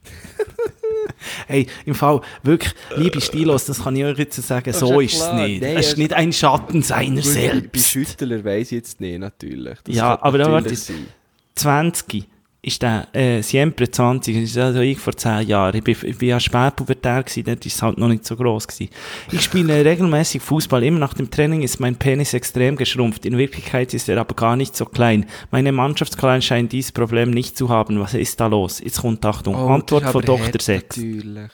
Hey, im Fall, wirklich, liebe Stilos, das kann ich euch jetzt sagen, Das so ist ist ja es klar. nicht. Nein, Es ist es- nicht ein Schatten seiner Bei selbst. Schüttler weiss ich jetzt nicht, natürlich. Das Ja, kann aber dann natürlich warte, sein. zwanzig ist der, äh, Siempre zwanzig, das ist also ich vor zehn Jahren. Ich bin, ich bin ja spätpubertär gewesen, dort war es halt noch nicht so gross gewesen. Ich spiele regelmäßig Fußball, immer nach dem Training ist mein Penis extrem geschrumpft. In Wirklichkeit ist er aber gar nicht so klein. Meine Mannschaftskollegen scheinen dieses Problem nicht zu haben. Was ist da los? Jetzt kommt Achtung. Oh, Antwort das ist von aber Doktor hart, sechs. Natürlich.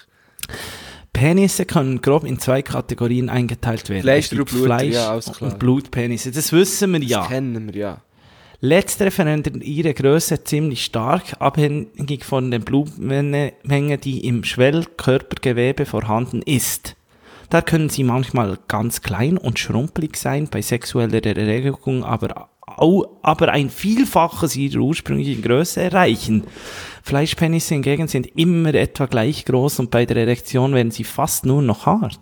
Penisse können grob in zwei Kategorien eingeteilt werden. Fleisch- Es gibt und Blut, Fleisch- ja, alles klar. und Blutpenisse. Das wissen wir Das ja. kennen wir, ja. Letztere verändern ihre Größe ziemlich stark, abhängig von der Blutmenge, die im Schwellkörpergewebe vorhanden ist. Da können sie manchmal ganz klein und schrumpelig sein, bei sexueller Erregung aber, au, aber ein Vielfaches ihrer ursprünglichen Größe erreichen. Fleischpenisse hingegen sind immer etwa gleich groß und bei der Erektion werden sie fast nur noch hart.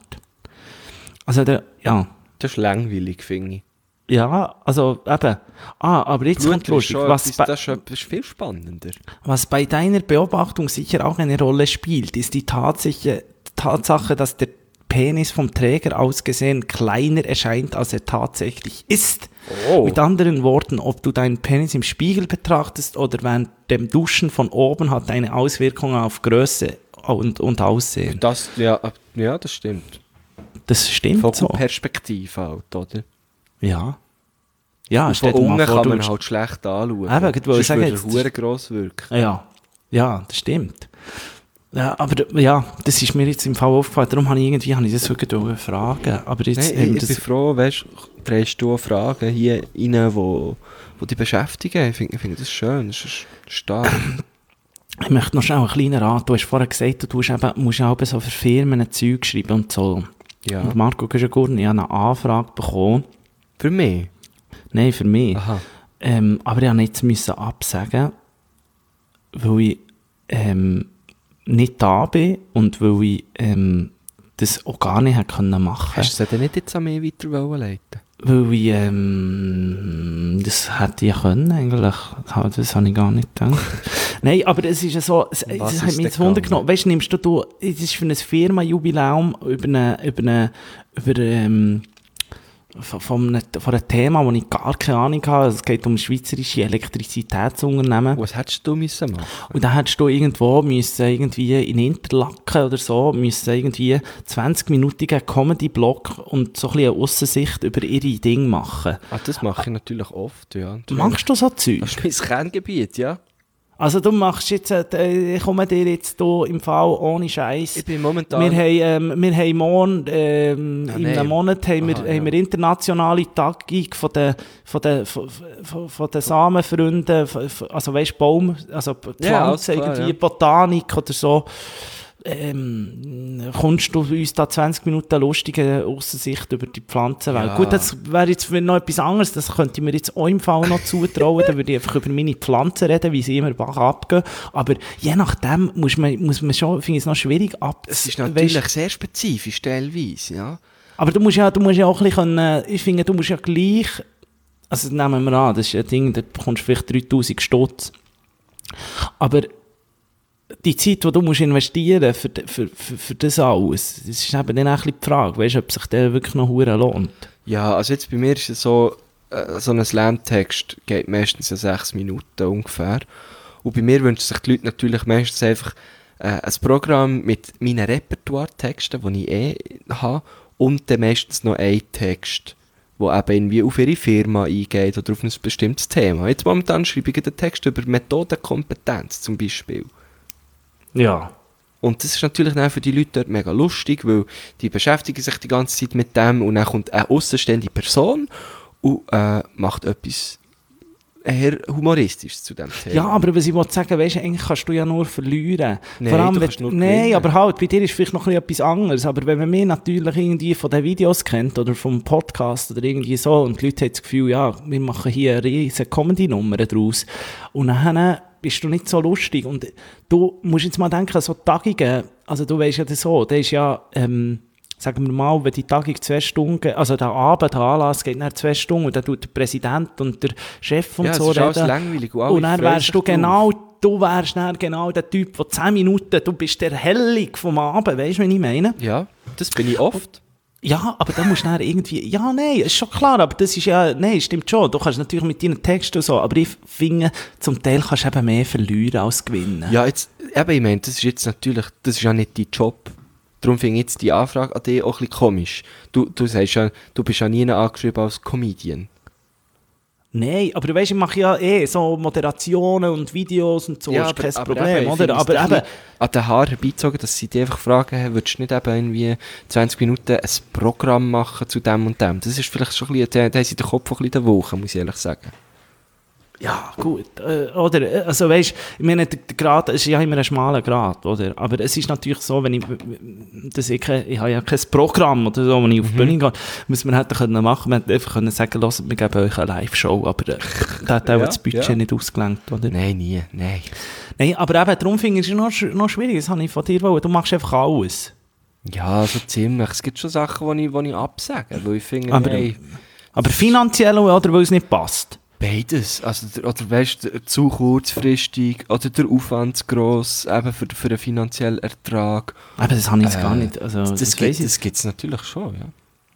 Also der, ja, Das ist langweilig, finde ich. ja, also eben. Ah, aber jetzt kommt Blut ist lustig, schon was etwas, bei, das ist etwas viel spannender. was bei deiner Beobachtung sicher auch eine Rolle spielt, ist die Tatsache, Tatsache, dass der Penis vom Träger aus gesehen kleiner erscheint, als er tatsächlich ist. Oh. Mit anderen Worten, ob du deinen Penis im Spiegel betrachtest oder während dem Duschen von oben, hat eine Auswirkung auf Größe und, und Aussehen. Das, ja, ja, das stimmt. Das stimmt so. Vogelperspektive halt, oder? Ja. Ja, Von stell dir mal unten vor, kann du man würdest- halt schlecht anschauen. Eben, ich wollte Sonst sagen, würde jetzt- er verdammt gross wirken. Ja, ja, das stimmt. Ja, aber d- ja, das ist mir jetzt im Fall aufgefallen, darum habe ich irgendwie habe ich das wirklich wollen fragen. Aber jetzt Nein, haben wir ich, ich bin das, froh, weißt du, drehst du auch Fragen hier rein, wo, wo dich beschäftigen. Ich finde ich finde das schön, das ist stark. ich möchte noch schnell einen kleinen Rat. Du hast vorher gesagt, du tust eben, musst auch so für Firmen ein Zeug schreiben und so. Ja. Und Marco Güschengurn, ich habe eine Anfrage bekommen. Für mich? Nein, für mich. Aha. Ähm, aber ich musste jetzt müssen absagen, weil ich ähm, nicht da bin und weil ich ähm, das auch gar nicht hätte können machen. Hast du es denn nicht jetzt an mich weiter leiten? Weil ich, ähm, das hätte ich können eigentlich, das habe ich gar nicht gedacht. Nein, aber es ist ja so, es, Um was es ist hat mich denn jetzt Wunder gegangen? genommen. Weißt du, nimmst du, du, es ist für ein Firmenjubiläum über eine, über eine, über, ähm, von, von, einem, von einem Thema, wo ich gar keine Ahnung habe. Es geht um schweizerische Elektrizitätsunternehmen. Was hättest du müssen machen? Und dann hättest du irgendwo müssen, irgendwie in Interlaken oder so, müssen irgendwie zwanzig-minütigen Comedy-Blog und so ein bisschen eine Aussensicht über ihre Dinge machen. Ah, das mache ich natürlich oft, ja. Machst du so Zeug? Das ist mein Kerngebiet, ja. Also du machst jetzt, äh, ich komme dir jetzt hier im Fall ohne Scheiß. Ich bin momentan... Wir haben, ähm, wir haben morgen, ähm, Ah, in nein. einem Monat haben wir, Aha, haben wir ja. internationale Tagung von den, von den, von, von, von den Samenfreunden, von- von- also weißt Baum, also Pflanzen, Ja, alles klar, irgendwie ja. Botanik oder so. Ähm, kommst du uns da zwanzig Minuten lustige Aussicht über die Pflanzenwelt? Ja. Gut, das wäre jetzt noch etwas anderes, das könnte ich mir jetzt auch im Fall noch zutrauen, dann würde ich einfach über meine Pflanzen reden, wie sie immer Bach abgehen, aber je nachdem muss man, muss man schon, finde ich es noch schwierig ab... Es ist weisst- natürlich sehr spezifisch, teilweise, ja. aber du musst ja, du musst ja auch ein bisschen können, ich finde, du musst ja gleich, also nehmen wir an, das ist ein Ding, da bekommst du vielleicht dreitausend Stutz. Aber die Zeit, die du musst investieren für, für, für, für das alles, das ist eben dann auch ein bisschen die Frage, weißt du, ob sich der wirklich noch hure lohnt. Ja, also jetzt bei mir ist es so, äh, so ein Slam-Text geht meistens ja sechs Minuten ungefähr. Und bei mir wünschen sich die Leute natürlich meistens einfach äh, ein Programm mit meinen Repertoire-Texten, die ich eh habe, und dann meistens noch ein Text, der eben irgendwie auf ihre Firma eingeht oder auf ein bestimmtes Thema. Jetzt momentan schreibe ich einen Text über Methodenkompetenz zum Beispiel. Ja. Und das ist natürlich dann für die Leute dort mega lustig, weil die beschäftigen sich die ganze Zeit mit dem und dann kommt eine außenstehende Person und äh, macht etwas eher humoristisch zu dem Thema. Ja, aber was ich wollte sagen, weißt du, eigentlich kannst du ja nur verlieren. Nein, Vor allem, du wenn- kannst nur Nein, gewinnen. aber halt, bei dir ist vielleicht noch ein bisschen etwas anderes. Aber wenn man mich natürlich irgendwie von den Videos kennt oder vom Podcast oder irgendwie so und die Leute haben das Gefühl, ja, wir machen hier eine riesige Comedy-Nummer draus. Und dann bist du nicht so lustig. Und du musst jetzt mal denken, so Tagungen, also du weißt ja das so, der ist ja, ähm, sagen wir mal, wenn die Tagung zwei Stunden, also der Abend, der Anlass geht nach zwei Stunden, und dann tut der Präsident und der Chef und Ja, so es ist alles reden. langweilig. Und alle Und dann freuen wärst sich du drauf. genau, du wärst dann genau der Typ, der zehn Minuten, du bist der Hellig vom Abend, weißt du, was ich meine? Ja, das bin ich oft. Ja, aber da musst du dann irgendwie, ja, nein, ist schon klar, aber das ist ja, nein, stimmt schon, du kannst natürlich mit deinen Texten und so, aber ich finde, zum Teil kannst du eben mehr verlieren als gewinnen. Ja, jetzt, eben, ich meine, das ist jetzt natürlich, das ist ja nicht dein Job. Darum finde ich jetzt die Anfrage an dich auch ein bisschen komisch. Du, du sagst ja, du bist ja nie angeschrieben als Comedian. Nein, aber du weißt, ich mache ja eh so Moderationen und Videos und so, ist kein Problem, eben, ich oder? finde es Aber ein eben, bisschen an den Haaren herbeizogen, dass sie dich einfach fragen, hey, würdest du nicht eben irgendwie zwanzig Minuten ein Programm machen zu dem und dem? Das ist vielleicht schon ein bisschen, da da haben sie den Kopf ein bisschen in der Woche, muss ich ehrlich sagen. ja, gut, äh, oder, äh, also weißt, ich meine, der, der Grad ist ja immer ein schmaler Grad, oder? Aber es ist natürlich so, wenn ich, das ich, kein- ich habe ja kein Programm oder so, wenn ich auf die Bühne gehe, muss man hätte können machen, man hätte einfach können sagen, lasst, wir geben euch eine Live-Show, aber äh, da hat auch Ja, das Budget ja. nicht ausgelenkt, oder? Nein, nie, nein. Nein, aber eben, darum finde ich es noch, sch- noch schwierig, das habe ich von dir wollen, du machst einfach alles. Ja, so ziemlich. Es gibt schon Sachen, die ich, die ich absage, weil ich finde, Aber- hey, Aber finanziell oder weil es nicht passt? beides. Also, der- oder weißt du, zu kurzfristig oder der Aufwand zu gross, eben für, für einen finanziellen Ertrag. Aber das habe ich jetzt Äh, gar nicht, also Das, das, das weiss gibt ich. es gibt's natürlich schon, ja.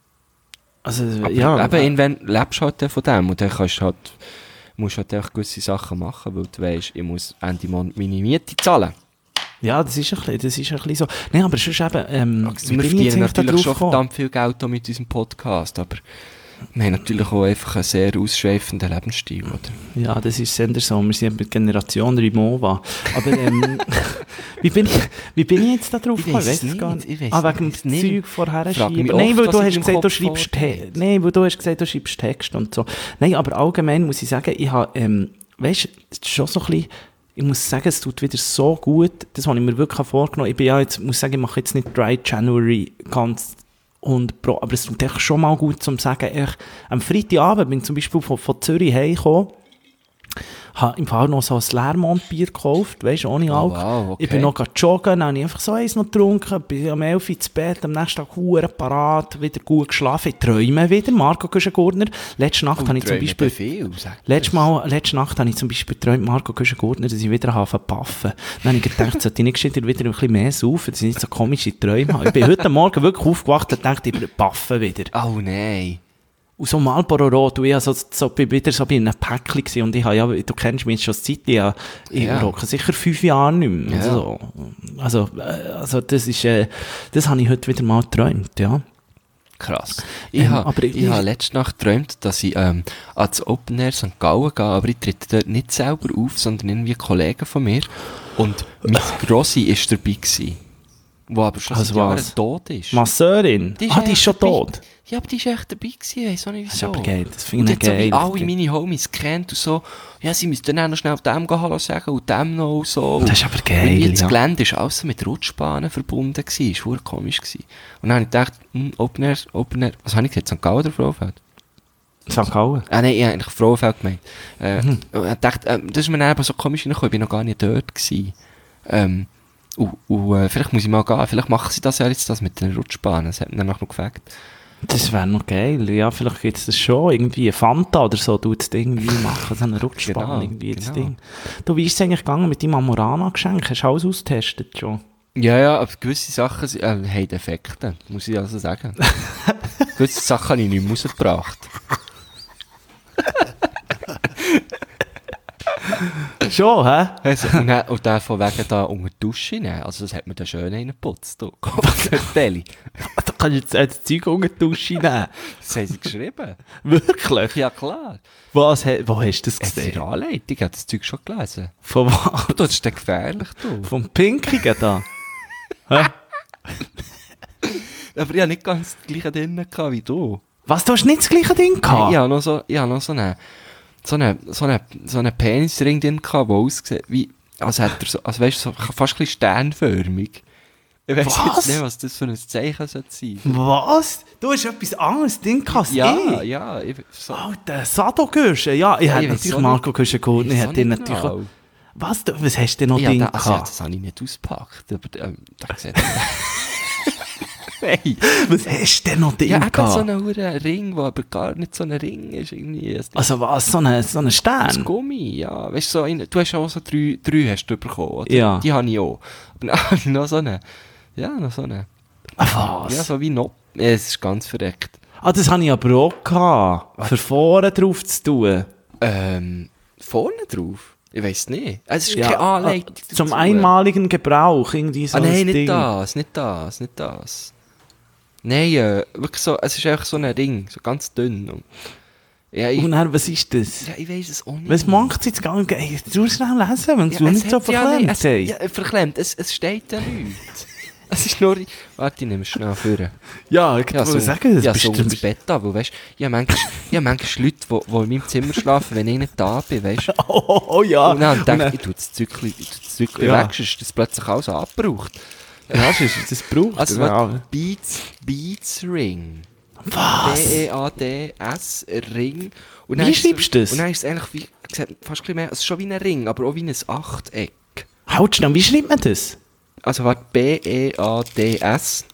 Also, Aber ja, eben, irgendwann lebst du halt dann von dem und dann kannst du halt, musst du halt einfach gewisse Sachen machen, weil du weißt, ich muss Ende Monat meine Miete zahlen. ja, das ist ein bisschen, das ist ein bisschen so. Nein, aber sonst eben, ähm, Also, wie wir bin ich jetzt verdienen eigentlich da natürlich drauf schon gekommen? verdammt viel Geld auch mit unserem Podcast, aber wir haben natürlich auch einfach einen sehr ausschweifenden Lebensstil, oder? Ja, das ist Sender so. Wir sind die Generation Rimowa. Aber ähm, wie, bin ich, wie bin ich jetzt da drauf Ich gekommen? weiss es Weis's gar nicht, ich weiss Ah, wegen es dem nicht. Zeug vorher Frag mich schieben. oft, Nein, weil was du in hast deinem gesagt, du Kopf schreibst Te- vorgeht. Nein, weil du hast gesagt, du schreibst Text und so. Nein, aber allgemein muss ich sagen, ich habe, ähm, weißt, es ist schon so ein bisschen, ich muss sagen, es tut wieder so gut. Das habe ich mir wirklich vorgenommen. Ich bin ja jetzt, muss sagen, ich mache jetzt nicht Dry January ganz und pro, aber es tut echt schon mal gut zum sagen, ich, am Freitagabend bin ich zum Beispiel von, von Zürich heimgekommen, habe im Fall noch so ein Lermont-Bier gekauft, weißt du, ohne Oh, Alk. wow, okay. Ich bin noch joggen, dann habe ich einfach so eins noch getrunken, bin am elf Uhr ins Bett, am nächsten Tag hure parat, wieder gut geschlafen. Ich träume wieder, Marco Güschen-Gurtner. Letzte Nacht habe ich zum Beispiel... viel, sag Letztes Mal, letzte Nacht habe ich zum Beispiel geträumt, Marco Güschen-Gurtner, dass ich wieder habe paffen. Dann habe ich gedacht, sollte ich nicht gescheiter wieder ein bisschen mehr saufen, dass ich nicht so komische Träume habe. Ich bin heute Morgen wirklich aufgewacht und dachte, ich paffen wieder. Oh nein. Und so Marlboro Rot, und ich war so, so, bin wieder so bei einem Päckchen gewesen, und ich habe, ja, du kennst mich jetzt schon seit ich, ja, ich Ja. rauche sicher fünf Jahre nicht mehr. Ja. Also, also, äh, also das ist, äh, das habe ich heute wieder mal geträumt, ja. Krass. Ich Ähm, habe aber ich- ha letzte Nacht geträumt, dass ich ähm, ans Open Air Sankt Gallen gehe, aber ich trete dort nicht selber auf, sondern irgendwie Kollegen von mir. Und meine Grossi war dabei gewesen, die aber schon Also seit Jahren was? tot ist. Masseurin? Die Ah, die ist echt schon dabei. tot. Ja, aber die ist echt dabei gewesen, ich weiss auch nicht Das ist wieso. aber geil, das Und finde ich jetzt so wie geil. alle meine Homies kennt und so, ja, sie müssen dann auch noch schnell dem gehen Hallo sagen und dem noch und so. Das ist aber geil, Und jetzt ja. das Gelände war alles mit Rutschbahnen verbunden gewesen, ist verdammt komisch gewesen. Und dann habe ich gedacht, hm, Open Air, Open Air, was habe ich gesagt, Sankt Gallen oder Frauenfeld? Sankt Gallen. Ah nein, ich habe eigentlich Frauenfeld gemeint. Äh, und ich dachte, ähm, das ist mir dann eben so komisch reingekommen, ich bin noch gar nicht dort gewesen. Ähm, und, und äh, vielleicht muss ich mal gehen, vielleicht machen sie das ja jetzt, das mit den Rutschbahnen, das hat mich dann noch gefragt. Das wäre noch geil. Ja, vielleicht gibt es das schon. Irgendwie ein Fanta oder so, tut es irgendwie machen. So eine Rutschbahn, Genau, irgendwie das genau. Ding. Du, wie ist es eigentlich gegangen mit deinem Amorana-Geschenk? Hast du alles ausgetestet schon? Ja, ja, aber gewisse Sachen sind- äh, haben Effekte, muss ich also sagen. Gewisse Sachen habe ich nicht mehr rausgebracht. Schon, hä? Also, und, dann, und der von wegen da unter die Dusche nehmen, also das hat mir dann schön reingeputzt. Du, Deli. Da kannst du jetzt äh, das Zeug unter die Dusche nehmen. Das haben sie geschrieben. Wirklich? Ja, klar. Was, he- wo hast du das Es ist gesehen? eine Anleitung, ich habe das Zeug schon gelesen. Von was? Aber das ist dann gefährlich, du. Vom Pinkigen da? Hä? Aber ich hatte nicht ganz das gleiche drin gehabt wie du. Was, du hast nicht das gleiche Ding gehabt? Ich habe noch so, ich habe noch so eine, so einen so eine, so eine Penisring drin gehabt, der aussieht wie, als hätte er so, also weißt du, so, fast ein bisschen sternförmig. Ich weiss Was? jetzt nicht, was das für ein Zeichen sein sollte. Was? Du hast etwas anderes Ding gehabt als Ja, ich? ja. Ich, so, Alter, Sado-Gürschen. Ja, ich Ja, hätte ich weiss natürlich auch Marco Gürschen geholt. Ich Ich hätte weiss ihn auch nicht natürlich genau. auch... Was, du, was hast du denn noch ja, Ding da, also, ja, gehabt? das habe ich nicht ausgepackt, aber ähm, da sieht Nein. Was hast du denn noch Ding Ja, eben gehabt? so einen verdammten Ring, der aber gar nicht so ein Ring ist. Irgendwie. Es- Also was, so ein so eine Das Stern? Gummi, ja. Weißt du, so ein, du hast auch so drei, drei hast du bekommen, oder? Ja. Die habe ich auch. Und dann habe ich noch so eine, ja, noch so eine, Ah, was? ja, so wie noch, ja, es ist ganz verreckt. Ah, das habe ich aber auch gehabt. Für vorne drauf zu tun. Ähm, vorne drauf? Ich weiss nicht. Es ist Ja, keine Anleitung ah, zum dazu. einmaligen Gebrauch, irgendwie so Ah, nein, ein nicht Ding. das, nicht das, nicht das. Nein, äh, wirklich so, es ist einfach so ein Ring, so ganz dünn. Und, ja, ich, Und dann, was ist das? ja, ich weiss es auch nicht. Was macht es jetzt gar nicht? Hey, du schnell lesen, wenn du es nicht so hat ja nicht- verklemmt es, hast. ja, verklemmt, es, es steht ja nichts. Es ist nur... Warte, ich nehme es schnell vor. Ja, ich Ja, wollte so, sagen, das ja, bist so du... ins Bett ab, weißt du, ich habe manchmal, ich habe manchmal Leute, die, die in meinem Zimmer schlafen, wenn ich nicht da bin, weißt du. Oh, oh, oh, ja. Und dann Und denke dann- ich, ich tue das Zückchen, ich tue das Zückchen Ja. weg, sonst ist das plötzlich alles abgebraucht. Ja, das ist das braucht. Also, ja. warte, Beats, Beats Ring. Was? B E A D S, Ring. Und Wie dann ist es- schreibst du das? Und dann ist es eigentlich wie, sieht fast ein bisschen mehr, es ist schon wie ein Ring, aber auch wie ein Achteck. Halt schnell, wie schreibt man das? Also warte, B E A D S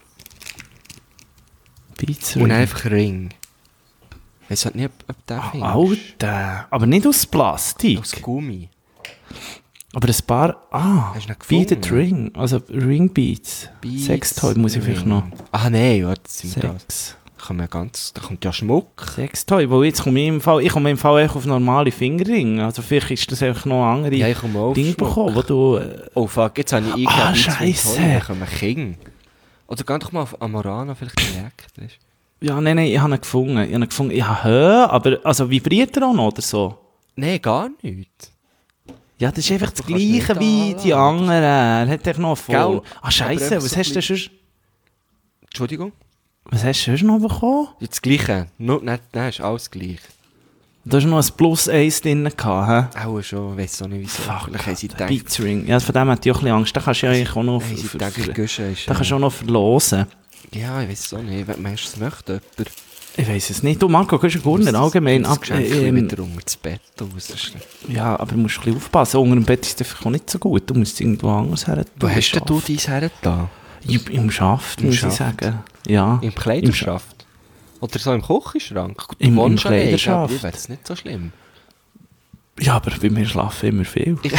Pizza. und dann einfach Ring. Ich weiß halt nicht, ob, ob der findest. Alter, aber nicht aus Plastik. Aus Gummi. Aber ein paar... Ah, Hast du ihn Beaded gefunden? Ring. Also Ring Beats. Beats Sextoy muss ich vielleicht Ring. noch. Ah nein, warte, das sind das. Sex. Da kann man ganz, da kommt ja Schmuck. Sextoy, weil jetzt komme ich im Fall... Ich komme im Fall echt auf normale Fingerringe. Also vielleicht ist das einfach noch eine andere Ja, ich komme auch auf Dinge Schmuck. bekommen, wo du... Äh, Oh fuck, jetzt habe ich eingegeben, Ah, Beats Ring Scheisse. Toy, dann kommen King. Oder geh doch mal auf Amorana vielleicht direkt. Weißt? ja, nein, nein, ich habe ihn gefunden. Ich habe ihn gefunden. Ja, hä? Aber also vibriert er auch noch oder so? Nein, gar nicht. Ja, das ist einfach das Du kannst Gleiche nicht wie die anlassen. anderen. Er hat einfach noch voll... Gell? Ah, Scheisse, Aber einfach was so hast du denn ein sonst... Entschuldigung? Was hast du sonst noch bekommen? Ja, das Gleiche. Nur, nein, nein, ist alles gleich. Da hast du noch ein Plus eins drin gehabt, hä? Auch schon, weiss auch nicht wieso. Vielleicht haben sie gedacht, Beats Ring. Ja, von dem hatte ich auch ein bisschen Angst. Da kannst du ja eigentlich auch noch... haben sie ver- gedacht, ver- Guschen ist... Da kannst du auch noch verlosen. Ja, ich weiß auch nicht. Meinst du, das möchte jemand? Ich weiss es nicht. Du, Marco, kannst du Gurner allgemein... Das ab- Geschenk äh, ähm, wieder unter das Bett raus. ja, aber du musst ein bisschen aufpassen. Unter dem Bett ist es einfach auch nicht so gut. Du musst es irgendwo anders her... Wo hast denn du dein her da? Im, Im Schaft, Im muss Schaft? ich sagen. Ja. Im Kleiderschaft? Oder so im Küchenschrank? Du Im- im wohnst alleine, Kleiderschaft. aber ich wäre es nicht so schlimm. Ja, aber bei mir schlafen immer viel. Ich,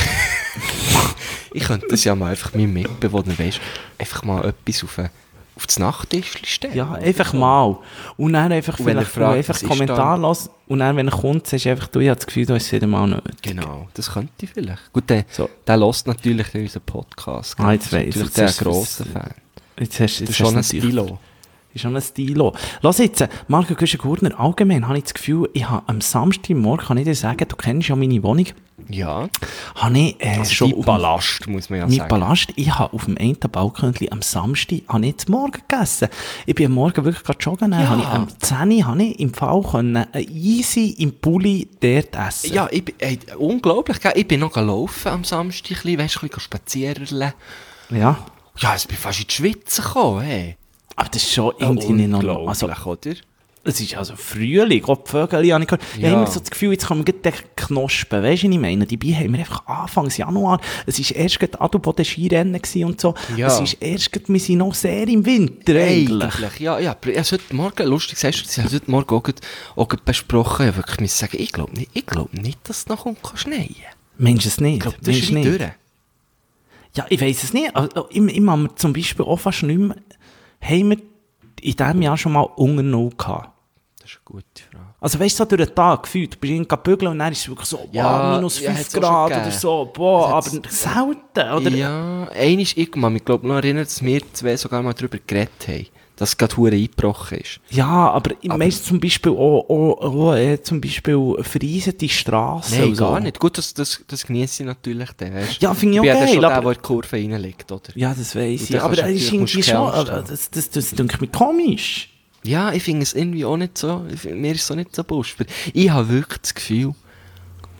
ich könnte das ja mal einfach meinem Mitbewohner, weißt, einfach mal etwas auf, ein- auf das Nachttischchen stellen. Ja, einfach mal. Und dann einfach Und wenn er vielleicht fragt, einfach was ist Kommentar lassen. Und dann, wenn er kommt, sagst du einfach, du, ich habe das Gefühl, du hast es wieder mal nicht. Genau, das könnte ich vielleicht. Gut, der, So. der hört natürlich unseren Podcast. Ah, jetzt Das ist weiss ich. natürlich Jetzt der ist es- grosse Fan. Jetzt hast, Du jetzt bist schon ein hast du natürlich- Stilo. Ist schon ein Stilo. Lass jetzt, Marco Güschen-Gurner, allgemein habe ich das Gefühl, ich habe am Samstagmorgen, kann ich dir sagen, du kennst ja meine Wohnung, Ja, habe ich äh, also schon dein auf Palast, muss man ja mein sagen. Palast, ich habe auf dem einen Balkon am Samstag habe ich zum Morgen gegessen. Ich bin am Morgen wirklich gerade joggen, Ja. habe ich am zehn Uhr habe ich im Fall können, äh, easy im Pulli dort essen. Ja, ich bin, ey, unglaublich, gell? Ich bin noch gelaufen am Samstag, ein bisschen, weißt, ein bisschen spazieren. Ja. Ja, ich bin fast in die Schweiz gekommen, hey. Aber das ist schon irgendwie nicht normal. Also, oder? es ist also Frühling, auch die Vögel habe ich gehört. Ich Ja. habe immer so das Gefühl, jetzt kommen gerade die Knospen. Weißt du, was ich meine? Die Bienen haben wir einfach Anfang Januar. Es war erst gerade Adelboden Skirennen gewesen und so. Ja. Es ist erst gerade, wir sind noch sehr im Winter eigentlich. Eigentlich, ja, ja. Ich habe heute Morgen, lustig sagst du, ich habe heute Morgen auch, gerade- auch gerade besprochen, ich wirklich müssen sagen, ich glaube nicht, ich glaube nicht, dass es noch kommt, kann schneien. Meinst du es nicht? Ich glaube, das Meinst ist du nicht nicht? durch. Ja, ich weiss es nicht. Also, ich, ich mache mir zum Beispiel auch fast nicht mehr, haben wir in diesem Jahr schon mal unter Null gehabt. Das ist eine gute Frage. Also weißt du, so durch den Tag gefühlt, du bist irgendwie bügeln und dann ist es wirklich so, Ja, boah, minus ja, fünf hat's auch schon Grad gegeben. oder so, boah, aber Das selten, oder? Ja, einmal, ich kann mich glaube noch erinnern, dass wir zwei sogar mal darüber geredet haben, dass es gerade verdammt eingebrochen ist. Ja, aber, ich meine zum Beispiel auch, auch, auch äh, zum Beispiel verreisete Strassen. Nein, und so. gar nicht. Gut, das, das, das genieße ich natürlich dann, weißt? Ja, finde ich auch bin ja dann geil, schon der, aber- der in die Kurve reinliegt, oder? Ja, das weiss Und ich. dann Aber kannst du das ist natürlich- irgendwie musst schon, du aber Angst das, das, das, das denke ich mir komisch. Ja, ich finde es irgendwie auch nicht so, ich find- mir ist es so nicht so busch. Ich habe wirklich das Gefühl,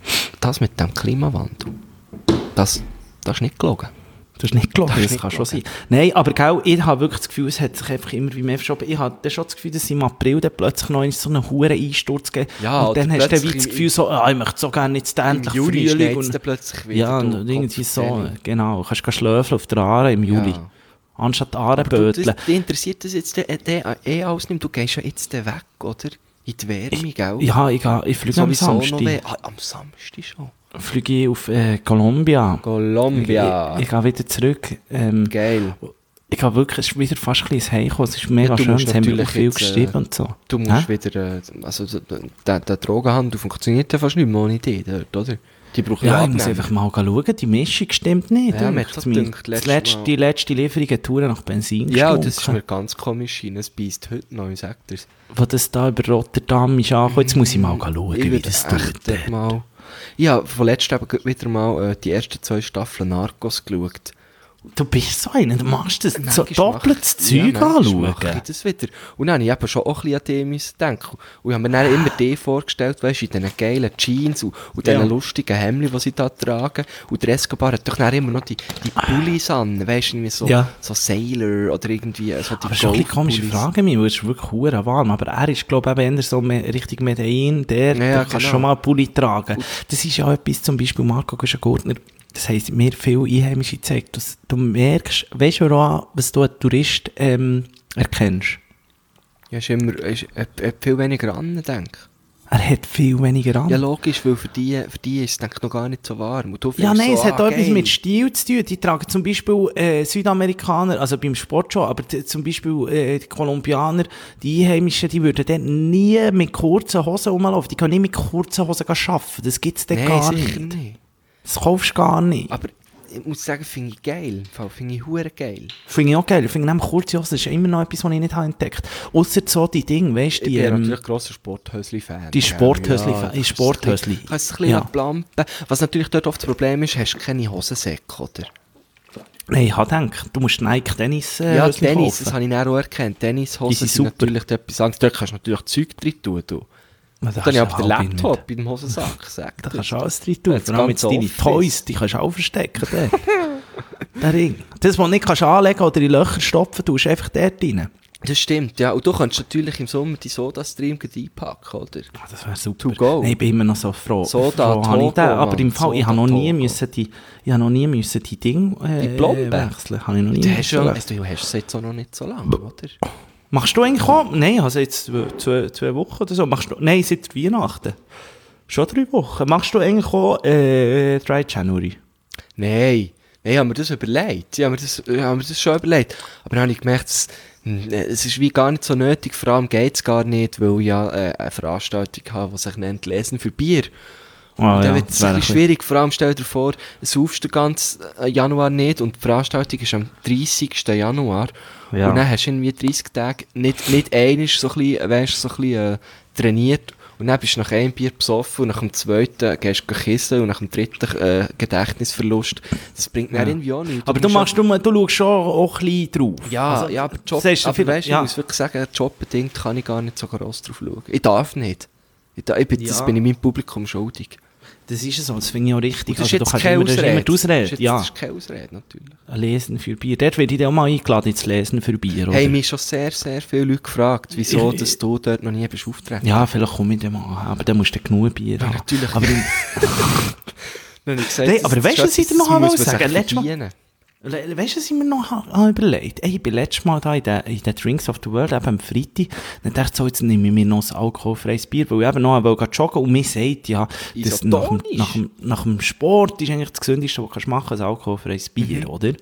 das mit dem Klimawandel, das, das ist nicht gelogen. Das ist nicht gelogen, Das das, ist kann nicht schon sein. gelogen. Nein, aber gell, ich habe wirklich das Gefühl, es hat sich einfach immer wie mehr verschoben. Ich habe schon das Gefühl, dass im April dann plötzlich noch so einen hohen Einsturz gegeben. Ja, und dann oder hast du dann wie plötzlich das Gefühl, so, ah, ich möchte so gerne jetzt endlich Frühling. schneit's Und, dann plötzlich wieder. ja, du und irgendwie so, Kopfzähne. genau. Du kannst gehen schlafen auf der Aare im Juli. Ja. Anstatt die Aare Aber du, böteln. das, dich interessiert das jetzt der, der eh alles nicht. Du gehst ja jetzt dann weg, oder? In die Wärme, gell? Ja, ich, gehe- ich fliege am Sowieso noch Samstag. mehr. Ah, am Samstag schon. Fliege ich auf äh, Colombia. Colombia. Ich, ich gehe wieder zurück. Ähm, Geil. ich gehe wirklich, es ist wieder fast ein bisschen heimgekommen. Es ist mega Ja, du schön, musst es haben wir auch natürlich viel jetzt, äh, geschrieben und so. Du musst Hä? wieder, äh, also der, der Drogenhandel funktioniert ja fast nicht mehr ohne dich, dort, oder? Die brauchen Ja, ja ich muss Abnehmer. einfach mal schauen, die Mischung stimmt nicht. Ja, mir dünkt hat das mich. gedacht, Das letztes letzte, Mal. die letzte Lieferung hat Touren nach Benzin Ja, gestunken. das ist mir ganz komisch rein. Es beisst heute noch, ich sag dir's. Wo das da über Rotterdam ist angekommen, jetzt muss ich mal schauen, Ich wie würde das echt tut. dort mal... Ich habe von letztem eben gerade wieder mal äh, die ersten zwei Staffeln Narcos geschaut. Du bist so einer, du machst das so Manchmal doppeltes mache- Zeug ja, manchmal anschauen. mache ich das wieder. Und dann habe ich eben schon auch ein bisschen an die müssen denken. Und ich habe mir dann immer die vorgestellt, weißt du, in diesen geilen Jeans und, und diesen Ja. lustigen Hemden, die sie da tragen. Und der Escobar hat doch dann immer noch die, die Pullis an, weißt du, irgendwie so, Ja. so Sailor oder irgendwie so die Aber schon ein bisschen komische Golf-Pullis. Frage, mich, weil es ist wirklich hure warm. Aber er ist, glaube ich, eben eher so me richtig Medellin, der, Ja, der ja, kannst genau. schon mal einen Pulli tragen. Das ist ja etwas, zum Beispiel Marco Guschen-Gurtner, das heisst, mir viele Einheimische zeigt, dass du merkst, weißt du auch, was du als Tourist ähm, erkennst? Ja, ist immer ist, hat, hat viel weniger an, denke ich. Er hat viel weniger an. Ja, logisch, weil für die, für die ist es denke ich, noch gar nicht so warm. Und du Ja, findest nein, so, es hat ah, auch etwas geil. mit Stil zu tun. Die tragen zum Beispiel äh, Südamerikaner, also beim Sport schon, aber t- zum Beispiel äh, die Kolumbianer, die Einheimischen, die würden dann nie mit kurzen Hosen rumlaufen. Die können nicht mit kurzen Hosen arbeiten. Das gibt es dann Nein, gar sicher nicht. nicht. Das kaufst du gar nicht. Aber ich muss sagen, finde ich geil. Im Fall Finde ich hure geil. Finde ich auch geil. Ich finde nämlich kurze Hosen, das ist immer noch etwas, was ich nicht habe entdeckt habe. Ausser so die Dinge, weißt du, Ich die... bin Ähm, natürlich grosser Sporthösli-Fan. die Sporthösli- Ja, die Sporthösli. Du kannst es ein bisschen Ja. ablampen. Was natürlich dort oft das Problem ist, hast du keine Hosensäcke, oder? Nein, ich habe gedacht, du musst Nike Tennis äh, ja, Hösli Tennis, kaufen. das habe ich dann auch erkannt. Die Tennishosen sind sind super. natürlich etwas anderes. Dort kannst du natürlich Zeug drin tun. Du. Das Dann habe ich hast aber du den halb Laptop in dem Hosensack. Sag Da dir. kannst du alles drin tun. Jetzt Vor allem ganz jetzt deine Office. Toys, die kannst du auch verstecken. Der. Der Ring. Das, was du nicht kannst anlegen oder in Löcher stopfen, tust du einfach dort rein. Das stimmt, ja. Und du kannst natürlich im Sommer die Soda-Stream gleich einpacken, oder? Ah, das wäre super. To go. Nein, ich bin immer noch so froh. Soda, froh habe ich Togo, den. Aber Mann. im Fall, ich Soda, habe noch nie Togo. müssen die, ich habe noch nie müssen die Dinge äh, Die Plomben? wechseln. Habe ich noch nie Du hast, müssen ja, wechseln. also, du hast es jetzt auch noch nicht so lange, oder? Machst du eigentlich auch? Nein, also jetzt zwei, zwei, zwei Wochen oder so. Machst du, nein, seit Weihnachten. Schon drei Wochen. Machst du eigentlich auch äh, Dry January? Nein, nein, haben wir das überlegt. Ja, haben wir das, ja, haben wir das schon überlegt. Aber dann habe ich gemerkt, es, es ist wie gar nicht so nötig. Vor allem geht es gar nicht, weil ich ja äh, eine Veranstaltung habe, die sich nennt «Lesen für Bier». Ah, Und dann ja, wird das es wäre ein ein bisschen schwierig. Vor allem stell dir vor, du saufst den ganzen Januar nicht und die Veranstaltung ist am dreißigsten Januar. Ja. Und dann hast du irgendwie dreißig Tage nicht, nicht einmal so ein bisschen, weißt, so ein bisschen äh, trainiert. Und dann bist du nach einem Bier besoffen und nach dem zweiten gehst du kissen und nach dem dritten äh, Gedächtnisverlust. Das bringt dann irgendwie auch nichts. Aber du, musst machst, du, du schaust schon auch ein bisschen drauf. ja, Also, ja, aber Job, sagst du aber viel- weißt, ja. ich muss wirklich sagen, jobbedingt kann ich gar nicht so gross drauf schauen. Ich darf nicht. Ich, da, ich bin, Das Ja. bin ich meinem Publikum schuldig. Das ist so, das finde ich auch richtig. Und das ist Also, jetzt du kannst keine immer, das ist Ausrede. immer die Ausrede. Das ist, jetzt, Ja, das ist keine Ausrede, natürlich. ein Lesen für Bier. Dort werde ich dir auch mal eingeladen ins Lesen für Bier, oder? Hey, mich schon sehr, sehr viele Leute gefragt, wieso Ich- dass du dort noch nie bist auftreten. Ja, vielleicht komme ich dann mal, aber dann musst du genug Bier haben. natürlich. Aber dann, Dann habe ich gesagt, Hey, das- aber das weißt du, ist was ich dir etwas, noch das muss einmal man sagen? sich Letztes Mal- verdienen. Le- weißt du, was ich mir noch ha- habe überlegt? Ey, ich bin letztes Mal da in den, in den Drinks of the World, eben am Freitag, dann dachte ich so, jetzt nehme ich mir noch ein alkoholfreies Bier, weil ich eben noch wollte joggen und mir sagt, ja, dass nach dem, Isotonisch. nach, dem, nach dem Sport ist eigentlich das Gesündeste, was du kannst machen, ein alkoholfreies Bier, oder?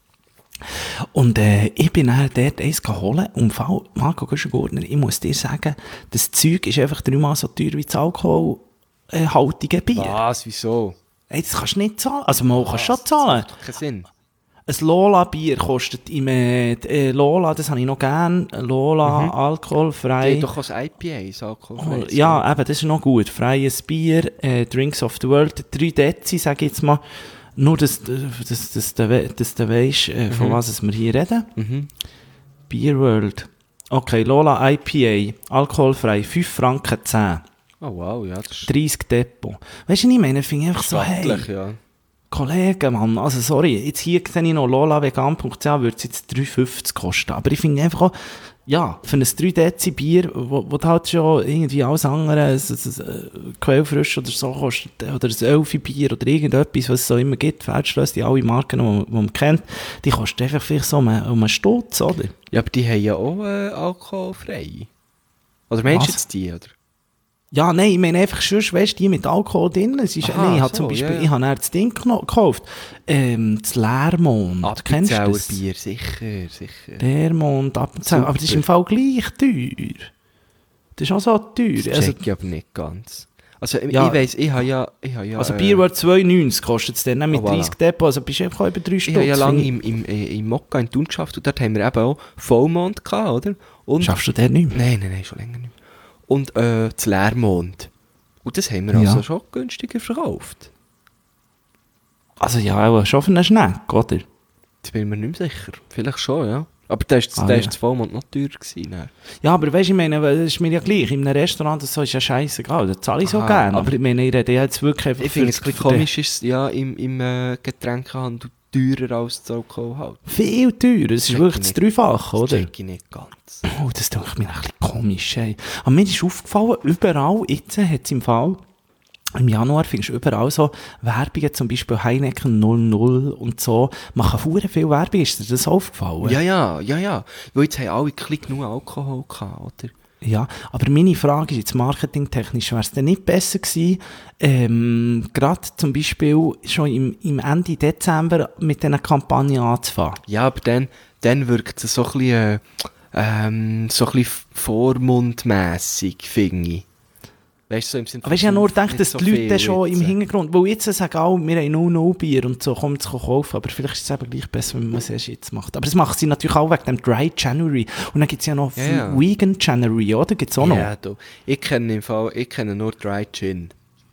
Und äh, ich bin dann dort eins geholt und im Fall, Marco Guschen-Gurtner, ich muss dir sagen, das Zeug ist einfach dreimal so teuer wie das alkoholhaltige Bier. Was, wieso? Hey, das kannst du nicht zahlen. Also mal kannst du schon zahlen. Das macht keinen Sinn. Ein Lola-Bier kostet im äh, äh, Lola, das habe ich noch gern, Lola, Die alkoholfrei. haben doch ein I P A, das Alkohol. Oh, ja, eben, das ist noch gut. Freies Bier, äh, Drinks of the World, drei Dezi, sage ich jetzt mal. Nur, dass, dass, dass, du we- dass du weisst, äh, von was es wir hier reden. Mhm. Beer World. Okay, Lola I P A, alkoholfrei, fünf Franken zehn. Oh wow, ja, das ist dreissig Depot. Weißt du, ich meine, ich finde einfach so, hey, stattlich, ja. Kollegen, Mann, also sorry, jetzt hier sehe ich noch lolavegan punkt c h, würde es jetzt drei fünfzig kosten. Aber ich finde einfach auch, ja, für ein drei Dezi Bier, wo, wo halt schon irgendwie alles andere, ein, ein, ein Quellfrisch oder so kostet, oder ein Elfi Bier oder irgendetwas, was es so immer gibt, Feldschlösser, die alle Marken, die, die man kennt, die kosten einfach vielleicht so um, um einen Stutz, oder? Ja, aber die haben ja auch äh, alkoholfrei. Oder meinst du Was? jetzt die, oder? Ja, nein, ich meine einfach schon, weißt du, die mit Alkohol drin. Es ist, Aha, nee, ich habe so, zum Beispiel, ja, ja. ich habe dann das Ding geno- gekauft, ähm, das Leermond, kennst du das? Bier, sicher, sicher. Leermond, Appenzell, aber das ist im Fall gleich teuer. Das ist auch so teuer. Das Also, check ich aber nicht ganz. Also Ja. ich weiss, ich habe ja... Ich habe ja also äh, Bier World zwei neunzig kostet es dann, mit Oh, voilà. dreißig Depot, also bist du einfach über drei Ich Stutz. habe ja lange finde im, im, äh, im Mokka in Thun geschafft und dort haben wir eben auch Vollmond gehabt, oder? Und ich. Schaffst du den nicht mehr? Nein, nein, nein, schon länger nicht mehr. Und äh, das Leermond. Und das haben wir Ja. also schon günstiger verkauft. Also ja, aber schon für einen Schneck, oder? Jetzt bin ich mir nicht mehr sicher. Vielleicht schon, ja. Aber da ist, Ah, da ja. ist das Vollmond noch teuer gewesen. Dann. Ja, aber weißt du, ich meine, das ist mir ja gleich. In einem Restaurant, das so ist ja scheißegal, da zahle ich so Aha, gerne. aber- Aber ich meine, ich rede jetzt wirklich einfach Ich finde es für ein das- bisschen komisch, ist es ja im, im äh, Getränkehandel teurer als das Alkohol halt. Viel teurer, es ist Check wirklich ich das nicht. Dreifache, Das oder? check ich nicht ganz. Oh, das denke mir ein bisschen komisch. Ey. Aber mir ist aufgefallen, überall, jetzt hat es im Fall, im Januar findest du überall so Werbungen, zum Beispiel Heineken null null und so, machen verdammt viel Werbung. Ist dir das aufgefallen? Ja, ja, ja, ja. Weil jetzt haben alle ein bisschen genug Alkohol gehabt, oder? Ja, aber meine Frage ist jetzt marketingtechnisch, wäre es denn nicht besser gewesen, ähm, gerade zum Beispiel schon im, im Ende Dezember mit dieser Kampagne anzufangen? Ja, aber dann, dann wirkt es so ein bisschen, äh, ähm, so ein bisschen vormundmässig, finde ich. Weißt du, so im Sinne Aber ich habe nur gedacht, nicht dass so die Leute viel schon jetzt, im äh, Hintergrund, weil jetzt sagen alle, wir haben null null Bier und so, kommt es kaufen, aber vielleicht ist es eben gleich besser, wenn man es erst jetzt macht. Aber das macht sie natürlich auch wegen dem Dry January. Und dann gibt es ja noch Ja, ja. Vegan January, oder? Gibt es auch noch? Ja, du. Ich kenne im Fall, ich kenne nur Dry Gin.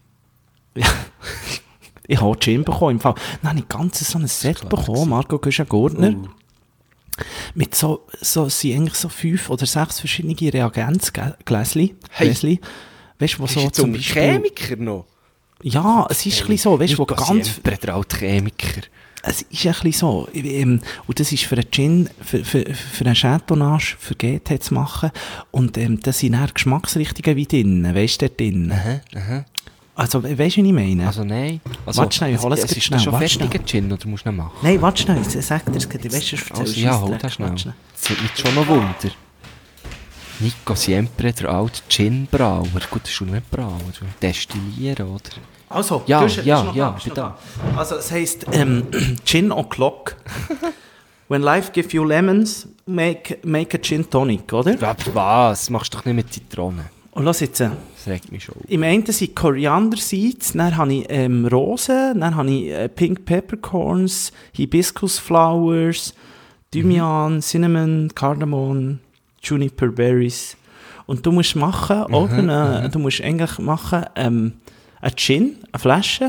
Ich habe Gin bekommen, im Fall. Dann habe ich ganz so ein Set klar bekommen, gewesen. Marco Güschen-Gurtner. Uh. Mit so, so, es sind eigentlich so fünf oder sechs verschiedene Reagenzgläschen. Hey. Gläschen. Weißt du, wo Bist so du jetzt zum um Beispiel... Chemiker noch? Ja, es ist ein bisschen so, weißt du, wo Nico ganz... Siempre, der alte Chemiker. Es ist ein bisschen so. Ähm, und das ist für einen Gin, für, für, für einen Chardonnage, für G T zu machen. Und ähm, da sind dann Geschmacksrichtungen wie drin, weißt du, dort drin. Aha, aha. Also, weißt du, was ich meine? Also nein. Also, Warte schnell, ich hole es es grad ist schnell, schon warte fertiger Gin, oder musst du nicht machen? Nein, warte schnell, ich sag dir, es geht, weißt du, erzähl Also, ja, hol das schnell. Warte Das wird mich schon noch Wunder. Nico Siempre, der alte Gin-Brauer. Gut, das ist schon nicht Brauer, destillieren, oder? Also, Ja, du hast- ja, bist noch ja, bist noch bitte. da. Also, es heisst ähm, Gin O'Clock. When life gives you lemons, make, make a Gin Tonic, oder? Aber was? Machst du doch nicht mit Zitronen. Und lass jetzt, äh, Das regt mich schon auf. im einen sind Koriander Seeds, dann habe ich ähm, Rosen, dann habe ich äh, Pink Peppercorns, Hibiscus Flowers, Thymian, Cinnamon, Cardamom, Juniper Berries. Und du musst machen, oder, äh, du musst eigentlich machen, ähm, ein Gin, eine Flasche.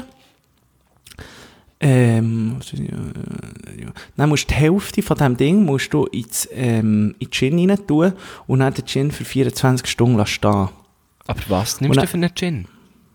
Ähm, äh, dann musst du die Hälfte von diesem Ding musst du ins, ähm, in den Gin rein tun und dann den Gin für vierundzwanzig Stunden lassen stehen. Aber was nimmst Und du für einen Gin?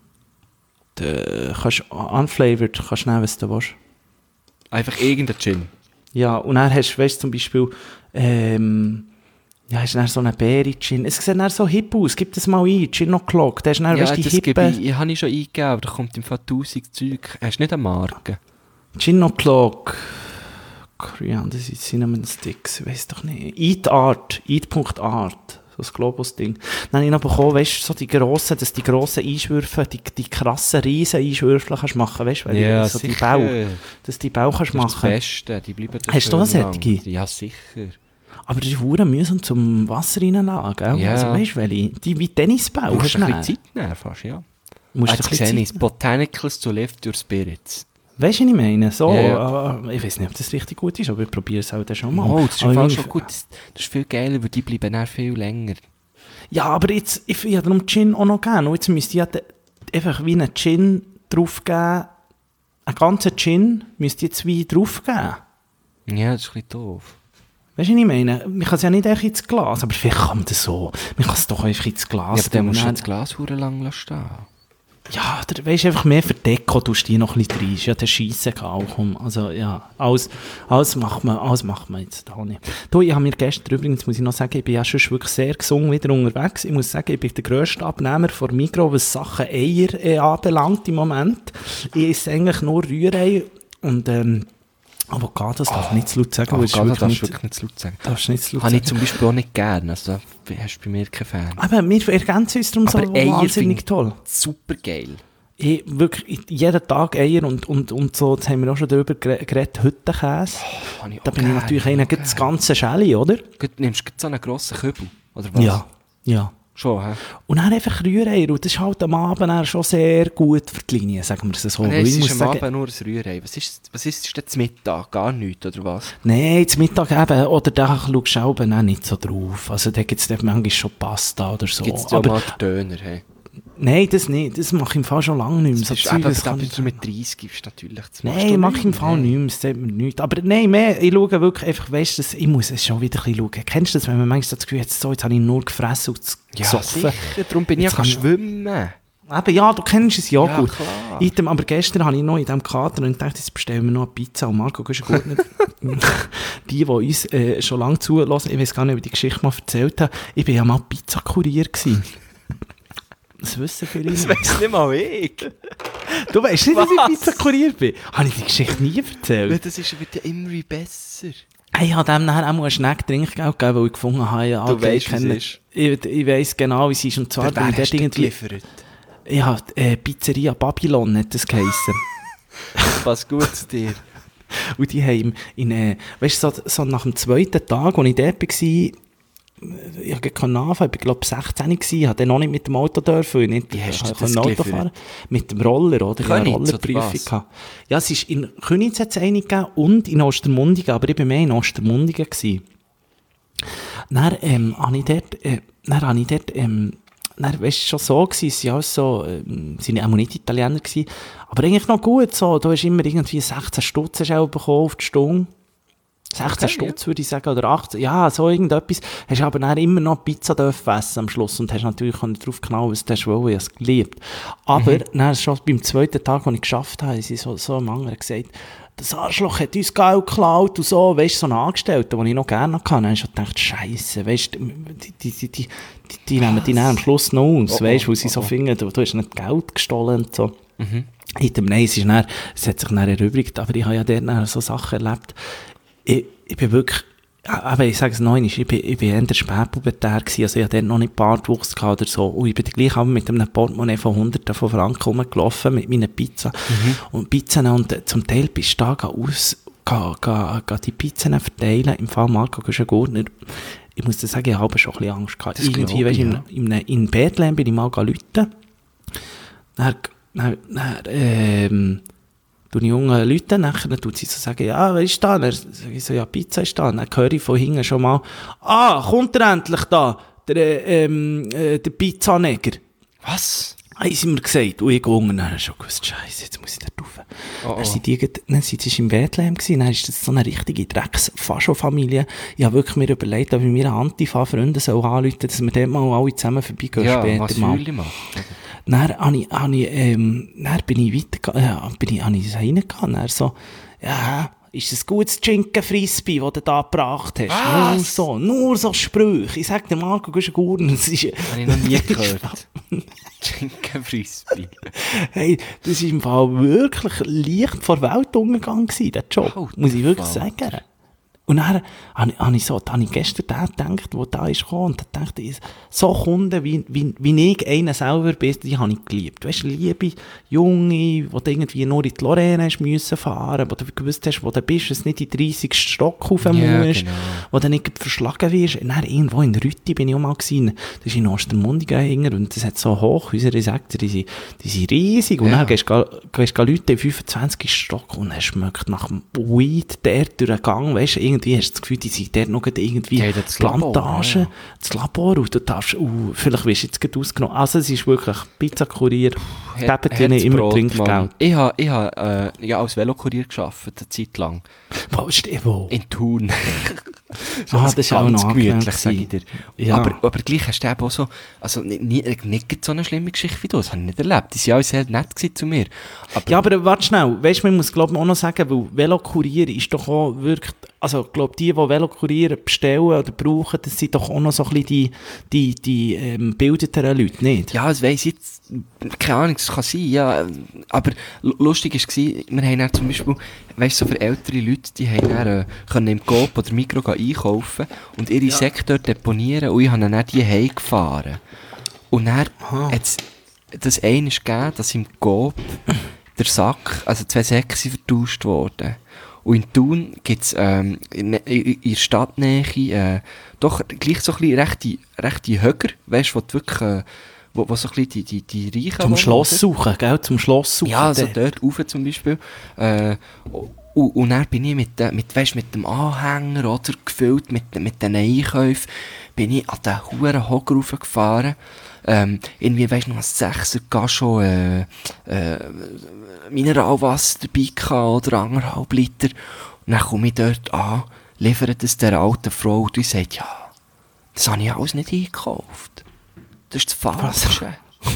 Du kannst unflavored, kannst nehmen, was du willst. Einfach irgendein Gin. Ja, und dann hast du, weißt, zum Beispiel, ähm, ja, hast du dann so einen Beere-Gin. Es sieht dann so hip aus, gib das mal ein, Gin O'Clock, da hast du dann, Ja, weißt, die das gebe hippe ich. Ich habe ich schon eingegeben, aber da kommt im Fall tausend Zeug. Hast du nicht eine Marke? Gin O'Clock, Korean, das sind Cinnamon Sticks, ich weiss doch nicht. Eat Art, Eat.art, so das Globus-Ding. Dann habe ich noch bekommen, weißt du, so die grossen, dass die grossen Einschwürfe, die, die krassen riesen Einschwürfe kannst machen, weißt du, weil die, so die Bau, dass die Bau kannst Das ist das machen. Beste, die bleiben da Hast du schön auch lang. solche? Ja, sicher. Aber das ist verdammt mühsam zum Wasser reinlagen, gell? Ja. Also weißt du, welche? Die wie Tennisbau Du musst hast ein du bisschen dann. Zeit nehmen, fast, ja. Musst Ah, du ein jetzt bisschen sehe Zeit ich Botanicals to lift your spirits. Weißt du, was ich meine? So, Ja, äh, ich weiß nicht, ob das richtig gut ist, aber ich probiere es auch dann schon mal. Oh, das ist Aber im Fall meine- schon gut. Das, das ist viel geiler, weil die bleiben dann viel länger. Ja, aber jetzt, ich ich habe darum Gin auch noch gegeben. Und jetzt müsste ich ja de- einfach wie einen Gin draufgeben. Einen ganzen Gin müsste ich jetzt wie draufgeben. Ja, das ist ein bisschen doof. Weißt du, was ich meine? Man kann es ja nicht einfach ins Glas, aber vielleicht kann man das so. Man kann es doch einfach ins Glas Ja, aber dann musst du tun. das Glas verdammt lang lassen stehen. Ja, oder weisst einfach mehr für Deko, tust du die noch ein bisschen rein. Ist ja der Scheisse auch. Um. Also ja, alles, alles, macht man, alles macht man jetzt da nicht. Du, ich habe mir gestern übrigens, muss ich noch sagen, ich bin ja schon wirklich sehr gesungen wieder unterwegs. Ich muss sagen, ich bin der grösste Abnehmer von Migros, was Sachen Eier äh, anbelangt im Moment. Ich esse eigentlich nur Rührei und ähm, Avocado, das darf ich nicht zu laut sagen. weil es ist Avocado darfst du nicht- wirklich nicht zu laut sagen. darfst du nicht zu laut Habe ich sagen. zum Beispiel auch nicht gern. Also da hast du bei mir keinen Fan. Aber wir ergänzen uns darum so Aber Eier wahnsinnig finde ich toll. super geil. Ich, wirklich, ich- jeden Tag Eier und, und, und so, jetzt haben wir auch schon darüber gere- geredet, Hüttenkäse. Oh, habe ich Da auch bin ich gern, natürlich habe einer, ich auch gleich das gern. ganze Schäli, oder? Gut, nimmst du so einen grossen Kübel? Oder was? Ja, ja. Schon, hä? Und dann einfach Rührei, und das ist halt am Abend dann schon sehr gut für die Linie, sagen wir es so. Nein, Weil es ich ist muss am sagen, Abend nur ein Rührei. Was ist, was ist denn zum Mittag? Gar nichts, oder was? nein, zum Mittag eben, oder da schaust du auch auch nicht so drauf. Also da gibt es manchmal schon Pasta oder so. Gibt es ja Aber mal den Döner, hey? nein, das nicht, das mache ich im Fall schon lange nicht mehr. Das So ist Zeug, eben, das da kann bist ich- du mit dreißig gibst natürlich zu Nein, mache ich im Fall nicht mehr, das sagt mir nichts. Aber nein, mehr, ich schaue wirklich einfach, weißt du, ich muss es schon wieder ein bisschen schauen. Kennst du das, wenn man manchmal das Gefühl hat, so, jetzt habe ich nur gefressen und Ja, gesoffen? sicher. Darum bin ich Jetzt ja kann ich- schwimmen. Eben, ja, du kennst es ja, Ja, gut. klar. Item, aber gestern habe ich noch in diesem Kater und dachte, jetzt bestellen wir noch eine Pizza. Und Marco, gehst du gut nicht? Die, die uns äh, schon lange zulassen, ich weiß gar nicht, ob ich die Geschichte mal erzählt habe, ich war ja mal Pizzakurier gewesen. Das wissen viele Das nicht. weiss nicht mal ich. Du weißt nicht, dass Was? ich Pizzakurier bin? Habe ich die Geschichte nie erzählt? Das ist, wird ja immer besser. Ich habe dem nachher auch mal einen Schneck Trinkgeld gegeben, weil ich gefunden habe, ja, Du okay, weisst, wie es kenne- ist. Ich, ich weiss genau, wie es ist. Und zwar bin ich dort irgendwie... geliefert? Ja, äh, Pizzeria Babylon hat das geheissen. Passt gut zu dir. Und die haben in, äh, weißt du, so, so nach dem zweiten Tag, als ich dort war, ich konnte anfangen, ich war glaube sechzehn, ich hatte noch nicht mit dem Auto dürfen, weil ich nicht Wie hast du ich das konnte Auto geliefert? fahren. Mit dem Roller, oder? Ich hatte eine Königs, oder Rollerprüfung was? gehabt. Ja, es ist in Königs hat es eine gegeben und in Ostermundigen, aber ich war mehr in Ostermundigen gewesen. Dann, ähm, habe ich dort, äh, dann habe ich dort, ähm, dann, weißt du, schon so gewesen, sie waren alles so, ähm, sie waren auch nicht Italiener gewesen, aber eigentlich noch gut so, du hast immer irgendwie sechzehn Stutz hast du auch bekommen auf die Stunde. sechzehn Okay, Stutz würde ich sagen, oder achtzehn, ja, so irgendetwas. Hast aber dann immer noch Pizza dürfen essen am Schluss und hast natürlich auch nicht drauf genau, was du hast wollen, ich habe es geliebt. Aber dann schon beim zweiten Tag, als ich geschafft habe, haben sie so, so einem anderen gesagt, das Arschloch hat uns Geld geklaut und so, weißt du, so einen Angestellten, den ich noch gerne hatte. Dann habe ich schon gedacht, Scheisse, weißt du, die, die, die, die, die, die nehmen die dann am Schluss noch aus, Oh, weißt du, oh, weil sie oh, so oh. finden, du, du hast nicht Geld gestohlen und so. In dem Nein, es, ist dann, es hat sich dann erübrigt, aber ich habe ja dort dann so Sachen erlebt. Ich, ich bin wirklich, aber ich sage es noch einmal, ich bin, ich bin eher der Spätpubertär gewesen, also ich hatte dort noch nicht Bartwuchs gehabt oder so. Und ich bin gleich aber mit einem Portemonnaie von Hunderten von Franken rumgelaufen mit meiner Pizza. Mhm. Und Pizzen, und äh, zum Teil bist du da geh aus, geh, geh, geh die Pizzen verteilen, im Fall Marco Güschen-Gurtner. Ich muss dir sagen, ich habe schon ein bisschen Angst gehabt. Das Irgendwie, glaube weißt, ich, in, ja. in, in Bethlehem bin ich mal rufen. Dann, dann, dann ähm, tue ich jungen Leute nachher, dann tut sie so sagen, ja, wer ist da? Dann sage ich so, ja, Pizza ist da. Dann höre ich von hinten schon mal, ah, kommt er endlich da, der, äh, ähm, äh, der Pizzaneger. Was? Haben sie mir gesagt, und ich gehe unten, dann habe ich schon gewusst, Scheiße, jetzt muss ich da rauf. Oh, oh. Dann sind die, gerade- dann sind sie in Bethlehem gewesen, dann ist das so eine richtige Drecks-Fascho-Familie. Ich habe wirklich mir überlegt, ob ich mir Antifa-Freunde soll anrufen, dass wir dort mal alle zusammen vorbeigehen Ja, später was mal. Fühle machen? Dann, habe ich, habe ich, ähm, dann bin ich weitergegangen, ja, bin ich, habe ich reingegangen, dann so, ja, ist das gutes Schinken-Frisbee, das du da gebracht hast? Was? Nur so, nur so Sprüche. Ich sag dir, Marco Güschen-Gurtner, das ist... Habe ich noch nie gehört. Schinken Frisbee. Hey, das war im Fall wirklich leicht vor Weltuntergang gewesen, der Job, Alter muss ich wirklich Falter. sagen. Und dann habe ich, habe ich, so, da habe ich gestern den gedacht, der da ist gekommen, und da dachte ich, so Kunden, wie, wie, wie ich einer selber bin, die habe ich geliebt. Weißt du, liebe Junge, wo du irgendwie nur in die Lorraine hast müssen fahren, wo du gewusst hast, wo du bist, dass du nicht in den dreißigsten Stock rauf Ja, musst, genau. wo du nicht verschlagen wirst. Und dann irgendwo in Rütti bin ich auch mal gewesen. Das ist in Ostermundigen hinter, und das hat so hoch, unsere Sektor, die sind, die sind riesig. Und Ja. dann gehst du, gehst du Leute im fünfundzwanzigsten Stock und es schmeckt nach dem Weed der durch den Gang, weißt du, irgendwie hast du das Gefühl, die sind dort noch gerade irgendwie Die haben das Labor, Plantagen, ja. das Labor, und du darfst, uh, vielleicht wirst du jetzt gerade ausgenommen. Also es ist wirklich Pizzakurier, geben dir nicht immer Herzbrot, Trinkgeld. Mann. Ich habe ich ha, äh, ja, als Velokurier gearbeitet, eine Zeit lang. Wo ist der, wo? In Thun. Ah, das ist auch ganz noch gemütlich, sage ich dir. Ja. Aber, aber gleich hast du eben auch so, also nicht, nicht, nicht so eine schlimme Geschichte wie du, das habe ich nicht erlebt. Die waren alle sehr nett gewesen zu mir. Aber Ja, aber warte schnell, weißt du, man muss glaube ich auch noch sagen, weil Velokurier ist doch auch wirklich, also ich glaube, die, die Velokurier bestellen oder brauchen, das sind doch auch noch so ein bisschen die, die, die ähm, bildeteren Leute, nicht? ja, das weiss ich jetzt, keine Ahnung, das kann sein, ja. Aber lu- lustig war, wir haben dann zum Beispiel, weißt du, so für ältere Leute, die haben dann, äh, können im Coop oder Migros gehen einkaufen und ihre Ja. Säcke dort deponieren und ich habe dann die heimgefahren. Und dann Aha. hat es das eine gegeben, dass im Coop der Sack, also zwei Säcke sind vertauscht worden. Und in Thun gibt es ähm, in, in, in der Stadtnähe äh, doch gleich so ein bisschen rechte, rechte Höger, weißt du, wo du wirklich, äh, wo, wo so ein bisschen die, die, die Reichen Zum wohnen, Schloss oder? suchen, gell? Zum Schloss suchen. Ja, also der- dort rauf zum Beispiel. Äh, und, und dann bin ich mit, de- mit, weißt, mit dem Anhänger, oder, gefüllt mit, mit den Einkäufen, bin ich an den huren Hocker raufgefahren. Ähm, irgendwie, weisst du, noch ein Sechser gar schon, äh, äh, Mineralwasser dabei gehabt, oder anderthalb Liter. Und dann komme ich dort an, liefert es der alten Frau, und die sagt, ja, das habe ich alles nicht eingekauft. Das ist das Falsche.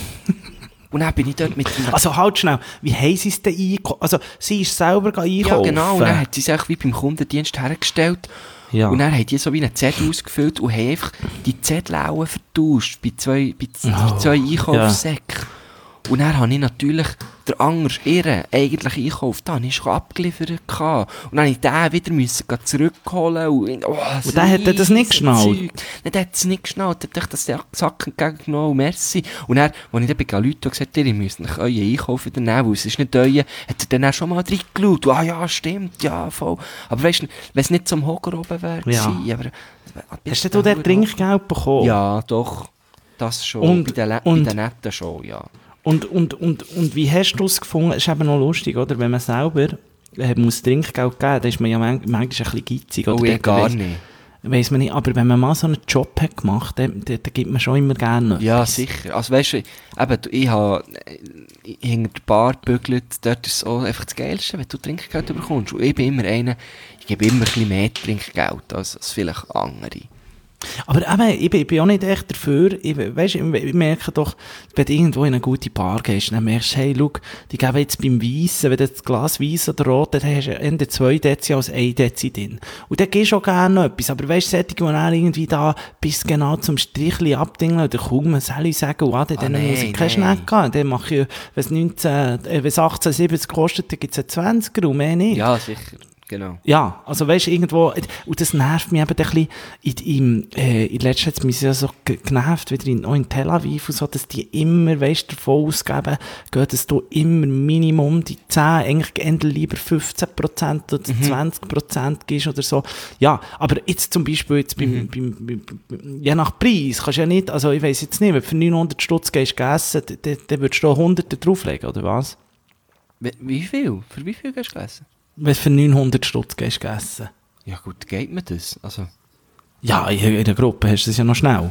Und dann bin ich dort mit dem... Also halt schnell, wie haben sie es denn einkaufen? Also sie ist selber Ja, einkaufen. genau, und dann hat sie sich wie beim Kundendienst hergestellt. Ja. Und dann haben die so wie einen Zettel ausgefüllt und haben einfach die Zettel auch vertauscht bei zwei, bei z- Oh, bei zwei Einkaufssäcken. Und dann habe ich natürlich der Angers, ihren eigentlichen Einkauf, da habe ich schon abgeliefert gehabt. Und dann musste ich den wieder müssen gehen zurückholen. Und, oh, Und der hat das nicht geschnallt? Zeug. Nein, der hat es nicht geschnallt. Der hat das Sack entgegengenommen und merci. Und dann, als ich dann bei Leuten gesagt habe, ihr müsst euch euren Einkauf wieder nehmen, weil es ist nicht euer, hat er dann auch schon mal reingeschaut. Ah ja, stimmt, ja, voll. Aber weißt du, wenn es nicht zum Hocker oben wäre, Ja. gewesen, aber... Hast du dort Trinkgeld bekommen? Ja, doch. Das schon. Und- bei den, Le- und- bei den Netten schon, ja. Und, und, und, und wie hast du es gefunden? Es ist eben noch lustig, oder? Wenn man selber äh, muss Trinkgeld geben, dann ist man ja man manchmal ein bisschen geizig. Oh, Oder? ich Dort gar weiss- nicht. Weiss man nicht, aber wenn man mal so einen Job hat gemacht, dann, dann, dann gibt man schon immer gerne Ja, etwas. sicher. Also weißt du, eben, du- ich habe äh, hinter der Bar gebügelt, dort ist es auch einfach das Geilste, wenn du Trinkgeld bekommst. Und ich bin immer einer, ich gebe immer ein bisschen mehr Trinkgeld als, als vielleicht andere. Aber eben, ich bin, ich bin auch nicht echt dafür. Ich, weißt, ich, ich merke doch, wenn du irgendwo in eine gute Bar gehst, dann merkst du, hey, schau, die geben jetzt beim Weissen, wenn du das Glas Weiss oder Rot, dann hast du eher zwei Dezi als ein Dezi drin. Und dann gehst du auch gerne noch etwas. Aber weißt du, solche, die dann irgendwie da bis genau zum Strichli abdingeln, oder kaum man soll ich sagen, oh, dann Ah, muss ich nein, keinen nein. Schneck haben. Dann mache ich, wenn es neunzehn, äh, wenn es achtzehn siebzig kostet, dann gibt es einen zwanziger und mehr nicht. Ja, sicher. Genau. Ja, also weißt du, irgendwo, und das nervt mich eben ein bisschen, in, in, äh, in letzter Zeit hat mich ja so ge- genervt, wieder in, auch in Tel Aviv und so, dass die immer, weißt du, davon ausgeben, gehen, dass du immer Minimum die zehn, eigentlich eher lieber fünfzehn Prozent oder zwanzig Prozent gibst oder so. Ja, aber jetzt zum Beispiel, jetzt beim, beim, beim, beim, je nach Preis, kannst du ja nicht, also ich weiss jetzt nicht, wenn du für neunhundert Stutz gehst essen, dann, dann, dann würdest du hundert drauflegen, oder was? Wie, wie viel? Für wie viel hast du gegessen? Wenn du für neunhundert Stutz gehst essen. Ja gut, geht mir das? Also, Ja, in, in der Gruppe hast du das ja noch schnell.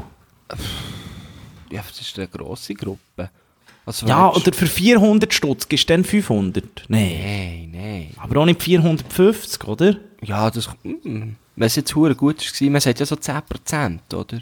ja, das ist eine grosse Gruppe. Also, Ja, willst- oder für vierhundert Stutz gibst du dann fünfhundert? Nein. Nein, nein. Aber auch nicht vierhundertfünfzig, oder? Ja, das... Mm, wenn es jetzt hure gut war, man sagt ja so zehn Prozent, oder?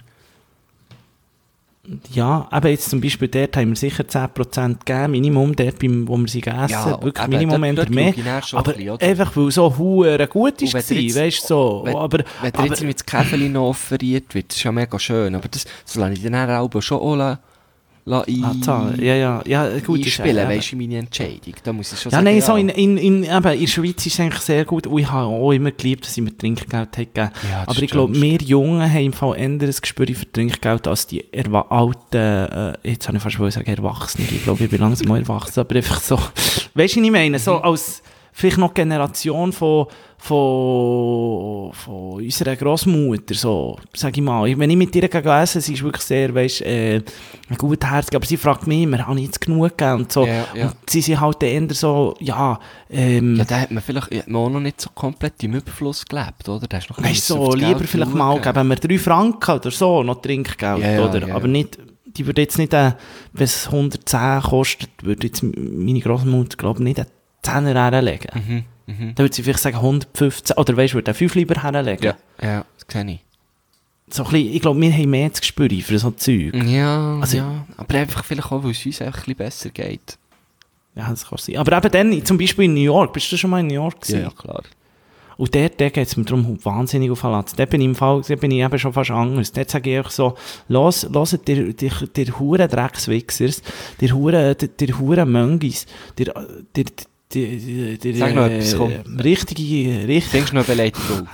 Ja, aber jetzt zum Beispiel dort haben wir sicher zehn Prozent gegeben, Minimum, dort, beim, wo wir sie gegessen Ja, wirklich eben, Minimum dort- eher dort mehr. schaue ich dann schon Aber ein bisschen, oder? einfach, weil so hure gut Und war, wenn dir jetzt- weißt du, so. Wenn, aber, wenn dir aber, jetzt mit das Käfeli noch offeriert wird, das ist ja mega schön, aber das, das lasse ich dann auch schon auch la, la ein, ah, zahlen. ja, ja, ja, gut. ist einspielen, ja- weisst du, meine Entscheidung. Da muss ich schon Ja, sagen, nein, ja. so in, in, in, eben, in der Schweiz ist es eigentlich sehr gut. Und ich habe auch immer geliebt, dass ich mir Trinkgeld gegeben habe. Ja, das Aber ich stimmt. glaube, wir Jungen haben im Fall eher ein Gespür für Trinkgeld als die erwa- alten, äh, jetzt habe ich fast wollen sagen Erwachsenen. Ich glaube, ich bin langsam mal erwachsen, aber einfach so, weißt du, was ich meine? So als vielleicht noch Generation von, von, von unserer Grossmutter, so, sag ich mal. Wenn ich mit ihr gehe essen, sie ist wirklich sehr, weißt du, äh, gutherzig, aber sie fragt mich immer, habe ich jetzt genug gegeben? Und so. Ja, ja. Und sie sind halt eher so, ja, ähm, Ja, da hat man vielleicht hat man auch noch nicht so komplett im Überfluss gelebt, oder? Da hast du noch weißt du, auf so, das lieber Geld vielleicht mal, schauen. geben wir drei Franken oder so, noch Trinkgeld, Ja, ja, oder? ja, Aber ja. nicht, die würde jetzt nicht, äh, wenn es hundertzehn kostet, würde jetzt meine Großmutter, glaube ich, nicht einen Zehner herlegen. Mhm. Mhm. Dann würde sie vielleicht sagen hundertfünfzehn, oder weißt du, würde er fünf lieber herlegen. Ja, ja, das kenne ich. So ein bisschen, ich glaube, wir haben mehr zu spüren für so Zeug. Ja, Also- ja. Aber einfach vielleicht auch, weil es uns einfach ein bisschen besser geht. Ja, das kann sein. Aber eben dann, zum Beispiel in New York, bist du schon mal in New York gewesen? klar. Und dort, dort geht es mir darum wahnsinnig auf den Latz. Dort bin ich im Fall, dort bin ich eben schon fast anders. Dort sage ich einfach so, los, los, der, der, der hure Dreckswichsers, der hure, der, der hure Möngis, der, der, der, der, Sag noch etwas, komm. richtige, richtig, Denkst du noch eine Beleidigung?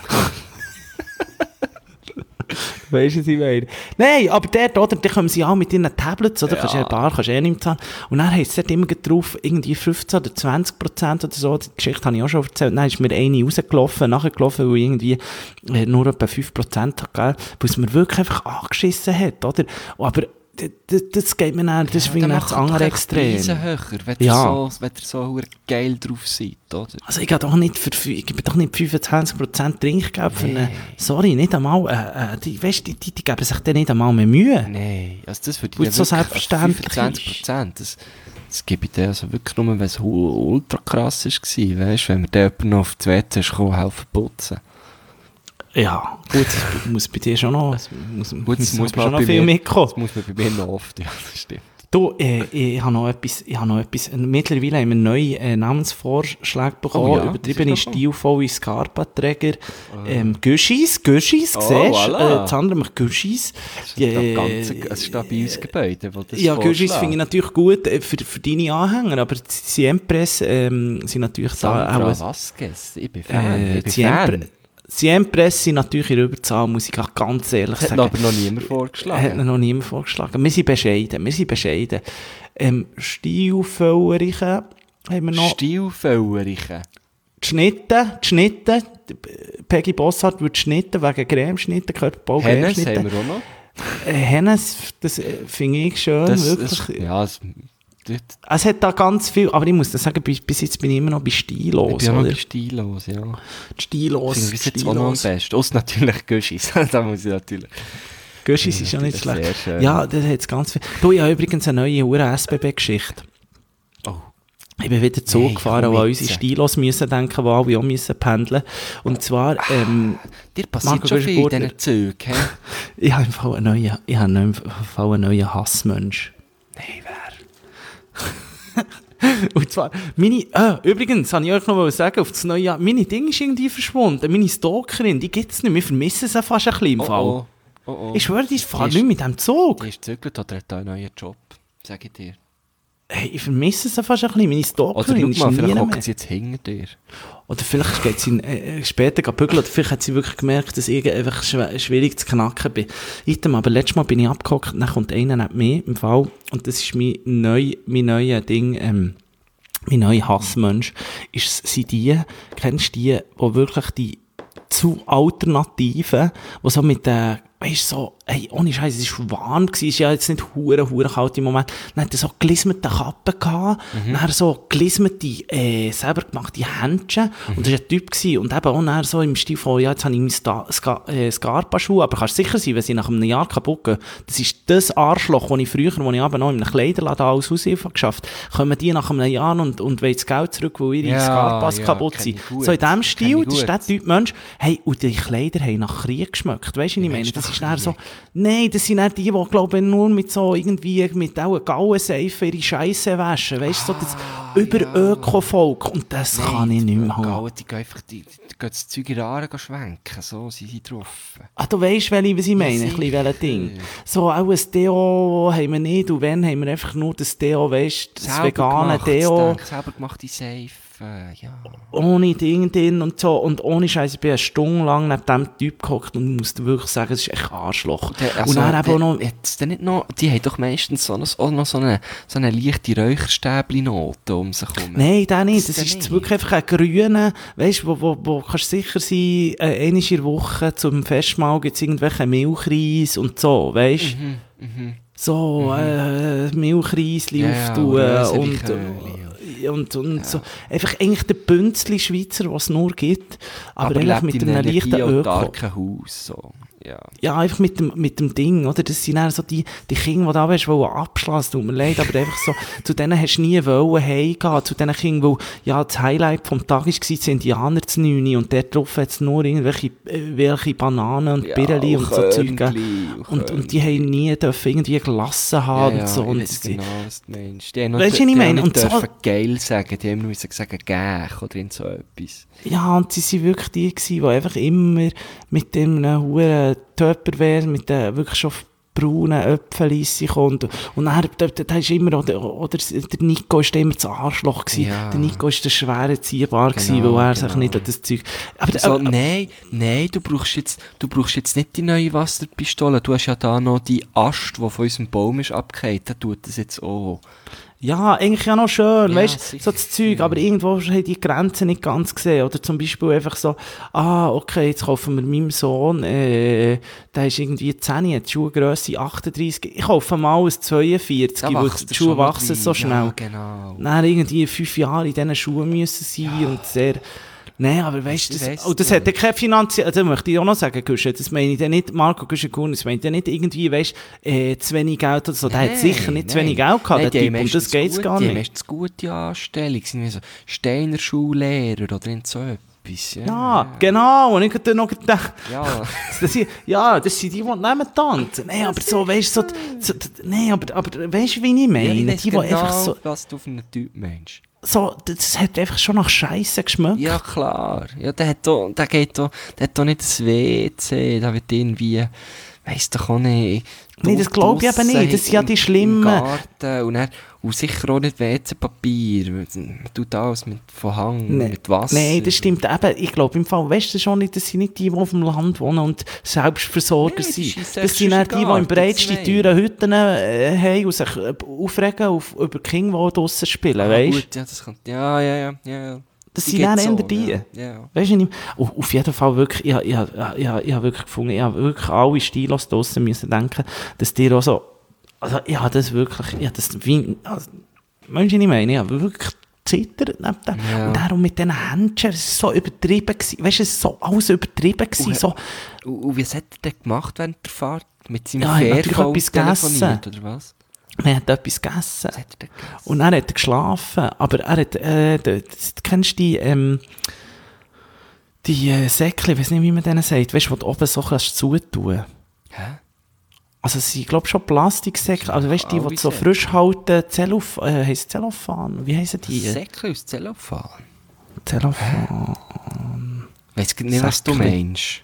weisst du, was ich meine? Nein, aber dort, oder, da kommen sie auch mit ihren Tablets, oder? Ja. Kannst du ja ein paar, kannst du eh nicht zahlen. Und dann heisst es dort immer drauf, irgendwie fünfzehn oder zwanzig Prozent oder so. Die Geschichte habe ich auch schon erzählt. Dann ist mir eine rausgelaufen, nachher gelaufen, weil ich irgendwie äh, nur etwa fünf Prozent hat, gell? Weil es mir wirklich einfach angeschissen hat, oder? Aber d- d- das geht mir dann, das finde ich dann das andere Extrem. höher, wenn Ja. ihr so, wenn ihr so hure geil drauf seid, oder? Also ich gebe doch nicht, für, ich gebe doch nicht fünfundzwanzig Prozent Trinkgeld für eine, sorry, nicht einmal, äh, äh, die, weißt, die, die, die geben sich dann nicht einmal mehr Mühe. Nein, also das würde Weil ich es so selbstverständlich fünfundzwanzig Prozent. Das, das gebe ich dir also wirklich nur, wenn es hu- ultra krass war, weißt, wenn mir der jemand noch auf die W C ist gekommen, helfen putzen. Ja, gut, das muss bei dir schon noch, es muss, Gut, muss, das muss muss man schon noch bei viel mir- mitkommen. Das muss man bei mir noch oft, ja, das stimmt. Du, äh, ich habe noch etwas, ich habe noch etwas, mittlerweile haben wir neue äh, Namensvorschläge bekommen, Oh ja, übertriebene das ist doch stilvolle Scarpa-Träger, ähm, Güschis, Güschis, Oh, siehst du, voilà. äh, das andere macht Güschis. Das ist ein ganz ein stabiles Gebäude, wo das Ja, Güschis vorschlägt. finde ich natürlich gut äh, für, für deine Anhänger, aber die Siempres ähm, sind natürlich da Sandra auch... Vasquez, ich bin Fan, Äh, ich bin Siempre, Fan. Siempres sind natürlich in der Überzahl, muss ich auch ganz ehrlich Das hat sagen. aber noch niemand Hat vorgeschlagen. noch niemand vorgeschlagen. Wir sind bescheiden, wir sind bescheiden. Ähm, Stilfällerchen haben wir noch. Stilfällerchen. Die Schnitten, die Schnitten. Peggy Bossart wird schnitten, wegen Cremeschnitten, Körperbau, Hennes Cremeschnitten. haben wir auch noch. Äh, Hennes, das äh, finde ich schön, Das, wirklich. das, ja, das, dort, Es hat da ganz viel, aber ich muss das sagen, bis, bis jetzt bin ich immer noch bei ich Stilos, bin auch noch oder? ein bisschen stillos, ja. Stilos, Finde ich jetzt auch noch am Stilos. besten. Ausser natürlich Güschis. Da muss ich natürlich... Güschis ist ja nicht das ist schlecht. sehr schön. Ja, das hat ganz viel. Du, ich habe übrigens eine neue S B B-Geschichte. Oh. Ich bin wieder Zug Nein, gefahren, komm wo jetzt. unsere Stilos müssen denken, wo alle auch müssen pendeln. Und zwar, ähm, Dir passiert Marco schon viel in Güschburger. diesen Zügen, hä? ich habe im Fall einen neuen, ich habe im Fall einen neuen Hassmensch. Nein, wer? Und zwar, meine, äh, übrigens, habe ich euch noch sagen, auf das neue Jahr, meine Ding ist irgendwie verschwunden. Meine Stalkerin, die gibt es nicht. Wir vermissen sie fast ein bisschen im Fall. Oh, oh, oh. Ich schwöre, die fahrt Die nicht mit dem Zug. Die ist gezögert oder hat da einen neuen Job? Sag ich dir. Hey, ich vermisse sie fast ein bisschen. Meine Oder Stalkerin schau mal, ist nie vielleicht mehr. hockt sie jetzt hinter dir. Oder vielleicht geht sie äh, später gehen bügeln, oder vielleicht hat sie wirklich gemerkt, dass ich einfach schw schwierig zu knacken bin. Item, aber letztes Mal bin ich abgehockt, dann kommt einer nicht mehr im Fall. Und das ist mein neu, mein neues Ding, ähm, mein neuer Hassmensch. Ist, sind die, kennst du die, die wirklich die zu Alternativen, die so mit den, weißt du, so, hey, ohne Scheiß, es war warm gewesen, es ist ja jetzt nicht hure, hure kalt im Moment. Dann hat er so gelismete Kappen gehabt, Mhm. dann so gelismete, äh, selber gemachte Händchen, Mhm. und das war ein Typ gewesen, und eben auch dann so im Stil von, ja, jetzt habe ich meine Sta Ska äh, Scarpa-Schuhe, aber kannst sicher sein, wenn sie nach einem Jahr kaputt gehen, das ist das Arschloch, das ich früher, als ich eben noch in einem Kleiderladen alles Aushilfe geschafft habe, kommen die nach einem Jahr und, und wollen das Geld zurück, weil ihre Ja, Scarpas ja, kaputt kenn sind. ich gut. So in diesem Kenn Stil, ich das ist gut. der Typ Mensch, hey, und die Kleider haben nach Krieg geschmeckt, weißt du, was ich meine? Das ist dann so, nein, das sind nicht die, die, glaube ich, nur mit so irgendwie, mit auch Gauenseife ihre Scheisse waschen, weißt du, so das Über-Öko-Volk, und das kann ich nicht mehr haben. Gauen, die gehen einfach die, die gehen das Zeug in die Haare schwenken, so sind sie drauf. Ah, du weisst, welche, was ich meine, ein sicher. bisschen welches Ding. So, auch ein Deo haben wir nicht, und wenn, haben wir einfach nur das Deo, weißt du, das Selber vegane gemacht, Deo, denk, selber gemachte Seife, ja. ohne Ding drin und so, und ohne Scheiß, ich bin eine Stunde lang neben diesem Typ gehockt, und ich muss dir wirklich sagen, es ist echt Arschloch. Der, also, und dann eben auch noch, Jetzt denn nicht noch, die haben doch meistens so, noch- auch noch so eine, so eine leichte Räucherstäbli-Note um sich herum. nein, der nicht, das der ist nicht? wirklich einfach ein grüner, weißt du, wo, wo, wo kannst du sicher sein, äh, einmal in der Woche zum Festmahl gibt es irgendwelche Milchreis und so, weißt du? Mhm, mhm. So, äh, Milchreisli Ja, auftun ja, und, Röseliköli, und, und so. Einfach eigentlich der Bünzli Schweizer, was es nur gibt, aber, Aber eigentlich lebt mit in einem leichten Öko. energieautarken Haus, so. Ja. Ja, einfach mit dem, mit dem Ding, oder? Das sind dann so die, die Kinder, die da hast, die abschlagen, tut mir leid, aber einfach so, zu denen hast du nie wollen heimgehen, zu diesen Kindern, weil, ja, das Highlight vom Tag war, das Indianer zu neun und dort drauf hat es nur irgendwelche, äh, welche Bananen und Ja, Bireli und so Zeug gegeben. Körnchen, Und, und die haben nie dürfen irgendwie gelassen haben ja, und so. ich Und weiss die- genau, was du meinst. Die haben noch, Weisst du, die was ich meine? haben Und nicht so- dürfen geil sagen, die haben nur sagen, gäch oder in so etwas. Ja, und sie waren wirklich die, gewesen, die einfach immer mit dem hohen Tupperware, mit den wirklich schon braunen Äpfeln und, und dann, da, da, da ist immer, oder, oder der Nico ist immer das Arschloch gewesen. Ja. Der Nico ist der schwere Ziehbar gewesen, Genau, weil er sich genau. nicht an das Zeug... Aber, So, aber, nein, nein, du brauchst jetzt, du brauchst jetzt nicht die neue Wasserpistole. Du hast ja da noch die Ast, die von unserem Baum ist abgefallen. Der tut das jetzt auch. ja, eigentlich ja noch schön, Ja, weißt sicher. so das Zeug, aber irgendwo haben die Grenzen nicht ganz gesehen. Oder zum Beispiel einfach so, ah, okay, jetzt kaufen wir meinem Sohn, äh, der ist irgendwie zehn, hat die Schuhgrösse achtunddreißig, ich kaufe mal ein zweiundvierzig, Da weil wächst die er Schuhe schon noch wachsen rein. so schnell. Ja, genau. Dann irgendwie fünf Jahre in diesen Schuhen müssen sein und sehr... Nein, aber weißt du, Ich das, weiss oh, das nicht. hat ja keine finanzielle, also möchte ich auch noch sagen, Guschen, das meine ich dann nicht, Marco Guschen-Kuhn, das meine ich dann nicht irgendwie, weißt du, äh, zu wenig Geld oder so, der hat sicher nicht zu wenig Geld gehabt, der die haben Typ, um das meistens geht's gut- gar Die haben nicht. meistens gute Anstellung, sind wie so Steiner Schullehrer oder in so etwas. Ja, Ja, genau, und ich hab dann noch gedacht, ja. das sind, ja, das sind die, die nehmen tanzen. Nein, aber so, weißt du, so, so, nein, aber, aber weißt du, wie ich meine? Ja, ich die, weiss die genau, einfach so, was du für einen Typ meinst. so, das hat einfach schon nach Scheiße geschmeckt. Ja, klar. Ja, der hat doch, der geht doch, der hat doch nicht das W C, der wird irgendwie, weiss doch auch nicht. Nee, das glaube ich eben nicht. Das sind ja die im- schlimmen- Im Garten und, dann, und sicher auch nicht W C-Papier. Man tut alles mit, von Hang, Nee. mit Wasser. Nein, das stimmt eben. Ich glaube im Fall, weißt du schon nicht, das sind nicht die, die auf dem Land wohnen und Selbstversorger Nee, die sind. schiessen Das sind echt dann die, die Garten, im breitsten das teuren Hütten äh, haben und sich äh, aufregen auf, über die Kinder, die draussen spielen, Ah, weißt du? gut, ja, das kommt, ja, ja, ja, ja. Das Die sind dann gibt's eher auch, die. Ja, ja. Weißt du nicht? Oh, auf jeden Fall wirklich, ich, ich, ich, ich, ich habe wirklich gefunden, ich habe wirklich alle Stilos draussen müssen denken, dass die auch so, also ich habe das wirklich, ich habe das wie, also, weißt du, was ich meine? Ich habe wirklich zittert neben dem. Ja. Und darum mit diesen Händchen, es war so übertrieben gewesen, weißt du, es war so alles übertrieben gewesen, Und- so, Und, und was hat er denn gemacht während der Fahrt? Mit seinem Ja, er hat natürlich Fairphone etwas telefoniert, gegessen. oder was? man hat etwas gegessen. Was hat er denn gegessen? Und dann hat er geschlafen. Aber er hat, äh, d- das, kennst du die, ähm, die äh, Säckchen, ich weiß nicht, wie man denen sagt, weißt du, wo du oben so kannst zutun. Hä? Also es sind, glaube ich, schon Plastiksäckchen, also weißt du, die, die Alle du so Säckchen. frisch halten, Zellof, äh, heisst Zellophan, wie heissen die? Säckchen aus Zellophan. Zellophan. Weiss gar nicht, was du Säckchen. meinst.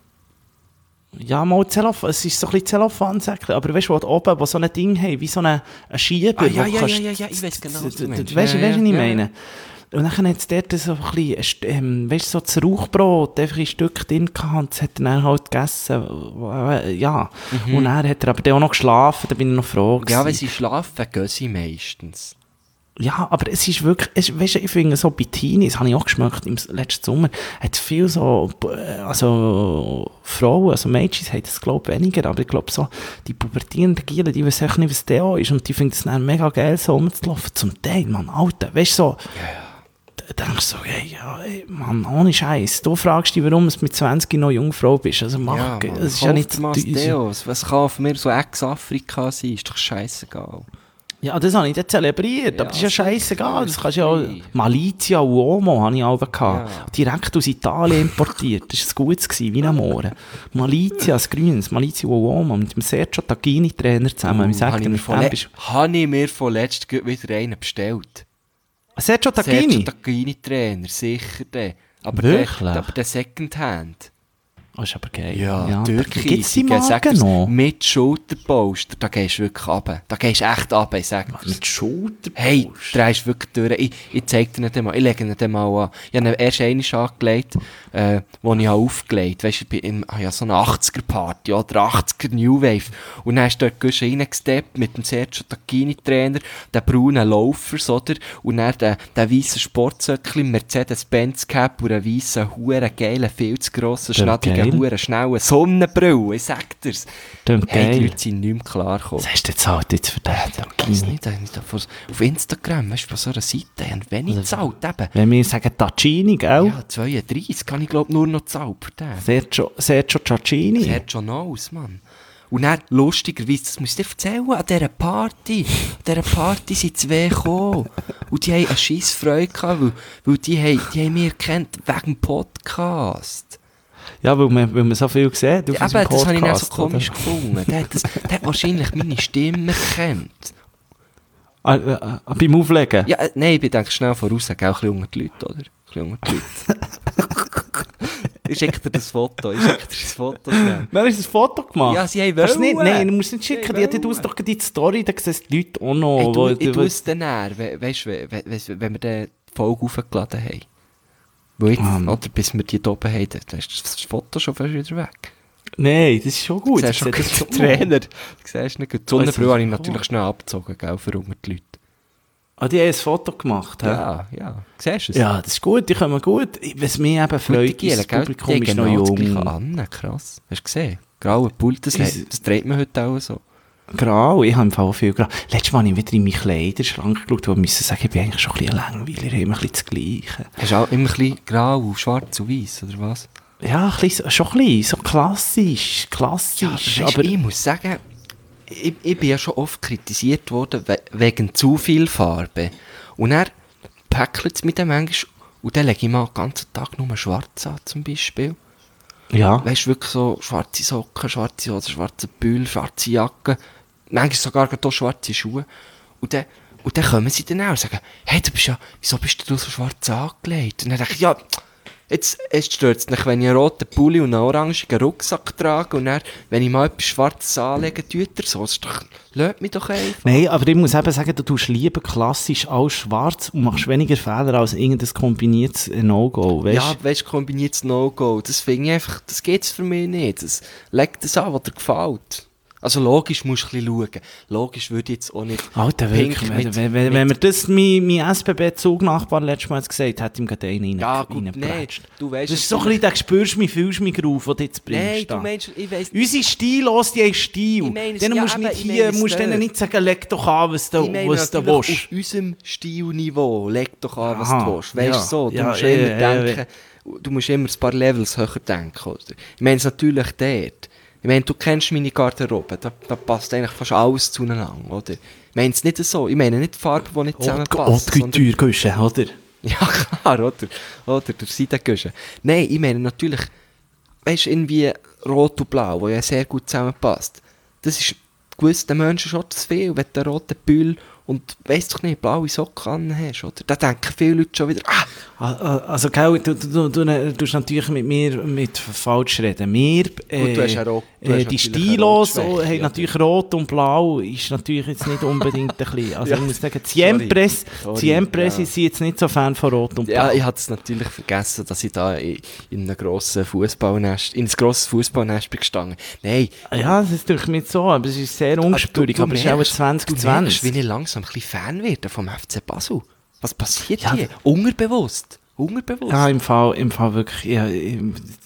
Ja, mal Zellophan, es ist so ein bisschen Zellophan-Säckchen, aber weißt du, wo du oben, wo so ein Ding haben, wie so ein ein Schieber, Ah, ja, wo du ja, kannst- ja, ja, ja, ich weiss genau, was du meinst. Weißt du, Ja, weißt du, was ich ja, meine? Und dann hat es dort so ein bisschen, st- ähm, weißt du, so das Rauchbrot, einfach ein Stück drin gehabt, und das hat er dann halt gegessen, äh, ja. Und dann hat er aber dann auch noch geschlafen, da bin ich noch froh Mhm. Ja, wenn gewesen. sie schlafen, gehen sie meistens. Ja, aber es ist wirklich, es, weißt du, ich finde so bei Teenies, habe ich auch geschmeckt im letzten Sommer, hat viel so, äh, also Frauen, also Mädchen haben das glaube ich weniger, aber ich glaube so, die pubertierenden Gielen, die wissen echt nicht, was der ist und die finden es dann mega geil, so rumzulaufen, zum Teil, Mann, Alter, weißt du, so, da denkst du so, hey, ja, ey, Mann, ohne Scheiß, du fragst dich, warum du mit zwanzig noch Jungfrau bist, also mach, Ja, es Mann, ist ja nicht, kauft mal das Deo. Was kann von mir so Ex-Afrika sein? Ist doch scheissegal. ja, das habe ich dann zelebriert, Ja, aber das ist ja scheißegal. Das kannst du ja auch, free. Malizia und Uomo habe ich auch gehabt. Ja. Direkt aus Italien importiert. Das war ein gutes, gewesen, wie ein Mohren. Malizia, das Grünes, Malizia und Uomo mit dem Sergio Tacchini-Trainer zusammen. Wie sagt Habe ich, ihr, mir mit dem vorle- bist habe ich mir von letztem gerade wieder einen bestellt. Sergio Sergio Tacchini? Tacchini-Trainer, sicher der. Aber Wirklich? der, aber der Secondhand. Oh, ist aber geil. Ja, Gibt es die Türkei. Marken noch? Mit Schulterpolster, da gehst du wirklich runter. Da gehst du echt runter, ich sag dir's. Mit Schulter? Hey, du drehst wirklich durch. Ich, ich zeig dir nicht einmal, ich lege ihn dir mal an. Ich habe ihn erst einmal angelegt, äh, wo ich habe aufgelegt habe. Weisst du, ich bin in, ah ja, so eine achtziger-Party, oder achtziger New Wave. Und dann ist dort Guschen reingesteppt mit dem Sergio Tacchini-Trainer, den braunen Laufers, oder? Und dann den, den weissen Sportsöckchen, Mercedes-Benz-Cap und einen weissen, huren geilen, viel zu grossen, Der schnattigen geil. hure schnellen Sonnenbrille, ich sag dir's. Klingt Hey, die geil. Leute sind nicht mehr klargekommen. Was hast du jetzt halt jetzt für den? Ich weiss nicht, ich nicht auf, auf Instagram, weißt du, von so einer Seite, haben wenig gezahlt eben. Wenn wir sagen Tacchini, gell? Ja, zweiunddreissig kann ich glaube nur noch zahlen für den. Sergio, Sergio Tacchini. Das hat schon aus, Mann. Und dann, lustigerweise, das muss ich dir erzählen, an dieser Party, an dieser Party sind zwei gekommen. Und die haben eine scheisse Freude gehabt, weil, weil die, haben, die haben mich erkannt wegen dem Podcast. Ja, weil man, weil man so viel sieht auf Ja, unserem aber das habe ich dann so Podcast, komisch oder? gefunden. Der hat, das, der hat wahrscheinlich meine Stimme erkannt. Ah, äh, äh, beim Auflegen? Ja, äh, nein, ich denke schnell voraus, auch ein bisschen unter die Leute, oder? Ein bisschen unter die Leute. Ich schicke dir das Foto, ich schicke dir das Foto schnell. Wer hast du ein Foto gemacht? Ja, sie haben Kannst du nicht, wollen. nein, du musst nicht Sie schicken. haben Die, die wollen. tust doch die Story, da sehen die Leute auch noch. Hey, du, wo- ich wo- tue es dann näher, we weißt du, we we we wenn wir die Folge aufgeladen haben. Weil jetzt, Ah. oder bis wir die da oben haben, dann ist das Foto schon fast wieder weg. Nein, das ist schon gut. Du siehst schon Ich sehe das gut, schon der mal. Trainer. Du siehst nicht gut. Die Sonnenbrille Oh, habe ich ist natürlich cool. schnell abgezogen, gell, für unter die Leute. Ah, die haben ein Foto gemacht, hä? Ja, ja. Siehst du es? Ja, das ist gut, die kommen gut. Was mich eben freut, Giele, ist, das gell? Publikum Die ist haben noch genau das Gleiche jung. an, krass. Hast du gesehen? Graue Pult, das, Is- das dreht man heute auch so. Grau, ich habe im Fall viel grau. Letztes Mal habe ich wieder in meinen Kleiderschrank geschaut und musste sagen, ich bin eigentlich schon ein bisschen langweilig, ich habe immer ein bisschen das Gleiche. Hast du auch immer ein bisschen grau, schwarz und weiß, oder was? Ja, ein bisschen, so- schon ein bisschen, so klassisch, klassisch. Ja, aber, aber ich muss sagen, ich, ich bin ja schon oft kritisiert worden we wegen zu viel Farbe. Und er päckelt es mit dem manchmal und dann lege ich mal den ganzen Tag nur schwarz an, zum Beispiel. ja, Weißt du, wirklich so schwarze Socken, schwarze Hosen, schwarze Bülle, schwarze Jacke, manchmal sogar gerade auch schwarze Schuhe. Und dann, und dann kommen sie dann auch und sagen, hey, du bist ja, wieso bist du so schwarz angelegt? Und dann denke ich, ja, jetzt, jetzt stört es mich, wenn ich einen roten Pulli und einen orangen Rucksack trage und dann, wenn ich mal etwas Schwarzes anlege, tut er so. Das ist doch, lasst mich doch einfach. nein, aber ich muss eben sagen, du tust lieber klassisch alles schwarz und machst weniger Fehler als irgendein kombiniertes No-Go, weißt Ja, weißt du, kombiniertes No-Go, das finde ich einfach, das geht's für mich nicht. Das, leg das an, was dir gefällt. Also logisch musst du ein bisschen schauen. Logisch würde ich jetzt auch nicht Alter, pink wirklich, mit- wenn, wenn, mit- wenn mir das mein, mein S B B-Zugnachbar letztes Mal gesagt hat, ihm gerade einen Ja, rein, gut, nein, reingeprätscht. du weißt Das ist so ein bisschen, da spürst du mich, fühlst du mich drauf, den du jetzt bringst. Nein, da. du meinst, ich weiss Unsere Stillos, die haben Stil. Ich meine es- Denen ja, musst du eben, nicht ich hier, meine es musst denen nicht. nicht sagen, leg doch an, was du, Ich meine was du natürlich willst. auf unserem Stilniveau, leg doch an, was Aha, du willst. Weißt du ja, so, du ja, musst ja, immer ja, ja, denken, du musst immer ein paar Levels höher denken. Oder? Ich meine es natürlich dort. Ich meine, du kennst meine Garderobe, da, da passt eigentlich fast alles zueinander, oder? Ich meine es nicht so, ich meine nicht Farben, die nicht zusammenpassen. Haute Couture-Guschen, oder? Ja, klar, oder? Oder der Seidengüschen. Nein, ich meine natürlich, weißt du, irgendwie Rot und Blau, wo ja sehr gut zusammenpasst. Das ist gewissen Menschen schon zu viel, wenn du einen roten Büll und weiss doch nicht, blaue Socken an hast, oder? Da denken viele Leute schon wieder, ah, Ah, ah, Also, gell, du, du, du, du, du tust natürlich mit mir mit falsch reden. Wir, äh, du hast ja rot- du äh, hast die natürlich eine Stilos Rotschwäche, oh, haben oder? natürlich Rot und Blau, ist natürlich jetzt nicht unbedingt ein bisschen. Also, Ja, ich muss sagen, sorry. Siempres, Sorry, Siempres ja. sind jetzt nicht so Fan von Rot und Blau. ja, ich hatte es natürlich vergessen, dass ich da in, in einem grossen Fußballnest, in ein grosses Fußballnest bin gestanden. Nein. Ja, das ist durch mich so, aber es ist sehr unspürig, aber es ist auch zwanzig Du merkst, zwanzig. wie ich langsam ein bisschen Fan werde vom F C Basel. Was passiert Ja, hier? Unterbewusst. Unterbewusst. Ja, im Fall, im Fall wirklich, ja, ich,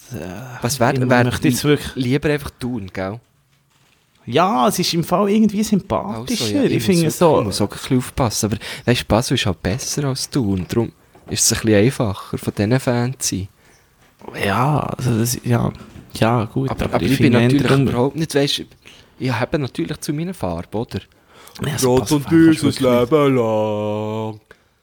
Was wäre ich wär, möchte jetzt wirklich, lieber einfach tun, gell? ja, es ist im Fall irgendwie sympathischer, Also, ja, ich muss finde wirklich- so. Ich muss auch ein bisschen aufpassen, aber weißt, Basel ist halt besser als du und darum ist es ein bisschen einfacher, von diesen Fans zu sein. Ja, also das, ja, ja, gut, Aber, aber, aber ich, bin finde natürlich darum- überhaupt nicht, weißt, ich habe natürlich zu meiner Farbe, oder? Ja, so Rot passt und einfach weißes wirklich Leben lang.